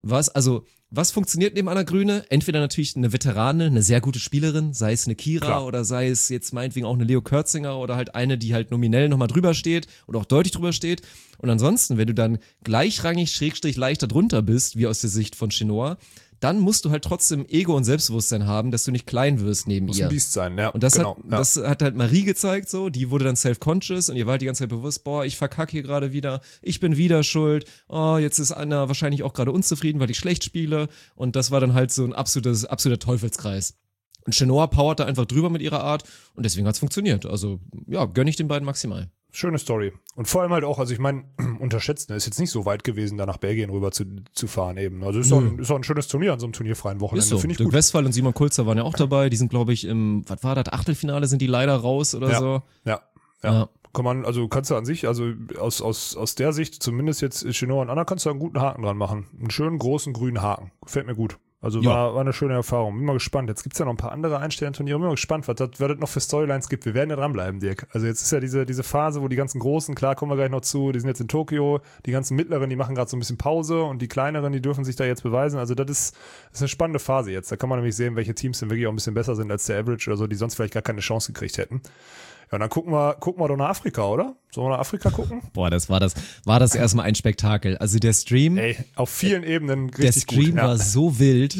Speaker 1: Was funktioniert neben Anna Grüne? Entweder natürlich eine Veterane, eine sehr gute Spielerin, sei es eine Kira oder sei es jetzt meinetwegen auch eine Leo Kürzinger oder halt eine, die halt nominell nochmal drüber steht oder auch deutlich drüber steht. Und ansonsten, wenn du dann gleichrangig / leichter drunter bist, wie aus der Sicht von Chenoa, dann musst du halt trotzdem Ego und Selbstbewusstsein haben, dass du nicht klein wirst neben ihr. Muss
Speaker 2: ein Biest sein, ja.
Speaker 1: Und das hat halt Marie gezeigt, so, die wurde dann self-conscious und ihr war halt die ganze Zeit bewusst, boah, ich verkacke hier gerade wieder, ich bin wieder schuld, oh, jetzt ist Anna wahrscheinlich auch gerade unzufrieden, weil ich schlecht spiele, und das war dann halt so ein absoluter Teufelskreis. Und Chenoa powert da einfach drüber mit ihrer Art und deswegen hat's funktioniert. Also, ja, gönn ich den beiden maximal.
Speaker 2: Schöne Story. Und vor allem halt auch, also ich meine, unterschätzen, ist jetzt nicht so weit gewesen, da nach Belgien rüber zu fahren eben. Also ist auch ein schönes Turnier an so einem turnierfreien Wochenende,
Speaker 1: ist so.
Speaker 2: Finde ich
Speaker 1: Dirk
Speaker 2: gut.
Speaker 1: Westphal und Simon Kulzer waren ja auch dabei. Die sind, glaube ich, im, was war das, Achtelfinale sind die leider raus oder so.
Speaker 2: Ja. kannst du an sich, also aus der Sicht, zumindest jetzt Chinoa und Anna, kannst du einen guten Haken dran machen. Einen schönen, großen, grünen Haken. Gefällt mir gut. Also war eine schöne Erfahrung. Bin mal gespannt. Jetzt gibt's ja noch ein paar andere Einstellungsturniere. Bin mal gespannt, was das noch für Storylines gibt. Wir werden ja dranbleiben, Dirk. Also jetzt ist ja diese Phase, wo die ganzen Großen, klar, kommen wir gleich noch zu, die sind jetzt in Tokio. Die ganzen Mittleren, die machen gerade so ein bisschen Pause und die Kleineren, die dürfen sich da jetzt beweisen. Also das ist eine spannende Phase jetzt. Da kann man nämlich sehen, welche Teams denn wirklich auch ein bisschen besser sind als der Average oder so, die sonst vielleicht gar keine Chance gekriegt hätten. Ja, und dann gucken wir doch nach Afrika, oder? Sollen wir nach Afrika gucken?
Speaker 1: Boah, war das erstmal ein Spektakel. Also der Stream.
Speaker 2: Ey, auf vielen Ebenen richtig gut.
Speaker 1: Der Stream war so wild.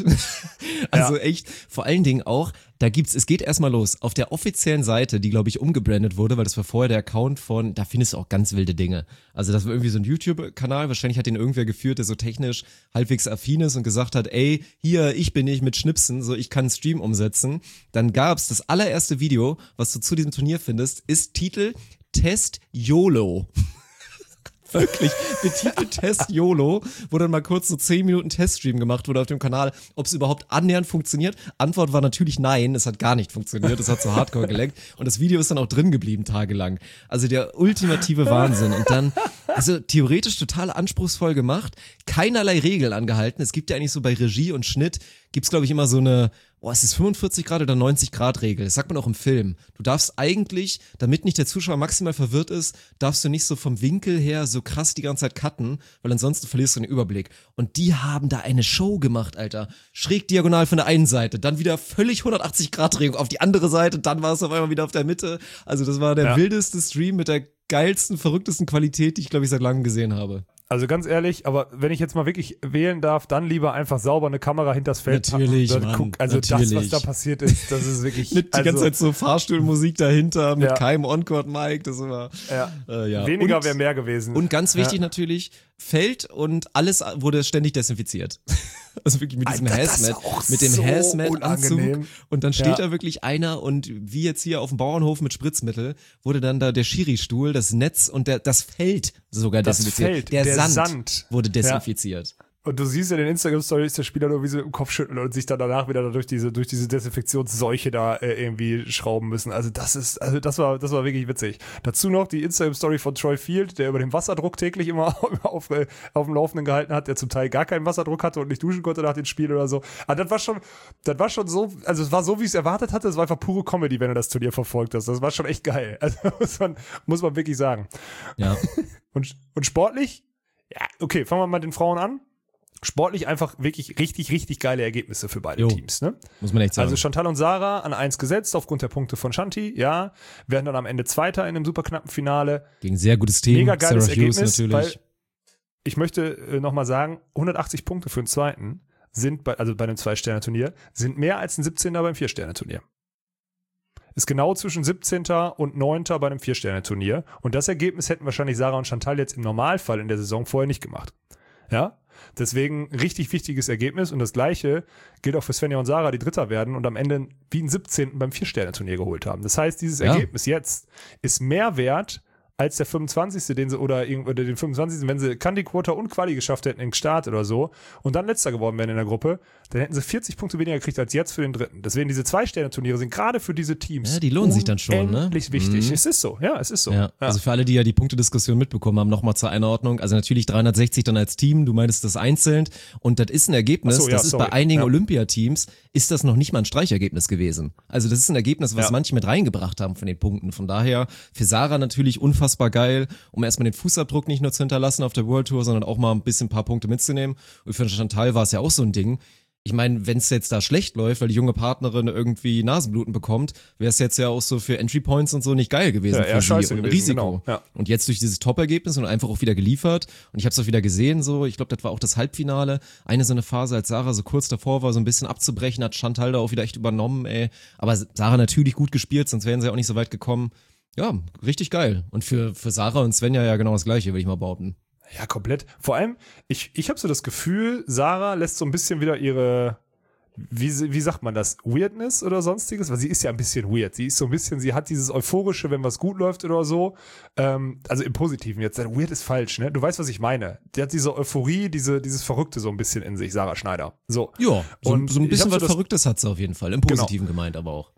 Speaker 1: Also echt, vor allen Dingen auch, es geht erstmal los. Auf der offiziellen Seite, die glaube ich umgebrandet wurde, weil das war vorher der Account da findest du auch ganz wilde Dinge. Also das war irgendwie so ein YouTube-Kanal, wahrscheinlich hat den irgendwer geführt, der so technisch halbwegs affin ist und gesagt hat, ey, hier, ich bin nicht mit Schnipsen, so ich kann einen Stream umsetzen. Dann gab's das allererste Video, was du zu diesem Turnier findest, ist Titel Test YOLO. Wirklich, betitelt Test YOLO, wo dann mal kurz so 10 Minuten Teststream gemacht wurde auf dem Kanal, ob es überhaupt annähernd funktioniert. Antwort war natürlich nein, es hat gar nicht funktioniert, es hat so hardcore geleckt und das Video ist dann auch drin geblieben tagelang. Also der ultimative Wahnsinn und dann, also theoretisch total anspruchsvoll gemacht, keinerlei Regeln angehalten. Es gibt ja eigentlich so bei Regie und Schnitt, gibt's glaube ich immer so eine, es ist 45 Grad oder 90 Grad Regel. Das sagt man auch im Film. Du darfst eigentlich, damit nicht der Zuschauer maximal verwirrt ist, darfst du nicht so vom Winkel her so krass die ganze Zeit cutten, weil ansonsten verlierst du den Überblick. Und die haben da eine Show gemacht, Alter. Schräg diagonal von der einen Seite, dann wieder völlig 180 Grad Drehung auf die andere Seite, dann war es auf einmal wieder auf der Mitte. Also das war der wildeste Stream mit der geilsten, verrücktesten Qualität, die ich glaube ich seit langem gesehen habe.
Speaker 2: Also ganz ehrlich, aber wenn ich jetzt mal wirklich wählen darf, dann lieber einfach sauber eine Kamera hinters Feld
Speaker 1: natürlich,
Speaker 2: packen.
Speaker 1: Mann,
Speaker 2: also
Speaker 1: natürlich.
Speaker 2: Das, was da passiert ist, das ist wirklich...
Speaker 1: Mit die ganze Zeit so Fahrstuhlmusik dahinter, mit keinem On-Court-Mic, das war...
Speaker 2: Weniger wäre mehr gewesen.
Speaker 1: Und ganz wichtig natürlich, Feld und alles wurde ständig desinfiziert. Also wirklich mit diesem Hazmat, mit dem Hazmat-Anzug. Und dann steht da wirklich einer und wie jetzt hier auf dem Bauernhof mit Spritzmittel, wurde dann da der Schiri-Stuhl, das Netz und das Feld sogar desinfiziert. Der Sand wurde desinfiziert.
Speaker 2: Und du siehst ja in den Instagram-Stories, der Spieler nur wie so im Kopf schütteln und sich dann danach wieder durch diese Desinfektionsseuche da irgendwie schrauben müssen. Also das war wirklich witzig. Dazu noch die Instagram-Story von Troy Field, der über den Wasserdruck täglich immer auf dem Laufenden gehalten hat, der zum Teil gar keinen Wasserdruck hatte und nicht duschen konnte nach dem Spiel oder so. Aber das war schon so, also es war so, wie ich es erwartet hatte, es war einfach pure Comedy, wenn du das Turnier verfolgt hast. Das war schon echt geil. Also muss man wirklich sagen.
Speaker 1: Ja.
Speaker 2: Und sportlich? Ja, okay, fangen wir mal mit den Frauen an. Sportlich einfach wirklich richtig, richtig geile Ergebnisse für beide Teams, ne?
Speaker 1: Muss man echt sagen.
Speaker 2: Also Chantal und Sarah an 1 gesetzt aufgrund der Punkte von Shanti, werden dann am Ende Zweiter in einem super knappen Finale.
Speaker 1: Gegen ein sehr gutes Team.
Speaker 2: Mega geiles
Speaker 1: Sarah Hughes
Speaker 2: Ergebnis,
Speaker 1: natürlich.
Speaker 2: weil ich möchte nochmal sagen, 180 Punkte für den Zweiten sind bei einem 2-Sterne-Turnier, sind mehr als ein 17er beim 4-Sterne-Turnier. Ist genau zwischen 17. und 9. bei einem 4-Sterne-Turnier. Und das Ergebnis hätten wahrscheinlich Sarah und Chantal jetzt im Normalfall in der Saison vorher nicht gemacht. Ja? Deswegen richtig wichtiges Ergebnis und das Gleiche gilt auch für Svenja und Sarah, die Dritter werden und am Ende wie einen 17. beim 4-Sterne-Turnier geholt haben. Das heißt, dieses Ergebnis jetzt ist mehr wert als der 25. oder den 25. wenn sie Candy-Quota und Quali geschafft hätten im Start oder so und dann Letzter geworden wären in der Gruppe, dann hätten sie 40 Punkte weniger gekriegt als jetzt für den Dritten. Deswegen diese 2-Sterne-Turniere sind gerade für diese Teams
Speaker 1: die lohnen sich dann schon, ne?
Speaker 2: Unendlich wichtig. Es ist so, es ist so.
Speaker 1: Ja. Also für alle, die ja die Punktediskussion mitbekommen haben, nochmal zur Einordnung. Also natürlich 360 dann als Team, du meintest das einzeln und das ist ein Ergebnis, ist bei einigen Olympiateams, ist das noch nicht mal ein Streichergebnis gewesen. Also das ist ein Ergebnis, was manche mit reingebracht haben von den Punkten. Von daher für Sarah natürlich unfassbar geil, um erstmal den Fußabdruck nicht nur zu hinterlassen auf der World Tour, sondern auch mal ein paar Punkte mitzunehmen. Und für Chantal war es ja auch so ein Ding. Ich meine, wenn es jetzt da schlecht läuft, weil die junge Partnerin irgendwie Nasenbluten bekommt, wäre es jetzt ja auch so für Entry Points und so nicht geil gewesen für sie und Risiko. Genau. Ja. Und jetzt durch dieses Top-Ergebnis und einfach auch wieder geliefert und ich habe es auch wieder gesehen, so, ich glaube, das war auch das Halbfinale, eine so eine Phase, als Sarah so kurz davor war, so ein bisschen abzubrechen, hat Chantal da auch wieder echt übernommen, aber Sarah natürlich gut gespielt, sonst wären sie ja auch nicht so weit gekommen. Ja, richtig geil. Und für Sarah und Svenja ja genau das Gleiche, würde ich mal behaupten.
Speaker 2: Ja, komplett. Vor allem, ich habe so das Gefühl, Sarah lässt so ein bisschen wieder ihre, wie sagt man das, Weirdness oder sonstiges, weil sie ist ja ein bisschen weird. Sie ist so ein bisschen, sie hat dieses Euphorische, wenn was gut läuft oder so. Also im Positiven jetzt. Weird ist falsch, ne? Du weißt, was ich meine. Die hat diese Euphorie, dieses Verrückte so ein bisschen in sich, Sarah Schneider. So.
Speaker 1: Ja, so ein bisschen was Verrücktes hat sie auf jeden Fall. Im Positiven gemeint aber auch.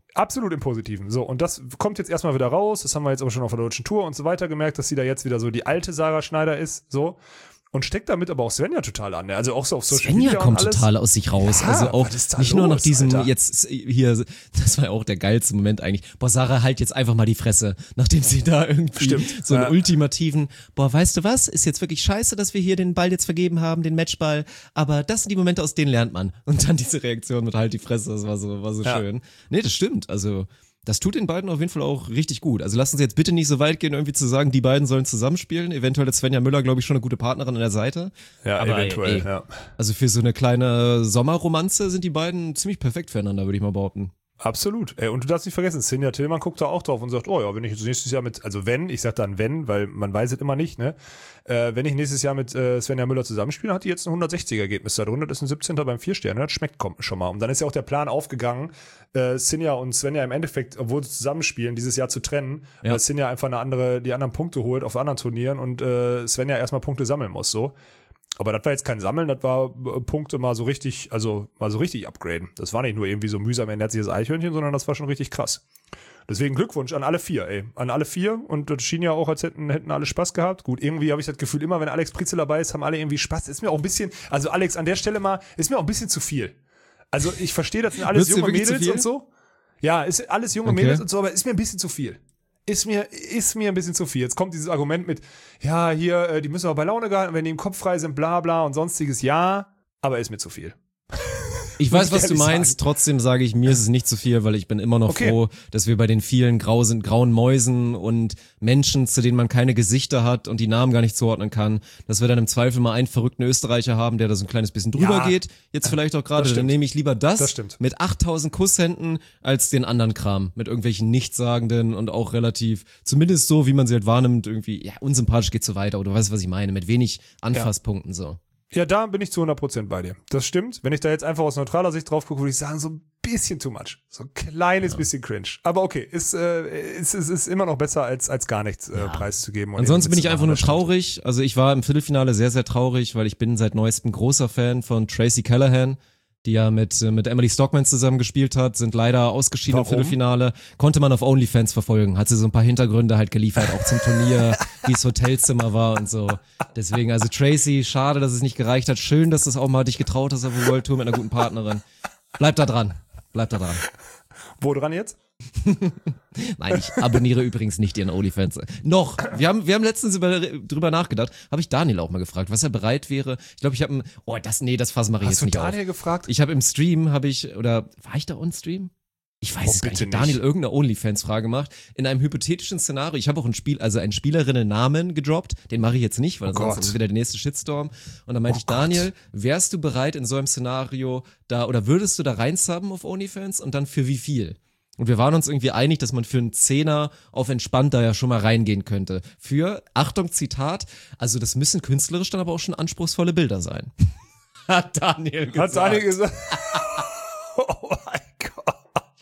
Speaker 2: Absolut im Positiven. So, und das kommt jetzt erstmal wieder raus. Das haben wir jetzt aber schon auf der deutschen Tour und so weiter gemerkt, dass sie da jetzt wieder so die alte Sarah Schneider ist. So. Und steckt damit aber auch Svenja total an. Also auch so auf Social Media.
Speaker 1: Svenja kommt
Speaker 2: und alles.
Speaker 1: total aus sich raus.
Speaker 2: Ja,
Speaker 1: also auch nicht nur nach diesem,
Speaker 2: Alter.
Speaker 1: jetzt hier, das war ja auch der geilste Moment eigentlich. Boah, Sarah, halt jetzt einfach mal die Fresse, nachdem sie da irgendwie so einen ultimativen, boah, weißt du was, ist jetzt wirklich scheiße, dass wir hier den Ball jetzt vergeben haben, den Matchball, aber das sind die Momente, aus denen lernt man. Und dann diese Reaktion mit halt die Fresse, das war so schön. Nee, das stimmt, also das tut den beiden auf jeden Fall auch richtig gut. Also lassen Sie jetzt bitte nicht so weit gehen, irgendwie zu sagen, die beiden sollen zusammenspielen. Eventuell hat Svenja Müller, glaube ich, schon eine gute Partnerin an der Seite.
Speaker 2: Ja, aber eventuell, ja.
Speaker 1: Also für so eine kleine Sommerromanze sind die beiden ziemlich perfekt füreinander, würde ich mal behaupten.
Speaker 2: Absolut. Und du darfst nicht vergessen, Sinja Tillmann guckt da auch drauf und sagt, oh ja, wenn ich jetzt nächstes Jahr mit, also wenn, ich sag dann wenn, weil man weiß es immer nicht, ne, wenn ich nächstes Jahr mit Svenja Müller zusammenspiele, hat die jetzt ein 160er-Ergebnis da drin, das ist ein 17. beim 4 Sterne, das schmeckt schon mal. Und dann ist ja auch der Plan aufgegangen, Sinja und Svenja im Endeffekt, obwohl sie zusammenspielen, dieses Jahr zu trennen, weil Sinja einfach die anderen Punkte holt auf anderen Turnieren und Svenja erstmal Punkte sammeln muss, so. Aber das war jetzt kein Sammeln, das war Punkte mal so richtig upgraden. Das war nicht nur irgendwie so mühsam ein herzliches Eichhörnchen, sondern das war schon richtig krass. Deswegen Glückwunsch an alle 4, ey. An alle 4. Und das schien ja auch, als hätten alle Spaß gehabt. Gut, irgendwie habe ich das Gefühl, immer wenn Alex Prizel dabei ist, haben alle irgendwie Spaß. Ist mir auch ein bisschen, also Alex, an der Stelle mal, ist mir auch ein bisschen zu viel. Also ich verstehe, das sind alles junge Mädels und so. Ja, ist alles junge Mädels und so, aber ist mir ein bisschen zu viel. Ist mir ein bisschen zu viel. Jetzt kommt dieses Argument mit, ja, hier, die müssen aber bei Laune gehalten, wenn die im Kopf frei sind, bla bla und sonstiges, ja, aber ist mir zu viel.
Speaker 1: Ich weiß, was du meinst, trotzdem sage ich, mir ist es nicht zu viel, weil ich bin immer noch froh, dass wir bei den vielen grauen Mäusen und Menschen, zu denen man keine Gesichter hat und die Namen gar nicht zuordnen kann, dass wir dann im Zweifel mal einen verrückten Österreicher haben, der da so ein kleines bisschen drüber geht, jetzt vielleicht auch gerade, dann nehme ich lieber das mit 8000 Kusshänden als den anderen Kram, mit irgendwelchen Nichtssagenden und auch relativ, zumindest so, wie man sie halt wahrnimmt, irgendwie, ja, unsympathisch geht so weiter, oder du weißt, was ich meine, mit wenig Anfasspunkten so.
Speaker 2: Ja, da bin ich zu 100% bei dir. Das stimmt. Wenn ich da jetzt einfach aus neutraler Sicht drauf gucke, würde ich sagen, so ein bisschen too much. So ein kleines bisschen cringe. Aber okay, ist immer noch besser, als gar nichts preiszugeben.
Speaker 1: Ansonsten bin ich einfach nur traurig. Also ich war im Viertelfinale sehr, sehr traurig, weil ich bin seit neuestem großer Fan von Tracy Callahan, die ja mit Emily Stockman zusammen gespielt hat, sind leider ausgeschieden im Viertelfinale. Konnte man auf OnlyFans verfolgen. Hat sie so ein paar Hintergründe halt geliefert, auch zum Turnier, wie das Hotelzimmer war und so. Deswegen, also Tracy, schade, dass es nicht gereicht hat. Schön, dass du es auch mal dich getraut hast auf der World Tour mit einer guten Partnerin. Bleib da dran.
Speaker 2: Wo dran jetzt?
Speaker 1: Nein, ich abonniere übrigens nicht ihren OnlyFans. Noch. Wir haben letztens drüber nachgedacht. Habe ich Daniel auch mal gefragt, was er bereit wäre. Ich glaube, ich habe das Fass mache ich jetzt nicht auf. Hast du Daniel gefragt? Ich habe im Stream, war ich da on Stream? Ich weiß es gar nicht. Daniel irgendeine OnlyFans-Frage gemacht. In einem hypothetischen Szenario, ich habe auch einen Spielerinnen-Namen gedroppt. Den mache ich jetzt nicht, weil sonst ist es wieder der nächste Shitstorm. Und dann meinte ich, Daniel, wärst du bereit in so einem Szenario oder würdest du da reinsubben auf OnlyFans und dann für wie viel? Und wir waren uns irgendwie einig, dass man für einen Zehner auf entspannt da ja schon mal reingehen könnte. Für, Achtung, Zitat, also das müssen künstlerisch dann aber auch schon anspruchsvolle Bilder sein. Hat Daniel gesagt.
Speaker 2: Oh mein Gott.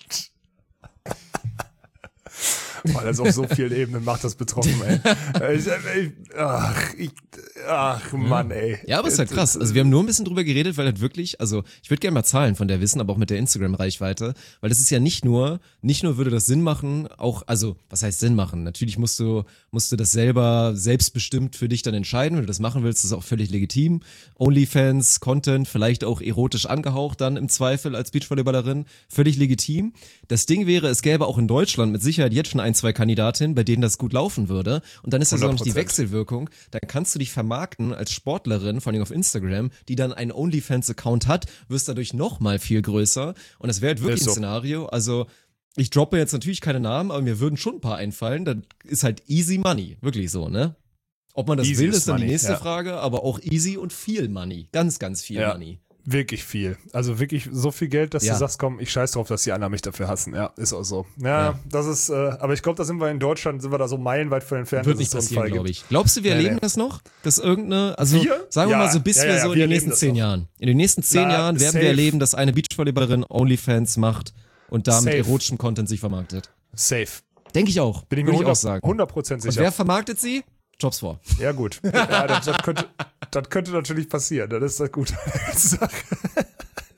Speaker 2: Boah, das auf so vielen Ebenen macht das betroffen, ey. Ach Mann, ey.
Speaker 1: Ja, aber ist halt krass. Also wir haben nur ein bisschen drüber geredet, weil halt wirklich, also ich würde gerne mal Zahlen von der wissen, aber auch mit der Instagram-Reichweite, weil das ist ja nicht nur würde das Sinn machen, auch, also was heißt Sinn machen? Natürlich musst du das selber selbstbestimmt für dich dann entscheiden, wenn du das machen willst, das ist auch völlig legitim. OnlyFans, Content, vielleicht auch erotisch angehaucht dann im Zweifel als Beachvolleyballerin, völlig legitim. Das Ding wäre, es gäbe auch in Deutschland mit Sicherheit jetzt schon 1, 2 Kandidatinnen, bei denen das gut laufen würde. Und dann ist das auch noch die Wechselwirkung. Dann kannst du dich vermarkten als Sportlerin, vor allem auf Instagram, die dann einen OnlyFans-Account hat, wirst dadurch noch mal viel größer. Und das wäre halt wirklich ein Szenario. Also ich droppe jetzt natürlich keine Namen, aber mir würden schon ein paar einfallen. Dann ist halt easy money. Wirklich so, ne? Ob man das will, ist dann die nächste Frage. Aber auch easy und viel Money. Ganz, ganz viel Money.
Speaker 2: Wirklich viel. Also wirklich so viel Geld, dass du sagst, komm, ich scheiß drauf, dass die anderen mich dafür hassen. Ja, ist auch so. Ja. Das ist, aber ich glaube, da sind wir in Deutschland, da so meilenweit von entfernt.
Speaker 1: Wird nicht passieren, glaube ich. Glaubst du, wir erleben das noch? Dass sagen wir mal so, bis wir so in den nächsten 10 Jahren. In den nächsten 10 Jahren werden wir erleben, dass eine Beachvolleyballerin OnlyFans macht und da mit erotischem Content sich vermarktet.
Speaker 2: Safe.
Speaker 1: Denke ich auch.
Speaker 2: Bin ich mir auch sagen. 100% sicher.
Speaker 1: Und wer vermarktet sie? Jobs vor.
Speaker 2: Ja, gut. Ja, das könnte natürlich passieren. Das ist das Gute.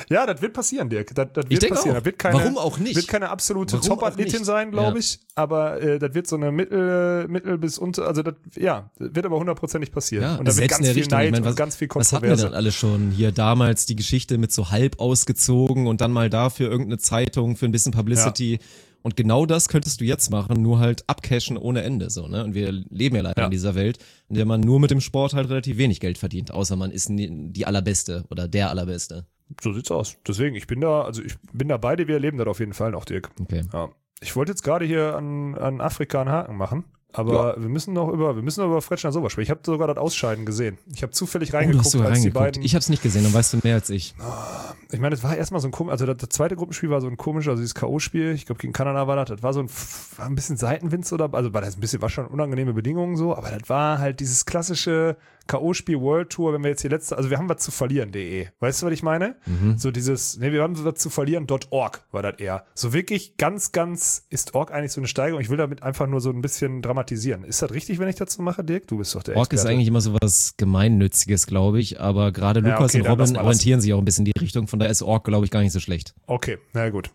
Speaker 2: Ja, das wird passieren, Dirk. Das wird
Speaker 1: Ich denke
Speaker 2: passieren.
Speaker 1: auch.
Speaker 2: Das wird keine,
Speaker 1: Warum auch nicht?
Speaker 2: Wird keine absolute
Speaker 1: Warum auch
Speaker 2: Top-Athletin
Speaker 1: nicht?
Speaker 2: sein, glaube ich. Aber das wird so eine Mittel bis unter, also das wird aber 100% passieren.
Speaker 1: Ja,
Speaker 2: und da wird ganz viel Neid und ganz viel
Speaker 1: was hatten wir
Speaker 2: Kontroverse.
Speaker 1: denn alle schon? Hier damals die Geschichte mit so halb ausgezogen und dann mal dafür irgendeine Zeitung für ein bisschen Publicity. Und genau das könntest du jetzt machen, nur halt abcashen ohne Ende, so, ne? Und wir leben ja leider in dieser Welt, in der man nur mit dem Sport halt relativ wenig Geld verdient, außer man ist die Allerbeste oder der Allerbeste.
Speaker 2: So sieht's aus. Deswegen, ich bin da beide, wir erleben das auf jeden Fall noch, Dirk.
Speaker 1: Okay.
Speaker 2: Ja. Ich wollte jetzt gerade hier an Afrika einen Haken machen, aber wir müssen noch über Fretschner Sowa sprechen. Ich habe sogar das Ausscheiden gesehen. Ich habe zufällig reingeguckt, die beiden.
Speaker 1: Ich habe es nicht gesehen, dann weißt du mehr als ich.
Speaker 2: Ich meine, es war erstmal so ein komisch, also das zweite Gruppenspiel war so ein komisches, also dieses K.O.-Spiel, ich glaube gegen Kanada war das war war ein bisschen Seitenwind so dabei, also war schon unangenehme Bedingungen so, aber das war halt dieses klassische K.O.-Spiel World Tour, wenn wir jetzt hier also wir haben was zu verlieren.de. Weißt du, was ich meine? So dieses, wir haben was zu verlieren.org war das eher. So wirklich ganz, ist Org eigentlich so eine Steigerung? Ich will damit einfach nur so ein bisschen dramatisieren. Ist das richtig, wenn ich dazu mache, Dirk? Du bist doch der
Speaker 1: Org
Speaker 2: Experte.
Speaker 1: ist eigentlich immer so was Gemeinnütziges, glaube ich, aber gerade Lukas und Robin orientieren sich auch ein bisschen in die Richtung, von daher ist Org, glaube ich, gar nicht so schlecht.
Speaker 2: Okay, na gut.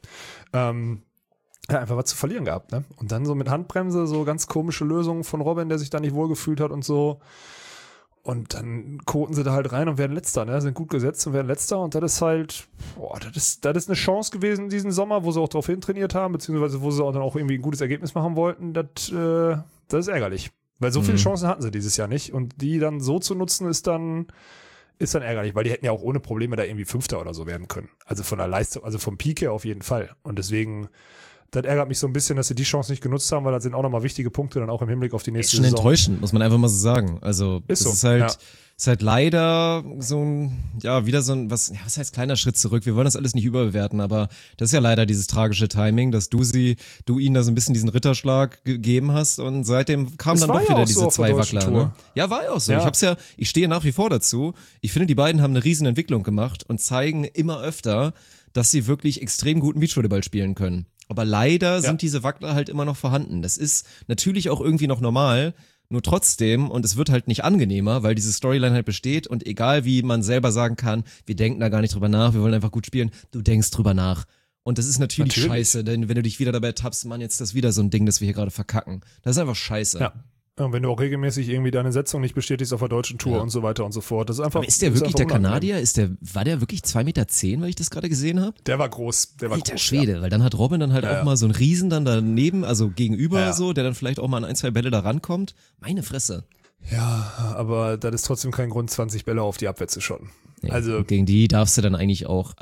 Speaker 2: Einfach was zu verlieren gehabt, ne? Und dann so mit Handbremse, so ganz komische Lösungen von Robin, der sich da nicht wohlgefühlt hat und so. Und dann koten sie da halt rein und werden Letzter, ne? Sind gut gesetzt und werden Letzter. Und das ist halt, das ist eine Chance gewesen diesen Sommer, wo sie auch drauf hintrainiert haben, beziehungsweise wo sie auch dann auch irgendwie ein gutes Ergebnis machen wollten. Das ist ärgerlich. Weil so viele Chancen hatten sie dieses Jahr nicht. Und die dann so zu nutzen, ist dann ärgerlich, weil die hätten ja auch ohne Probleme da irgendwie Fünfter oder so werden können. Also von der Leistung, also vom Peak her auf jeden Fall. Und deswegen, das ärgert mich so ein bisschen, dass sie die Chance nicht genutzt haben, weil das sind auch nochmal wichtige Punkte dann auch im Hinblick auf die nächste
Speaker 1: Saison.
Speaker 2: Saison.
Speaker 1: Ist schon enttäuschend, muss man einfach mal so sagen. Also
Speaker 2: ist so,
Speaker 1: ist halt leider so ein, wieder so ein, was heißt kleiner Schritt zurück? Wir wollen das alles nicht überbewerten, aber das ist ja leider dieses tragische Timing, dass du ihnen da so ein bisschen diesen Ritterschlag gegeben hast und seitdem kamen dann doch wieder diese zwei Wackler. Ne? Ja, war ja auch so. Ja. Ich stehe nach wie vor dazu. Ich finde, die beiden haben eine riesen Entwicklung gemacht und zeigen immer öfter, dass sie wirklich extrem guten Beachvolleyball spielen können. Aber leider sind diese Wackler halt immer noch vorhanden. Das ist natürlich auch irgendwie noch normal, nur trotzdem, und es wird halt nicht angenehmer, weil diese Storyline halt besteht und egal wie man selber sagen kann, wir denken da gar nicht drüber nach, wir wollen einfach gut spielen, du denkst drüber nach. Und das ist natürlich scheiße, denn wenn du dich wieder dabei tappst, Mann, jetzt ist das wieder so ein Ding, das wir hier gerade verkacken. Das ist einfach scheiße.
Speaker 2: Ja. Und wenn du auch regelmäßig irgendwie deine Setzung nicht bestätigst auf der deutschen Tour und so weiter und so fort. Das ist einfach.
Speaker 1: Aber ist der wirklich der Kanadier? War der wirklich 2,10 Meter, weil ich das gerade gesehen habe?
Speaker 2: Der war groß.
Speaker 1: Alter Schwede, weil dann hat Robin dann halt auch mal so einen Riesen dann daneben, also gegenüber so, der dann vielleicht auch mal an 1, 2 Bälle da rankommt. Meine Fresse.
Speaker 2: Ja, aber das ist trotzdem kein Grund, 20 Bälle auf die Abwehr zu schotten.
Speaker 1: Nee,
Speaker 2: also
Speaker 1: gegen die darfst du dann eigentlich auch,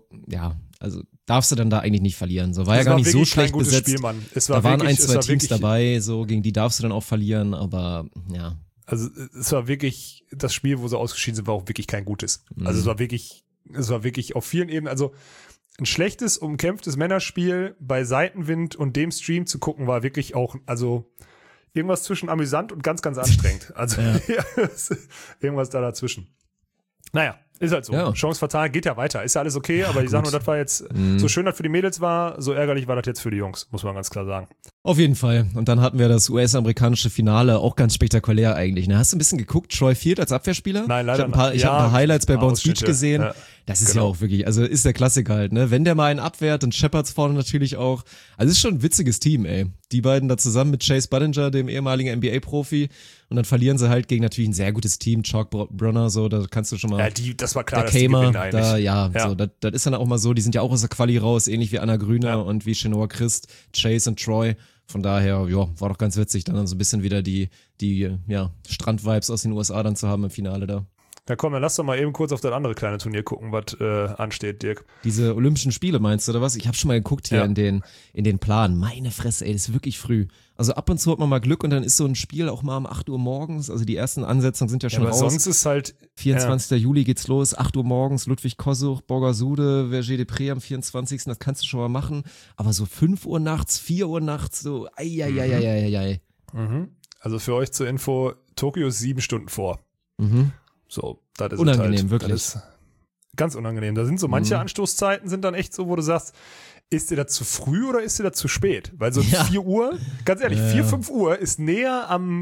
Speaker 1: darfst du dann da eigentlich nicht verlieren. So war ja gar nicht so schlecht besetzt.
Speaker 2: Spiel, Mann.
Speaker 1: Da waren 1, 2 Teams dabei, so gegen die darfst du dann auch verlieren, aber ja.
Speaker 2: Also es war wirklich, das Spiel, wo sie ausgeschieden sind, war auch wirklich kein gutes. Also es war wirklich auf vielen Ebenen, also ein schlechtes, umkämpftes Männerspiel bei Seitenwind und dem Stream zu gucken, war wirklich auch, also irgendwas zwischen amüsant und ganz, ganz anstrengend. Also irgendwas da dazwischen. Naja, ist halt so. Ja. Chance vertan, geht ja weiter. Ist ja alles okay, aber ich sage nur, das war jetzt, so schön das für die Mädels war, so ärgerlich war das jetzt für die Jungs, muss man ganz klar sagen.
Speaker 1: Auf jeden Fall. Und dann hatten wir das US-amerikanische Finale, auch ganz spektakulär eigentlich. Ne? Hast du ein bisschen geguckt, Troy Field als Abwehrspieler?
Speaker 2: Nein, leider
Speaker 1: nicht. Ich habe ein paar Highlights bei Bounce Beach gesehen. Ja. Das ist ja auch wirklich, also ist der Klassiker halt, ne? Wenn der mal einen abwehrt, dann Shepherds vorne natürlich auch. Also es ist schon ein witziges Team, ey. Die beiden da zusammen mit Chase Budinger, dem ehemaligen NBA-Profi. Und dann verlieren sie halt gegen natürlich ein sehr gutes Team, Chalk Brunner, so, da kannst du schon mal.
Speaker 2: Ja, das war klar,
Speaker 1: dass die gewinnen eigentlich. So, das ist dann auch mal so, die sind ja auch aus der Quali raus, ähnlich wie Anna Grüner und wie Chenoa Christ, Chase und Troy. Von daher, war doch ganz witzig, dann so ein bisschen wieder die Strand-Vibes aus den USA dann zu haben im Finale da.
Speaker 2: Ja komm, dann lass doch mal eben kurz auf das andere kleine Turnier gucken, was ansteht, Dirk.
Speaker 1: Diese Olympischen Spiele meinst du, oder was? Ich habe schon mal geguckt hier in den Plan. Meine Fresse, ey, das ist wirklich früh. Also ab und zu hat man mal Glück und dann ist so ein Spiel auch mal um 8 Uhr morgens. Also die ersten Ansetzungen sind ja schon raus.
Speaker 2: Sonst ist halt
Speaker 1: 24. Juli geht's los, 8 Uhr morgens, Ludwig Kossuch, Borgasude, Verger de Pré am 24. Das kannst du schon mal machen. Aber so 5 Uhr nachts, 4 Uhr nachts, so ei.
Speaker 2: Also für euch zur Info, Tokio ist 7 Stunden vor. So, das ist
Speaker 1: unangenehm,
Speaker 2: halt,
Speaker 1: wirklich.
Speaker 2: Das ist ganz unangenehm. Da sind so manche Anstoßzeiten sind dann echt so, wo du sagst, ist dir das zu früh oder ist dir das zu spät? Weil so 4 Uhr, ganz ehrlich, 4, 5 Uhr ist näher am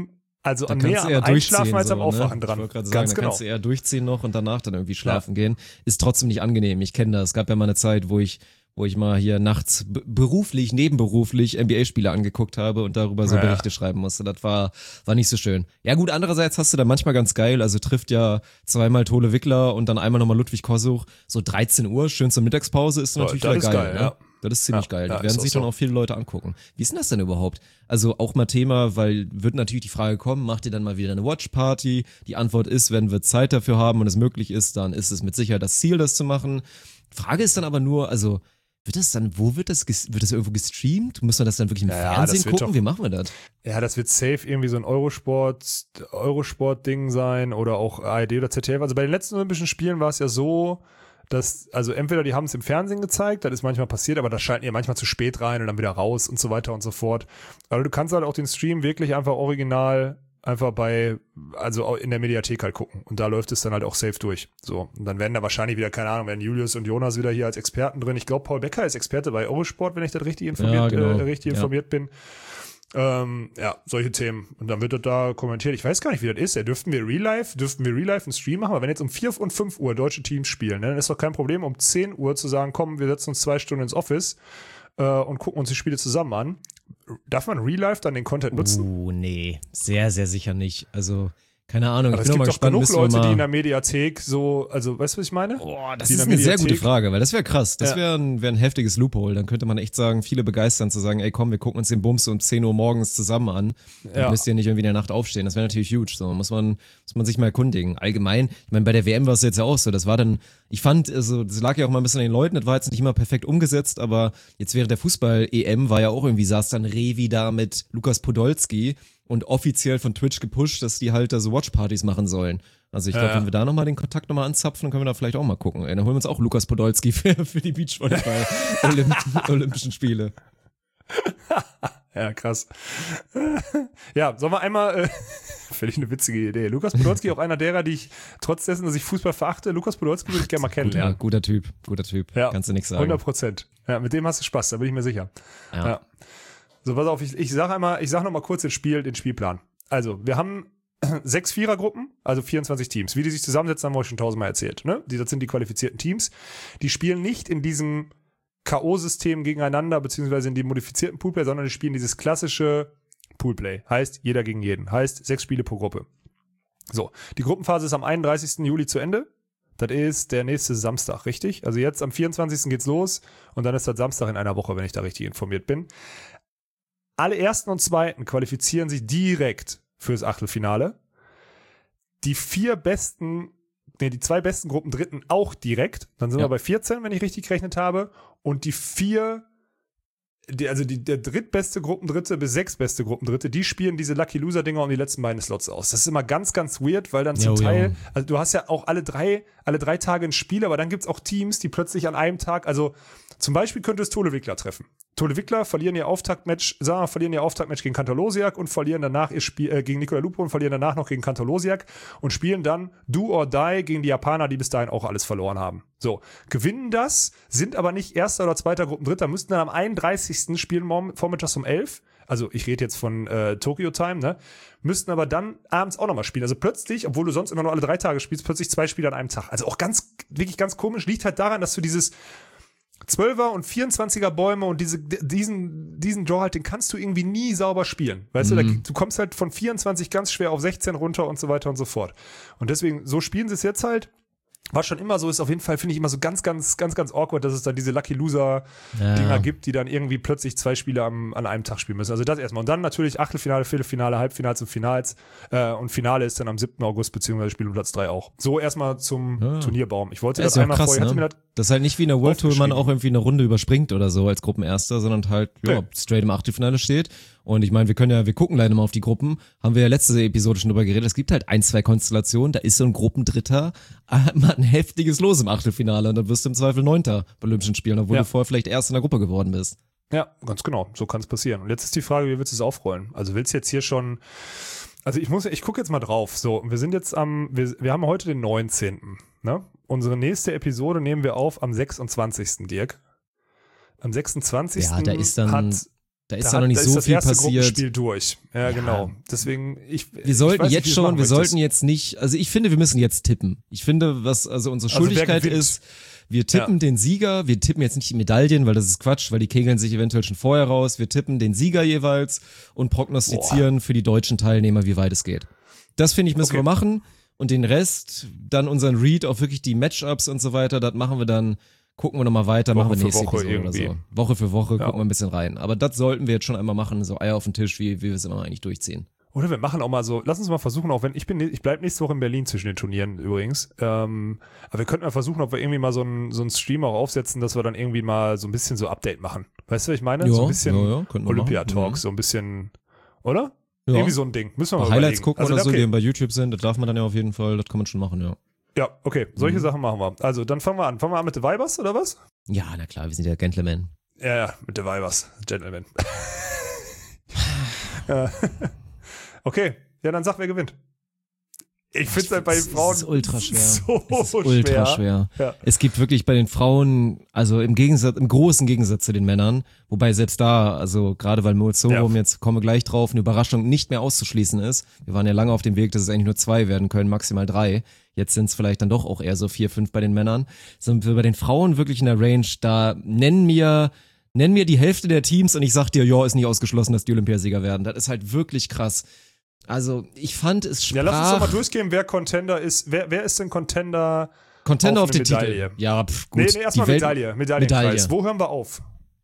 Speaker 2: Also
Speaker 1: da
Speaker 2: näher am Einschlafen als am Aufwachen
Speaker 1: dran.
Speaker 2: Ich
Speaker 1: wollte gerade sagen, da kannst du eher durchziehen noch und danach dann irgendwie schlafen gehen. Ist trotzdem nicht angenehm. Ich kenne das. Es gab ja mal eine Zeit, wo ich mal hier nachts nebenberuflich NBA-Spiele angeguckt habe und darüber so Berichte schreiben musste. Das war nicht so schön. Ja gut, andererseits hast du da manchmal ganz geil, also trifft ja zweimal Tole Wickler und dann einmal nochmal Ludwig Kosuch, so 13 Uhr, schön zur Mittagspause, ist natürlich wieder geil. Ne? Ja. Das ist ziemlich geil. Die werden sich dann auch viele Leute angucken. Wie ist denn das denn überhaupt? Also auch mal Thema, weil wird natürlich die Frage kommen, macht ihr dann mal wieder eine Watch-Party? Die Antwort ist, wenn wir Zeit dafür haben und es möglich ist, dann ist es mit Sicherheit das Ziel, das zu machen. Frage ist dann aber nur, also wird das irgendwo gestreamt? Muss man das dann wirklich im Fernsehen gucken? Wie machen wir das?
Speaker 2: Ja, das wird safe irgendwie so ein Eurosport-Ding sein oder auch ARD oder ZDF. Also bei den letzten Olympischen Spielen war es ja so, dass, also entweder die haben es im Fernsehen gezeigt, das ist manchmal passiert, aber das schalten ja manchmal zu spät rein und dann wieder raus und so weiter und so fort. Aber du kannst halt auch den Stream wirklich einfach original einfach also in der Mediathek halt gucken. Und da läuft es dann halt auch safe durch. So. Und dann werden da wahrscheinlich wieder, keine Ahnung, werden Julius und Jonas wieder hier als Experten drin. Ich glaube, Paul Becker ist Experte bei Eurosport, wenn ich das richtig informiert bin. Solche Themen. Und dann wird das da kommentiert. Ich weiß gar nicht, wie das ist. Dürften wir Real Life einen Stream machen? Aber wenn jetzt um 4 und 5 Uhr deutsche Teams spielen, dann ist doch kein Problem, um 10 Uhr zu sagen, komm, wir setzen uns 2 Stunden ins Office und gucken uns die Spiele zusammen an. Darf man Real Life dann den Content nutzen?
Speaker 1: Nee. Sehr, sehr sicher nicht. Also, keine Ahnung.
Speaker 2: Aber es gibt doch genug Leute, die in der Mediathek so, also, weißt du, was ich meine?
Speaker 1: Das ist eine sehr gute Frage, weil das wäre krass. Das wäre ein heftiges Loophole. Dann könnte man echt sagen, viele begeistern zu sagen, ey komm, wir gucken uns den Bums um 10 Uhr morgens zusammen an. Dann müsst ihr nicht irgendwie in der Nacht aufstehen. Das wäre natürlich huge. So, muss man sich mal erkundigen. Allgemein, ich meine, bei der WM war es jetzt ja auch so. Das war dann, ich fand, also, das lag ja auch mal ein bisschen an den Leuten. Das war jetzt nicht immer perfekt umgesetzt, aber jetzt während der Fußball-EM war ja auch irgendwie, saß dann Revi da mit Lukas Podolski und offiziell von Twitch gepusht, dass die halt da so Watchpartys machen sollen. Also ich glaube, wenn wir da nochmal den Kontakt nochmal anzapfen, dann können wir da vielleicht auch mal gucken. Dann holen wir uns auch Lukas Podolski für die Beachvolleyball-Olympischen Spiele.
Speaker 2: Ja, krass. Ja, sollen wir einmal, völlig eine witzige Idee. Lukas Podolski, auch einer derer, die ich, trotz dessen, dass ich Fußball verachte, Lukas Podolski würde ich gerne mal kennenlernen.
Speaker 1: Guter Typ. Ja, kannst du nichts sagen.
Speaker 2: 100%. Ja, mit dem hast du Spaß, da bin ich mir sicher. Ja. So, pass auf, ich sag noch mal kurz den Spielplan. Also, wir haben 6 Vierergruppen, also 24 Teams. Wie die sich zusammensetzen, haben wir euch schon 1000-mal erzählt. Ne? Das sind die qualifizierten Teams. Die spielen nicht in diesem K.O.-System gegeneinander, beziehungsweise in dem modifizierten Poolplay, sondern die spielen dieses klassische Poolplay. Heißt, jeder gegen jeden. Heißt, 6 Spiele pro Gruppe. So, die Gruppenphase ist am 31. Juli zu Ende. Das ist der nächste Samstag, richtig? Also jetzt am 24. geht's los und dann ist das Samstag in einer Woche, wenn ich da richtig informiert bin. Alle Ersten und Zweiten qualifizieren sich direkt fürs Achtelfinale. Die 2 besten Gruppen Dritten auch direkt. Dann sind wir bei 14, wenn ich richtig gerechnet habe. Und der drittbeste Gruppendritte bis 6 beste Gruppendritte, die spielen diese Lucky Loser-Dinger um die letzten beiden Slots aus. Das ist immer ganz, ganz weird, weil dann zum Teil, also du hast ja auch alle drei Tage ein Spiel, aber dann gibt's auch Teams, die plötzlich an einem Tag, also zum Beispiel könnte es Tole Wickler treffen. Tole Wickler verlieren ihr Auftaktmatch gegen Kantor-Losiak und verlieren danach ihr Spiel gegen Nikola Lupo und verlieren danach noch gegen Kantor-Losiak und spielen dann Do or Die gegen die Japaner, die bis dahin auch alles verloren haben. So, gewinnen das, sind aber nicht erster oder zweiter Gruppendritter, müssten dann am 31. spielen vormittags um 11. Also ich rede jetzt von Tokyo Time, ne? Müssten aber dann abends auch nochmal spielen. Also plötzlich, obwohl du sonst immer nur alle 3 Tage spielst, plötzlich 2 Spiele an einem Tag. Also auch wirklich ganz komisch, liegt halt daran, dass du dieses 12er und 24er Bäume und diesen Draw halt, den kannst du irgendwie nie sauber spielen. Weißt du, du kommst halt von 24 ganz schwer auf 16 runter und so weiter und so fort. Und deswegen, so spielen sie es jetzt halt. Was schon immer so ist, auf jeden Fall finde ich immer so ganz, ganz, ganz, ganz awkward, dass es da diese Lucky Loser-Dinger gibt, die dann irgendwie plötzlich 2 Spiele an einem Tag spielen müssen. Also das erstmal. Und dann natürlich Achtelfinale, Viertelfinale, Halbfinals und Finals. Und Finale ist dann am 7. August, beziehungsweise Spiel um Platz 3 auch. So erstmal zum Turnierbaum. Ich wollte das einmal
Speaker 1: krass,
Speaker 2: vorher.
Speaker 1: Ne? Das ist halt nicht wie in der World Tour, man auch irgendwie eine Runde überspringt oder so als Gruppenerster, sondern halt straight im Achtelfinale steht. Und ich meine, wir gucken leider mal auf die Gruppen, haben wir ja letzte Episode schon drüber geredet, es gibt halt 1, 2 Konstellationen, da ist so ein Gruppendritter, mal ein heftiges Los im Achtelfinale und dann wirst du im Zweifel 9. bei Olympischen Spielen, obwohl du vorher vielleicht erst in der Gruppe geworden bist.
Speaker 2: Ja, ganz genau, so kann es passieren. Und jetzt ist die Frage, wie willst du es aufrollen? Also willst du jetzt hier schon, also ich gucke jetzt mal drauf, so, wir sind jetzt wir haben heute den 19., ne? Unsere nächste Episode nehmen wir auf am 26., Dirk. Am 26.
Speaker 1: Ja, da Da ist ja noch nicht so viel passiert.
Speaker 2: Gruppenspiel durch. Ja, genau. Deswegen,
Speaker 1: wir sollten jetzt nicht, also ich finde, wir müssen jetzt tippen. Ich finde, was also unsere Schuldigkeit ist, wir tippen den Sieger, wir tippen jetzt nicht die Medaillen, weil das ist Quatsch, weil die kegeln sich eventuell schon vorher raus. Wir tippen den Sieger jeweils und prognostizieren für die deutschen Teilnehmer, wie weit es geht. Das finde ich, müssen wir machen. Und den Rest, dann unseren Read auf wirklich die Matchups und so weiter, das machen wir dann, gucken wir nochmal weiter, machen wir nächste Episode oder so. Woche für Woche gucken wir ein bisschen rein. Aber das sollten wir jetzt schon einmal machen, so Eier auf den Tisch, wie wir es immer eigentlich durchziehen.
Speaker 2: Oder wir machen auch mal so, lass uns mal versuchen, auch wenn ich bleib nächste Woche in Berlin zwischen den Turnieren übrigens, aber wir könnten mal versuchen, ob wir irgendwie mal so einen Stream auch aufsetzen, dass wir dann irgendwie mal so ein bisschen so Update machen. Weißt du, was ich meine? So ein bisschen Olympia-Talk, so ein bisschen, oder? Ja. Irgendwie so ein Ding. Müssen wir mal
Speaker 1: Highlights gucken also, oder so, die bei YouTube sind, das darf man dann ja auf jeden Fall, das kann man schon machen, ja.
Speaker 2: Ja, okay, solche Sachen machen wir. Also, dann fangen wir an. Fangen wir an mit The Vibers, oder was?
Speaker 1: Ja, na klar, wir sind ja Gentlemen.
Speaker 2: Ja, mit The Vibers, Gentlemen. Okay, ja, dann sag, wer gewinnt. Ich finde es halt bei den Frauen
Speaker 1: es ist ultra schwer.
Speaker 2: Ultra
Speaker 1: schwer. Ja. Es gibt wirklich bei den Frauen, also im großen Gegensatz zu den Männern, wobei selbst da, also gerade weil Mozorum, jetzt kommen wir gleich drauf, eine Überraschung nicht mehr auszuschließen ist. Wir waren ja lange auf dem Weg, dass es eigentlich nur 2 werden können, maximal 3. Jetzt sind es vielleicht dann doch auch eher so 4, 5 bei den Männern. Sind wir bei den Frauen wirklich in der Range, da nenn mir die Hälfte der Teams und ich sag dir, ist nicht ausgeschlossen, dass die Olympiasieger werden. Das ist halt wirklich krass. Also, ich fand es sprach...
Speaker 2: Ja, lass uns doch mal durchgehen, wer Contender ist. Wer ist denn Contender
Speaker 1: auf den
Speaker 2: Medaille?
Speaker 1: Titel. Ja, gut.
Speaker 2: Nee, erstmal Medaillenkreis. Wo hören wir auf?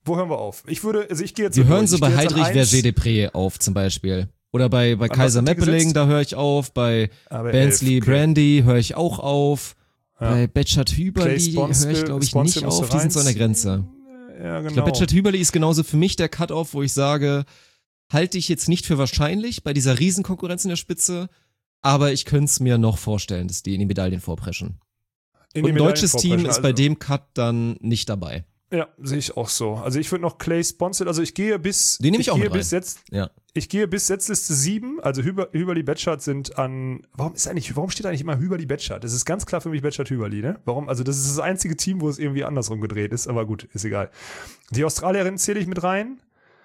Speaker 2: Ich gehe jetzt...
Speaker 1: Wir hören so bei Heidrich Verger-Depré auf, zum Beispiel. Oder bei Kaiser Meppeling, da höre ich auf. Bei Bensley Brandy höre ich auch auf. Ja. Bei Betschart Hüberli höre ich, glaube ich, nicht auf. Die sind so an der Grenze.
Speaker 2: Ja, genau.
Speaker 1: Ich glaube, Betschart Hüberli ist genauso für mich der Cut-Off, wo ich sage... halte ich jetzt nicht für wahrscheinlich bei dieser Riesenkonkurrenz in der Spitze, aber ich könnte es mir noch vorstellen, dass die in die Medaillen vorpreschen. Und ein deutsches Team ist bei dem Cut dann nicht dabei.
Speaker 2: Ja, sehe ich auch so. Also ich würde noch Clay Sponsel, also ich gehe bis...
Speaker 1: Den nehme ich auch mit rein.
Speaker 2: Ich gehe bis Setzliste 7, also Hüberli Betschart sind an... Warum steht eigentlich immer Hüberli Betschart? Das ist ganz klar für mich Betschart Hüberli, ne? Warum? Also das ist das einzige Team, wo es irgendwie andersrum gedreht ist, aber gut, ist egal. Die Australierin zähle ich mit rein.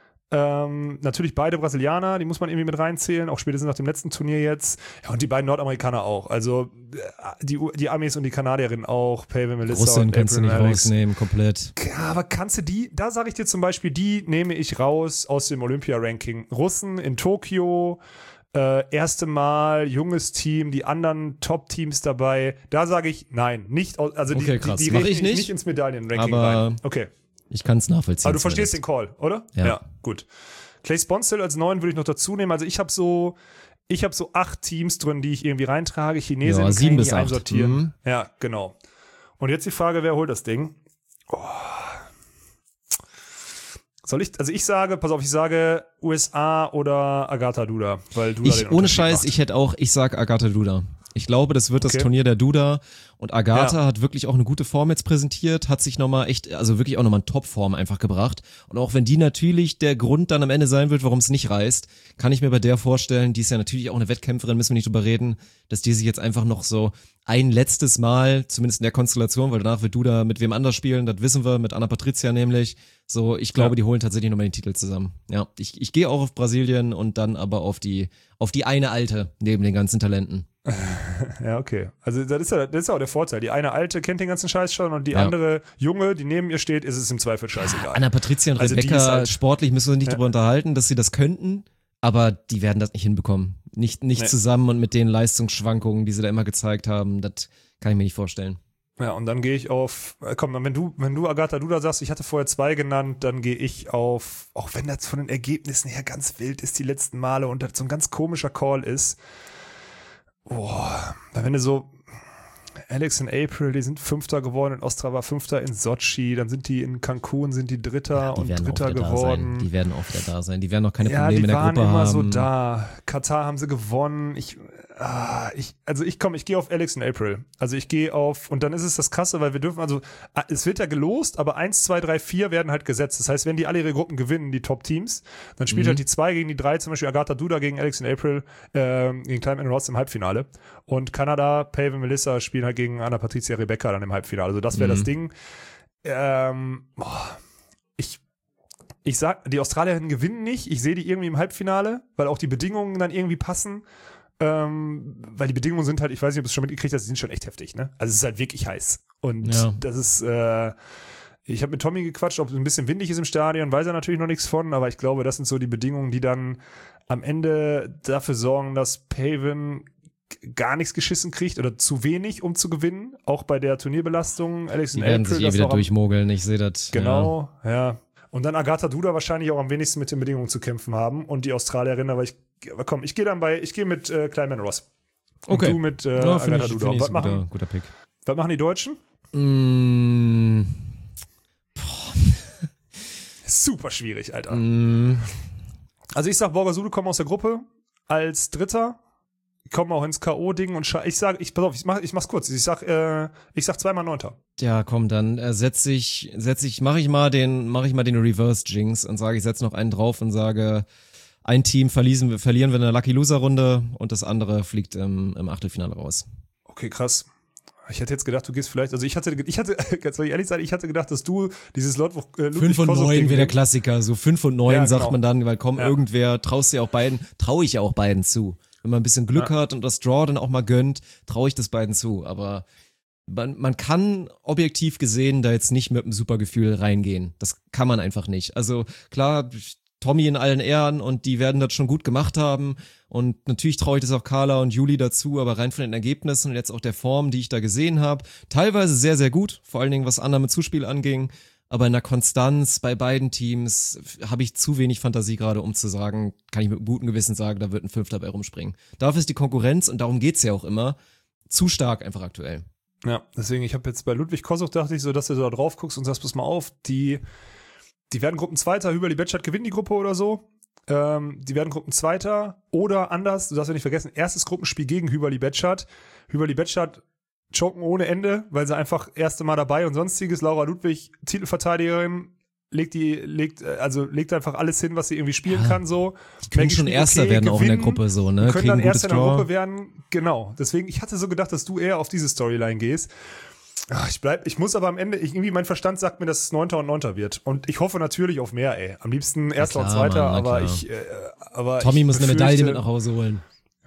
Speaker 2: Natürlich beide Brasilianer, die muss man irgendwie mit reinzählen, auch spätestens nach dem letzten Turnier jetzt. Ja, und die beiden Nordamerikaner auch. Also die Amis und die Kanadierinnen auch, Pavin Melissa
Speaker 1: Russen
Speaker 2: und
Speaker 1: kannst
Speaker 2: April
Speaker 1: du nicht
Speaker 2: Alex.
Speaker 1: Rausnehmen, komplett.
Speaker 2: Ja, aber kannst du da sage ich dir zum Beispiel, die nehme ich raus aus dem Olympia-Ranking. Russen in Tokio, erste Mal, junges Team, die anderen Top-Teams dabei. Da sage ich, nein, nicht, also
Speaker 1: okay,
Speaker 2: die rechne ich nicht ins Medaillen-Ranking rein. Okay.
Speaker 1: Ich kann es nachvollziehen.
Speaker 2: Aber du verstehst den Call, oder? Ja, gut. Clay Sponsel als 9 würde ich noch dazu nehmen. Also ich habe so 8 Teams drin, die ich irgendwie reintrage. Chinesen
Speaker 1: 7 bis 8
Speaker 2: einsortieren. Mhm. Ja, genau. Und jetzt die Frage, wer holt das Ding? Ich sage USA oder Agatha Duda, weil Duda
Speaker 1: ohne Scheiß, macht. Ich sag Agatha Duda. Ich glaube, das wird das Turnier der Duda und Agatha hat wirklich auch eine gute Form jetzt präsentiert, hat sich nochmal wirklich auch nochmal in Topform einfach gebracht. Und auch wenn die natürlich der Grund dann am Ende sein wird, warum es nicht reißt, kann ich mir bei der vorstellen, die ist ja natürlich auch eine Wettkämpferin, müssen wir nicht drüber reden, dass die sich jetzt einfach noch so ein letztes Mal, zumindest in der Konstellation, weil danach wird Duda mit wem anders spielen, das wissen wir, mit Anna Patricia nämlich. So, ich glaube, die holen tatsächlich nochmal den Titel zusammen. Ja, ich gehe auch auf Brasilien und dann aber auf die eine Alte neben den ganzen Talenten.
Speaker 2: Ja, okay. Also das ist ja auch der Vorteil. Die eine Alte kennt den ganzen Scheiß schon und die andere Junge, die neben ihr steht, ist es im Zweifel scheißegal.
Speaker 1: Anna Patricia und Rebecca, halt, sportlich müssen wir uns nicht darüber unterhalten, dass sie das könnten, aber die werden das nicht hinbekommen. Nicht zusammen und mit den Leistungsschwankungen, die sie da immer gezeigt haben, das kann ich mir nicht vorstellen.
Speaker 2: Ja, und dann gehe ich auf, wenn du Agatha Duda sagst, ich hatte vorher 2 genannt, dann gehe ich auf, auch wenn das von den Ergebnissen her ganz wild ist die letzten Male und das so ein ganz komischer Call ist, wenn du so Alex und April, die sind 5. geworden, in Ostrava 5. in Sochi, dann sind die in Cancun, sind die Dritter und Dritter geworden.
Speaker 1: Die werden auch wieder da sein, die werden noch keine Probleme in der Gruppe haben.
Speaker 2: Ja, die waren immer so da. Katar haben sie gewonnen. Ich gehe auf Alex und April. Also ich gehe auf, und dann ist es das Krasse, weil wir dürfen, also es wird ja gelost, aber 1, 2, 3, 4 werden halt gesetzt. Das heißt, wenn die alle ihre Gruppen gewinnen, die Top-Teams, dann spielt halt die 2 gegen die 3, zum Beispiel Agatha Duda gegen Alex und April, gegen Climb and Ross im Halbfinale. Und Kanada, Pavin Melissa spielen halt gegen Anna Patricia Rebecca dann im Halbfinale. Also das wäre das Ding. Ich sag, die Australierinnen gewinnen nicht. Ich sehe die irgendwie im Halbfinale, weil auch die Bedingungen dann irgendwie passen. Weil die Bedingungen sind halt, ich weiß nicht, ob du es schon mitgekriegt hast, die sind schon echt heftig, ne? Also es ist halt wirklich heiß. Und das ist, ich habe mit Tommy gequatscht, ob es ein bisschen windig ist im Stadion, weiß er natürlich noch nichts von, aber ich glaube, das sind so die Bedingungen, die dann am Ende dafür sorgen, dass Paven gar nichts geschissen kriegt oder zu wenig, um zu gewinnen. Auch bei der Turnierbelastung.
Speaker 1: Die werden sich wieder durchmogeln, ich sehe das.
Speaker 2: Genau, ja. Und dann Agatha Duda wahrscheinlich auch am wenigsten mit den Bedingungen zu kämpfen haben. Und die Australierinnen, aber ich gehe mit Kleinman Ross. Und du mit Agatha Duda.
Speaker 1: Guter Pick.
Speaker 2: Was machen die Deutschen? Super schwierig, Alter. Also ich sag, Borgasude kommen aus der Gruppe als Dritter. Kommen auch ins K.O.-Ding und ich mach's kurz. Ich sag zweimal Neunter.
Speaker 1: Ja, komm, dann mache ich mal den Reverse Jinx und sage, ich setze noch einen drauf und sage, ein Team verlieren wir in der Lucky Loser Runde und das andere fliegt im Achtelfinale raus.
Speaker 2: Okay, krass. Ich hätte jetzt gedacht, du gehst vielleicht, also ich hatte, ganz ehrlich sein, ich hatte gedacht, dass du dieses Ludwig
Speaker 1: 5 und 9 wäre der Klassiker, so 5 und 9
Speaker 2: ja,
Speaker 1: sagt
Speaker 2: genau.
Speaker 1: man dann, weil irgendwer, traue ich ja auch beiden zu. Wenn man ein bisschen Glück hat und das Draw dann auch mal gönnt, traue ich das beiden zu. Aber man kann objektiv gesehen da jetzt nicht mit einem super Gefühl reingehen. Das kann man einfach nicht. Also klar, Tommy in allen Ehren und die werden das schon gut gemacht haben. Und natürlich traue ich das auch Carla und Juli dazu, aber rein von den Ergebnissen und jetzt auch der Form, die ich da gesehen habe, teilweise sehr, sehr gut, vor allen Dingen was Annahme-Zuspiel anging. Aber in der Konstanz bei beiden Teams habe ich zu wenig Fantasie gerade, um zu sagen, kann ich mit gutem Gewissen sagen, da wird ein Fünfter bei rumspringen. Dafür ist die Konkurrenz, und darum geht's ja auch immer, zu stark einfach aktuell.
Speaker 2: Ja, deswegen, ich habe jetzt bei Ludwig Kossuch, dachte ich so, dass du da drauf guckst und sagst, pass mal auf, die werden Gruppenzweiter, Hüberli-Betschart gewinnt die Gruppe oder so. Die werden Gruppenzweiter oder anders, du darfst ja nicht vergessen, erstes Gruppenspiel gegen Hüberli-Betschart. Hüberli-Betschart choken ohne Ende, weil sie einfach erste Mal dabei und sonstiges. Laura Ludwig, Titelverteidigerin, legt einfach alles hin, was sie irgendwie spielen kann, so.
Speaker 1: Die können schon Erster werden auch in der Gruppe, so, ne?
Speaker 2: Können dann Erster in der Gruppe werden, genau. Deswegen, ich hatte so gedacht, dass du eher auf diese Storyline gehst. Ich muss aber am Ende, mein Verstand sagt mir, dass es 9. und 9. wird. Und ich hoffe natürlich auf mehr, ey. Am liebsten Erster und Zweiter, aber
Speaker 1: Tommy muss eine Medaille mit nach Hause holen.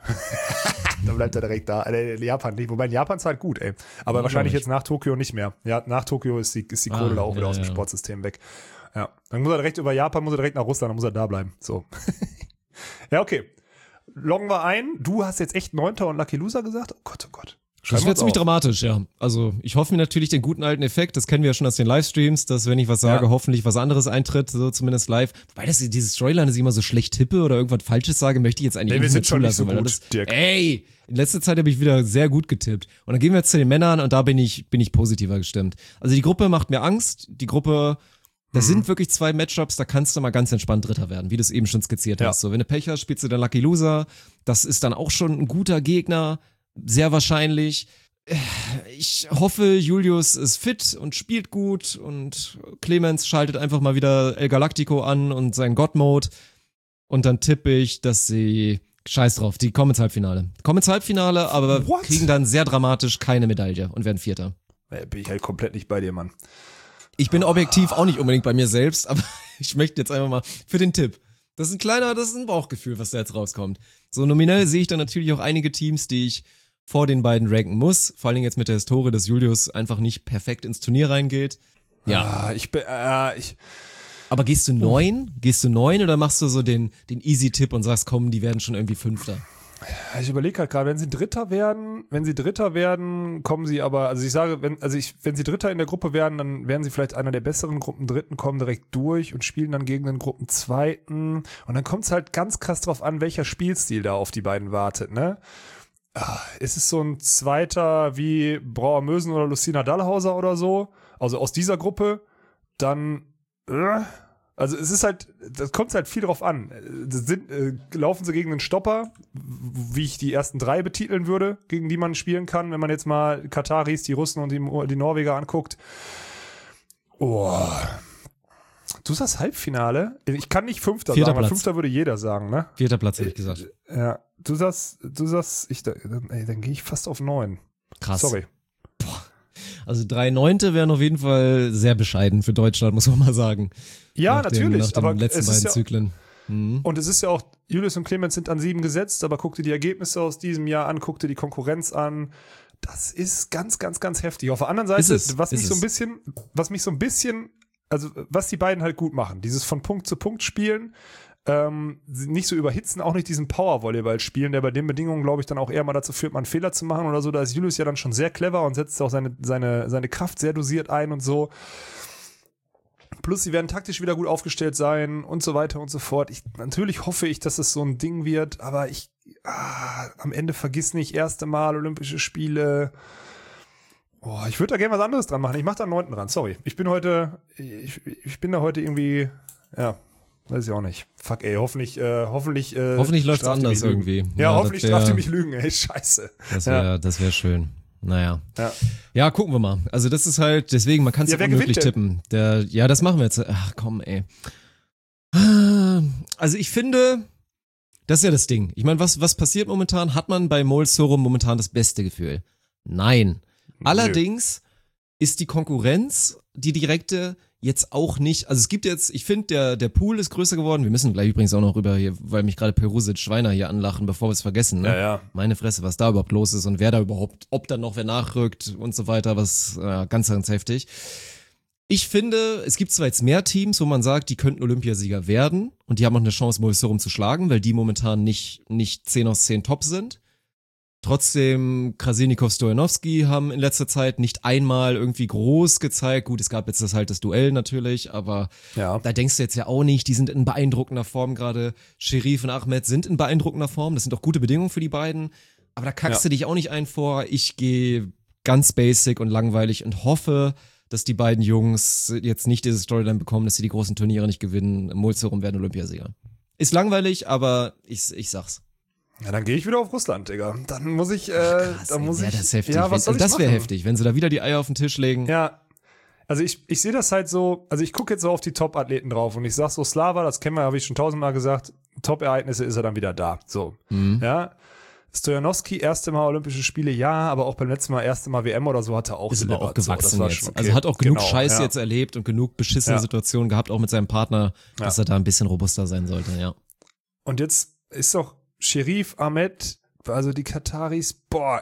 Speaker 2: Da bleibt er direkt da. Japan nicht. Wobei in Japan ist halt gut, ey. Aber wahrscheinlich jetzt nach Tokio nicht mehr. Ja, nach Tokio ist die Kohle da auch wieder aus dem Sportsystem weg. Ja. Dann muss er direkt nach Russland, dann muss er da bleiben. So. Ja, okay. Loggen wir ein. Du hast jetzt echt 9. und Lucky Loser gesagt? Oh Gott, oh Gott.
Speaker 1: Das wäre ziemlich dramatisch, ja. Also ich hoffe mir natürlich den guten alten Effekt, das kennen wir ja schon aus den Livestreams, dass wenn ich was sage, hoffentlich was anderes eintritt, so zumindest live. Wobei diese Storyline, dass ich immer so schlecht tippe oder irgendwas Falsches sage, möchte ich jetzt eigentlich
Speaker 2: nicht mehr zulassen.
Speaker 1: Schon nicht so gut, Dirk. In letzter Zeit habe ich wieder sehr gut getippt. Und dann gehen wir jetzt zu den Männern und da bin ich positiver gestimmt. Also die Gruppe macht mir Angst. Die Gruppe, das sind wirklich 2 Matchups, da kannst du mal ganz entspannt Dritter werden, wie du es eben schon skizziert hast. So, wenn du Pech hast, spielst du dann Lucky Loser. Das ist dann auch schon ein guter Gegner. Sehr wahrscheinlich. Ich hoffe, Julius ist fit und spielt gut und Clemens schaltet einfach mal wieder El Galactico an und seinen God-Mode und dann tippe ich, dass sie, scheiß drauf, die kommen ins Halbfinale. Aber kriegen dann sehr dramatisch keine Medaille und werden Vierter.
Speaker 2: Bin ich halt komplett nicht bei dir, Mann.
Speaker 1: Ich bin objektiv auch nicht unbedingt bei mir selbst, aber ich möchte jetzt einfach mal für den Tipp. Das ist ein Bauchgefühl, was da jetzt rauskommt. So nominell sehe ich dann natürlich auch einige Teams, die ich vor den beiden ranken muss. Vor allen Dingen jetzt mit der Historie, dass Julius einfach nicht perfekt ins Turnier reingeht. Ja.
Speaker 2: Aber
Speaker 1: gehst du 9? Oder machst du so den Easy-Tipp und sagst, komm, die werden schon irgendwie Fünfter?
Speaker 2: Ich überlege halt gerade, wenn sie Dritter werden, kommen sie aber, also ich sage, wenn sie Dritter in der Gruppe werden, dann werden sie vielleicht einer der besseren Gruppendritten, kommen direkt durch und spielen dann gegen den Gruppenzweiten. Und dann kommt es halt ganz krass drauf an, welcher Spielstil da auf die beiden wartet, ne? Ist es so ein Zweiter wie Brauer Mösen oder Lucina Dallhauser oder so, also aus dieser Gruppe, dann, also es ist halt, das kommt halt viel drauf an. Laufen sie gegen einen Stopper, wie ich die ersten 3 betiteln würde, gegen die man spielen kann, wenn man jetzt mal Kataris, die Russen und die Norweger anguckt. Oh. Du sagst Halbfinale? Ich kann nicht Fünfter sagen, weil Fünfter würde jeder sagen, ne?
Speaker 1: 4. Platz, hätte ich gesagt.
Speaker 2: Ja, du sagst, dann gehe ich fast auf 9.
Speaker 1: Krass.
Speaker 2: Sorry.
Speaker 1: Boah. Also 3 Neunte wären auf jeden Fall sehr bescheiden für Deutschland, muss man mal sagen.
Speaker 2: Ja, natürlich.
Speaker 1: Nach den
Speaker 2: aber
Speaker 1: letzten beiden Zyklen.
Speaker 2: Und es ist ja auch, Julius und Clemens sind an 7 gesetzt, aber guck dir die Ergebnisse aus diesem Jahr an, guck dir die Konkurrenz an. Das ist ganz, ganz, ganz heftig. Auf der anderen Seite, was mich so ein bisschen, also was die beiden halt gut machen, dieses von Punkt zu Punkt spielen, nicht so überhitzen, auch nicht diesen Power-Volleyball spielen, der bei den Bedingungen, glaube ich, dann auch eher mal dazu führt, mal einen Fehler zu machen oder so. Da ist Julius ja dann schon sehr clever und setzt auch seine Kraft sehr dosiert ein und so. Plus, sie werden taktisch wieder gut aufgestellt sein und so weiter und so fort. Natürlich hoffe ich, dass es so ein Ding wird, aber am Ende vergiss nicht, erste Mal Olympische Spiele. Ich würde da gerne was anderes dran machen. Ich mache da 9. dran, sorry. Ich bin da heute irgendwie, ja, weiß ich auch nicht. Fuck, ey, hoffentlich
Speaker 1: läuft's anders irgendwie.
Speaker 2: Ja, hoffentlich straft ihr mich Lügen, ey, scheiße.
Speaker 1: Das wäre schön. Naja. Ja, gucken wir mal. Also das ist halt, deswegen, man kann es ja unmöglich tippen. Das machen wir jetzt. Ach komm, ey. Also ich finde, das ist ja das Ding. Ich meine, was passiert momentan? Hat man bei Molsorum momentan das beste Gefühl? Nein. Allerdings ist die Konkurrenz, die direkte, jetzt auch nicht, also es gibt jetzt, ich finde, der Pool ist größer geworden. Wir müssen gleich übrigens auch noch rüber hier, weil mich gerade Perusic Schweiner hier anlachen, bevor wir es vergessen. Ne?
Speaker 2: Ja.
Speaker 1: Meine Fresse, was da überhaupt los ist und wer da überhaupt, ob dann noch wer nachrückt und so weiter, was ganz, ganz heftig. Ich finde, es gibt zwar jetzt mehr Teams, wo man sagt, die könnten Olympiasieger werden und die haben auch eine Chance, Molsorum zu schlagen, weil die momentan nicht 10 aus 10 top sind. Trotzdem, Krasilnikov, Stojanowski haben in letzter Zeit nicht einmal irgendwie groß gezeigt. Gut, es gab jetzt das Duell natürlich, aber da denkst du jetzt ja auch nicht, die sind in beeindruckender Form gerade. Sherif und Ahmed sind in beeindruckender Form, das sind auch gute Bedingungen für die beiden. Aber da kackst du dich auch nicht ein vor. Ich gehe ganz basic und langweilig und hoffe, dass die beiden Jungs jetzt nicht diese Storyline bekommen, dass sie die großen Turniere nicht gewinnen. Molsorum werden Olympiasieger. Ist langweilig, aber ich sag's.
Speaker 2: Ja, dann gehe ich wieder auf Russland, Digga. Dann muss ich,
Speaker 1: das ist heftig.
Speaker 2: Ja, was soll ich
Speaker 1: das wäre
Speaker 2: machen?
Speaker 1: heftig, wenn sie da wieder die Eier auf den Tisch legen.
Speaker 2: Ja, also ich sehe das halt so, also ich gucke jetzt so auf die Top-Athleten drauf und ich sag so, Slava, das kennen wir, habe ich schon 1000-mal gesagt, Top-Ereignisse ist er dann wieder da. So, ja. Stojanowski, erste Mal Olympische Spiele, ja, aber auch beim letzten Mal, erste Mal WM oder so hat er auch
Speaker 1: ist aber auch gewachsen
Speaker 2: so,
Speaker 1: jetzt.
Speaker 2: Okay.
Speaker 1: Also hat auch genug Scheiß jetzt erlebt und genug beschissene Situationen gehabt, auch mit seinem Partner, dass er da ein bisschen robuster sein sollte, ja.
Speaker 2: Und jetzt ist doch Sherif, Ahmed, also die Kataris,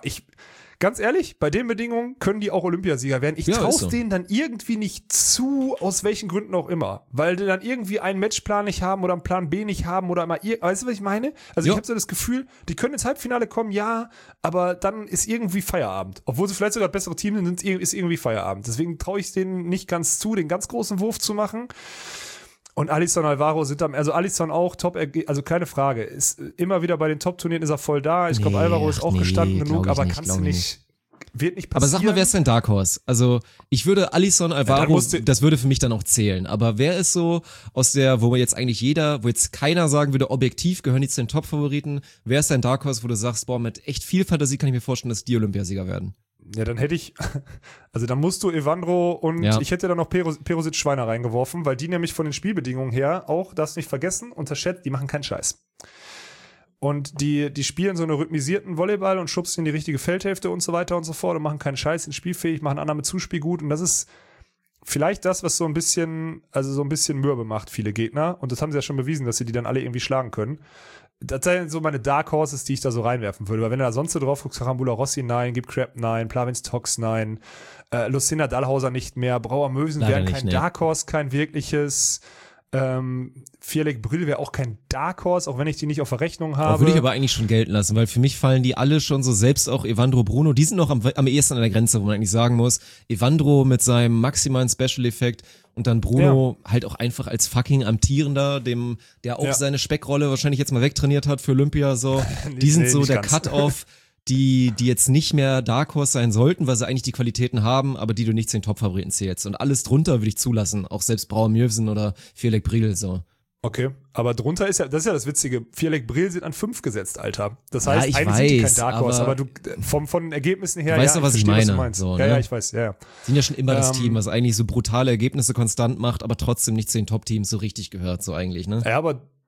Speaker 2: ganz ehrlich, bei den Bedingungen können die auch Olympiasieger werden. Ich traue denen dann irgendwie nicht zu, aus welchen Gründen auch immer. Weil die dann irgendwie einen Matchplan nicht haben oder einen Plan B nicht haben oder mal, weißt du, was ich meine? Also ich habe so das Gefühl, die können ins Halbfinale kommen, ja, aber dann ist irgendwie Feierabend. Obwohl sie vielleicht sogar das bessere Team sind, ist irgendwie Feierabend. Deswegen traue ich denen nicht ganz zu, den ganz großen Wurf zu machen. Und Alisson Alvaro also Alisson auch top, also keine Frage, ist immer wieder bei den Top-Turnieren ist er voll da. Ich glaube, Alvaro ist auch gestanden genug, aber kannst du nicht, wird nicht passieren.
Speaker 1: Aber sag mal, wer ist dein Dark Horse? Also, ich würde Alisson Alvaro, das würde für mich dann auch zählen, aber wer ist so aus der, wo jetzt keiner sagen würde, objektiv gehören die zu den Top-Favoriten, wer ist dein Dark Horse, wo du sagst, mit echt viel Fantasie kann ich mir vorstellen, dass die Olympiasieger werden?
Speaker 2: Ja, dann dann musst du Evandro und ich hätte dann noch Perusic Schweiner reingeworfen, weil die nämlich von den Spielbedingungen her auch, darfst nicht vergessen, unterschätzt, die machen keinen Scheiß. Und die spielen so einen rhythmisierten Volleyball und schubsen in die richtige Feldhälfte und so weiter und so fort und machen keinen Scheiß, sind spielfähig, machen Annahme Zuspiel gut und das ist vielleicht das, was so ein bisschen mürbe macht, viele Gegner und das haben sie ja schon bewiesen, dass sie die dann alle irgendwie schlagen können. Das sind so meine Dark Horses, die ich da so reinwerfen würde. Weil wenn du da sonst so drauf guckst, Karambula Rossi, nein, Gib Crab, nein, Plavins Tox, nein, Lucinda Dahlhauser nicht mehr, Brauer Mösen wären kein Dark Horse, kein wirkliches. Vierleck Brühl wäre auch kein Dark Horse, auch wenn ich die nicht auf der Rechnung habe.
Speaker 1: Würde ich aber eigentlich schon gelten lassen, weil für mich fallen die alle schon so, selbst auch Evandro, Bruno, die sind noch am ehesten an der Grenze, wo man eigentlich sagen muss, Evandro mit seinem maximalen Special-Effekt und dann Bruno halt auch einfach als fucking Amtierender, der auch seine Speckrolle wahrscheinlich jetzt mal wegtrainiert hat für Olympia, so. Die sind so der Cut-Off, die jetzt nicht mehr Dark Horse sein sollten, weil sie eigentlich die Qualitäten haben, aber die du nicht zu den Top-Favoriten zählst. Und alles drunter würde ich zulassen, auch selbst Brauer Mjövsen oder Vierleck Briegel, so.
Speaker 2: Okay, aber drunter das ist ja das Witzige, Vierleck Brill sind an 5 gesetzt, Alter. Das heißt, eigentlich sind die kein Dark Horse, aber du von den Ergebnissen her,
Speaker 1: du weißt doch, was ich meine.
Speaker 2: Was
Speaker 1: so,
Speaker 2: ja, ich weiß, ja.
Speaker 1: Sind ja schon immer das Team, was eigentlich so brutale Ergebnisse konstant macht, aber trotzdem nicht zu den Top-Teams so richtig gehört, so eigentlich, ne?
Speaker 2: Ja, aber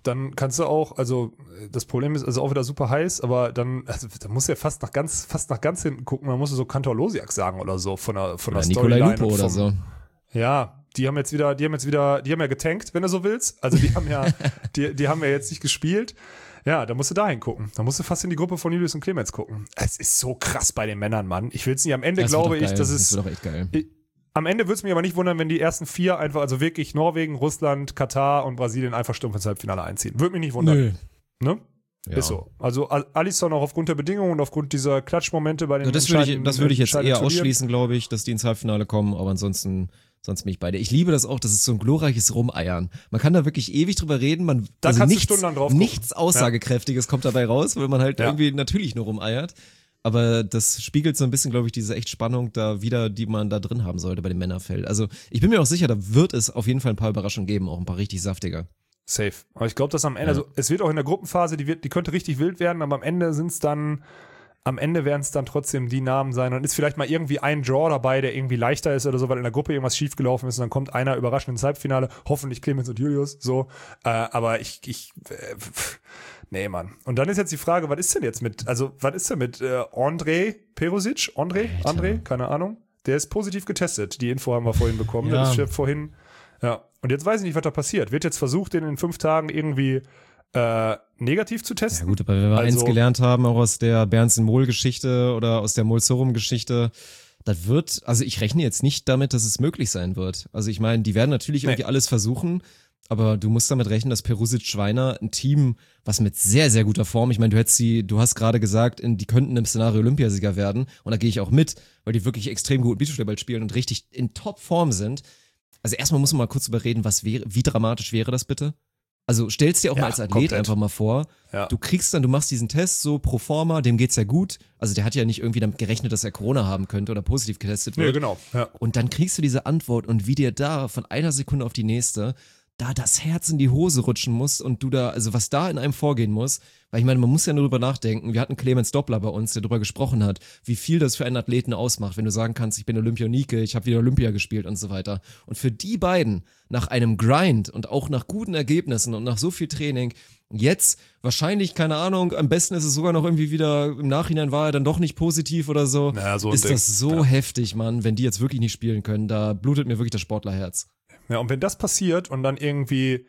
Speaker 2: dann kannst du auch, also das Problem ist also auch wieder super heiß, aber dann, also da musst du ja fast nach ganz hinten gucken, dann musst du so Kantor Losiak sagen oder so von der
Speaker 1: Nikolai
Speaker 2: Storyline.
Speaker 1: Lupo oder so.
Speaker 2: Ja, die haben ja getankt, wenn du so willst. Also die haben ja, die haben ja jetzt nicht gespielt. Ja, da musst du da hingucken. Da musst du fast in die Gruppe von Julius und Clemens gucken. Es ist so krass bei den Männern, Mann. Ich will es nicht, am Ende glaube ich, das
Speaker 1: wird doch echt geil.
Speaker 2: Am Ende würde es mich aber nicht wundern, wenn die ersten 4 einfach, also wirklich Norwegen, Russland, Katar und Brasilien einfach stumpf ins Halbfinale einziehen. Würde mich nicht wundern.
Speaker 1: Nö.
Speaker 2: Ne?
Speaker 1: Ja.
Speaker 2: Ist so. Also Alisson auch aufgrund der Bedingungen und aufgrund dieser Klatschmomente bei den
Speaker 1: das würde ich jetzt eher ausschließen, glaube ich, dass die ins Halbfinale kommen, aber ansonsten bin ich bei dir. Ich liebe das auch, das ist so ein glorreiches Rumeiern. Man kann da wirklich ewig drüber reden,
Speaker 2: da kannst du stundenlang drauf gucken.
Speaker 1: Nichts Aussagekräftiges kommt dabei raus, weil man halt irgendwie natürlich nur rumeiert. Aber das spiegelt so ein bisschen, glaube ich, diese echt Spannung da wieder, die man da drin haben sollte bei dem Männerfeld. Also ich bin mir auch sicher, da wird es auf jeden Fall ein paar Überraschungen geben, auch ein paar richtig saftiger.
Speaker 2: Safe. Aber ich glaube, dass am Ende, also es wird auch in der Gruppenphase, die könnte richtig wild werden, aber am Ende werden es dann trotzdem die Namen sein und ist vielleicht mal irgendwie ein Draw dabei, der irgendwie leichter ist oder so, weil in der Gruppe irgendwas schiefgelaufen ist und dann kommt einer überraschend ins Halbfinale, hoffentlich Clemens und Julius, so. Aber nee, Mann. Und dann ist jetzt die Frage, was ist denn mit Andrej Peruzic? Andrej? Keine Ahnung. Der ist positiv getestet. Die Info haben wir vorhin bekommen.
Speaker 1: Ja.
Speaker 2: Das ist vorhin, ja. Und jetzt weiß ich nicht, was da passiert. Wird jetzt versucht, den in 5 Tagen irgendwie negativ zu testen?
Speaker 1: Ja gut, aber wenn wir eins gelernt haben, auch aus der Berndsen-Mohl-Geschichte oder aus der Mohl-Sorum-Geschichte, ich rechne jetzt nicht damit, dass es möglich sein wird. Also ich meine, die werden natürlich irgendwie alles versuchen, aber du musst damit rechnen, dass Peruzic-Schweiner ein Team, was mit sehr, sehr guter Form, ich meine, du hast gerade gesagt, die könnten im Szenario Olympiasieger werden und da gehe ich auch mit, weil die wirklich extrem gut Beachvolleyball spielen und richtig in Topform sind. Also erstmal muss man mal kurz überreden, wie dramatisch wäre das bitte? Also stellst dir auch mal als Athlet komplett einfach mal vor, du machst diesen Test so pro forma, dem geht's ja gut. Also der hat ja nicht irgendwie damit gerechnet, dass er Corona haben könnte oder positiv getestet wird.
Speaker 2: Ja, genau. Ja.
Speaker 1: Und dann kriegst du diese Antwort und wie dir da von einer Sekunde auf die nächste da das Herz in die Hose rutschen muss und du da, also was da in einem vorgehen muss, weil ich meine, man muss ja nur drüber nachdenken, wir hatten Clemens Doppler bei uns, der drüber gesprochen hat, wie viel das für einen Athleten ausmacht, wenn du sagen kannst, ich bin Olympionike, ich habe wieder Olympia gespielt und so weiter. Und für die beiden, nach einem Grind und auch nach guten Ergebnissen und nach so viel Training, jetzt wahrscheinlich, keine Ahnung, am besten ist es sogar noch irgendwie wieder, im Nachhinein war er dann doch nicht positiv oder so, ist das so heftig, Mann, wenn die jetzt wirklich nicht spielen können, da blutet mir wirklich das Sportlerherz.
Speaker 2: Ja, und wenn das passiert und dann irgendwie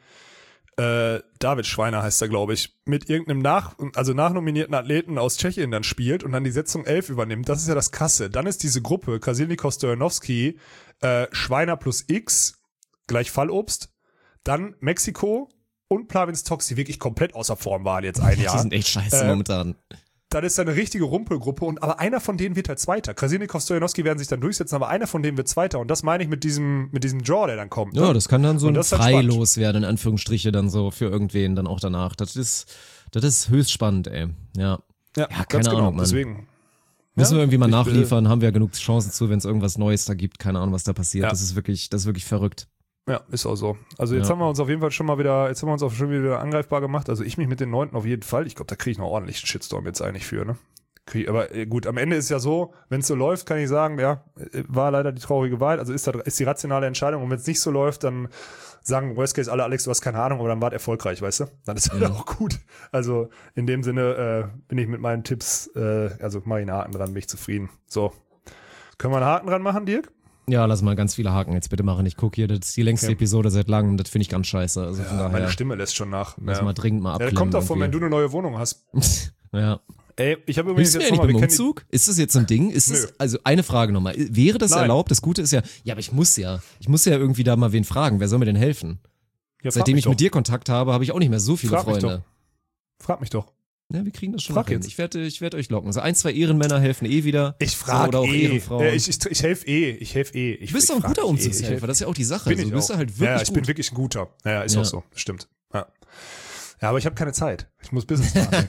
Speaker 2: David Schweiner heißt er, glaube ich, mit irgendeinem nachnominierten Athleten aus Tschechien dann spielt und dann die Setzung 11 übernimmt, das ist ja das Krasse. Dann ist diese Gruppe Krasilnikov, Stojanowski, Schweiner plus X gleich Fallobst, dann Mexiko und Plavins Tox, die wirklich komplett außer Form waren jetzt ein Jahr.
Speaker 1: Die sind echt scheiße momentan.
Speaker 2: Das ist eine richtige Rumpelgruppe aber einer von denen wird halt Zweiter. Krasilnikov, Stojanowski werden sich dann durchsetzen, aber einer von denen wird Zweiter und das meine ich mit diesem Draw, der dann kommt.
Speaker 1: Ja,
Speaker 2: ne?
Speaker 1: Das kann dann so ein Freilos
Speaker 2: halt
Speaker 1: werden, in Anführungsstriche, dann so für irgendwen dann auch danach. Das ist höchst spannend, ey. Ja, keine Ahnung, Mann.
Speaker 2: Deswegen.
Speaker 1: Müssen wir irgendwie mal nachliefern, haben wir ja genug Chancen zu, wenn es irgendwas Neues da gibt. Keine Ahnung, was da passiert. Ja. Das ist wirklich verrückt.
Speaker 2: Ja, ist auch so. Also jetzt haben wir uns auf jeden Fall schon wieder angreifbar gemacht. Also ich mich mit den 9. auf jeden Fall. Ich glaube, da kriege ich noch ordentlich einen Shitstorm jetzt eigentlich für, ne? Aber gut, am Ende ist ja so, wenn es so läuft, kann ich sagen, ja, war leider die traurige Wahrheit. Also ist die rationale Entscheidung. Und wenn es nicht so läuft, dann sagen Worst Case alle, Alex, du hast keine Ahnung, aber dann war es erfolgreich, weißt du? Dann ist halt auch gut. Also in dem Sinne bin ich mit meinen Tipps, also mach ich einen Haken dran, bin ich zufrieden. So, können wir einen Haken dran machen, Dirk?
Speaker 1: Ja, lass mal ganz viele Haken jetzt bitte machen. Ich gucke hier, das ist die längste Episode seit langem, das finde ich ganz scheiße. Also von daher,
Speaker 2: meine Stimme lässt schon nach.
Speaker 1: Lass mal dringend mal abklemmen.
Speaker 2: Ja, kommt davon, wenn du eine neue Wohnung hast.
Speaker 1: Ja.
Speaker 2: Ey, ich habe übrigens
Speaker 1: jetzt nochmal... Umzug? Ist das jetzt so ein Ding? Also eine Frage nochmal. Wäre das erlaubt? Das Gute ist ja, aber ich muss ja irgendwie da mal wen fragen. Wer soll mir denn helfen? Ja, seitdem ich mit dir Kontakt habe ich auch nicht mehr so viele Freunde.
Speaker 2: Frag mich doch.
Speaker 1: Ja, wir kriegen das schon hin. Ich werde euch locken. So 1, 2 Ehrenmänner helfen wieder.
Speaker 2: Ich frage
Speaker 1: oder auch Ehrenfrauen.
Speaker 2: Ich helfe
Speaker 1: Du bist doch ein guter Umzugshelfer, das ist ja auch die Sache.
Speaker 2: Du bist halt wirklich ich bin wirklich ein guter. Ja, ist auch so. Stimmt. Ja. Ja, aber ich habe keine Zeit. Ich muss Business machen.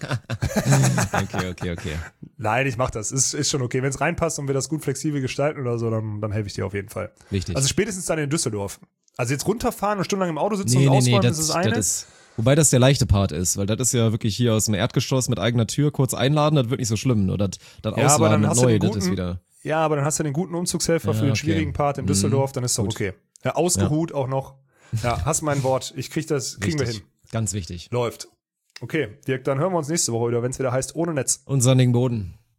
Speaker 1: Okay.
Speaker 2: Nein, ich mach das. Ist schon okay. Wenn es reinpasst und wir das gut flexibel gestalten oder so, dann helfe ich dir auf jeden Fall.
Speaker 1: Richtig.
Speaker 2: Also spätestens dann in Düsseldorf. Also jetzt runterfahren und stundenlang im Auto sitzen und ausräumen, das ist eine.
Speaker 1: Wobei das der leichte Part ist, weil das ist ja wirklich hier aus dem Erdgeschoss mit eigener Tür kurz einladen, das wird nicht so schlimm. Nur das Ausladen mit neu, das ist wieder...
Speaker 2: Ja, aber dann hast du den guten Umzugshelfer für den schwierigen Part in Düsseldorf, dann ist doch okay. Ja, ausgeruht auch noch. Ja, hast mein Wort. Kriegen wir hin.
Speaker 1: Ganz wichtig.
Speaker 2: Läuft. Okay, Dirk, dann hören wir uns nächste Woche wieder, wenn es wieder heißt Ohne Netz.
Speaker 1: Und sonnigen Boden.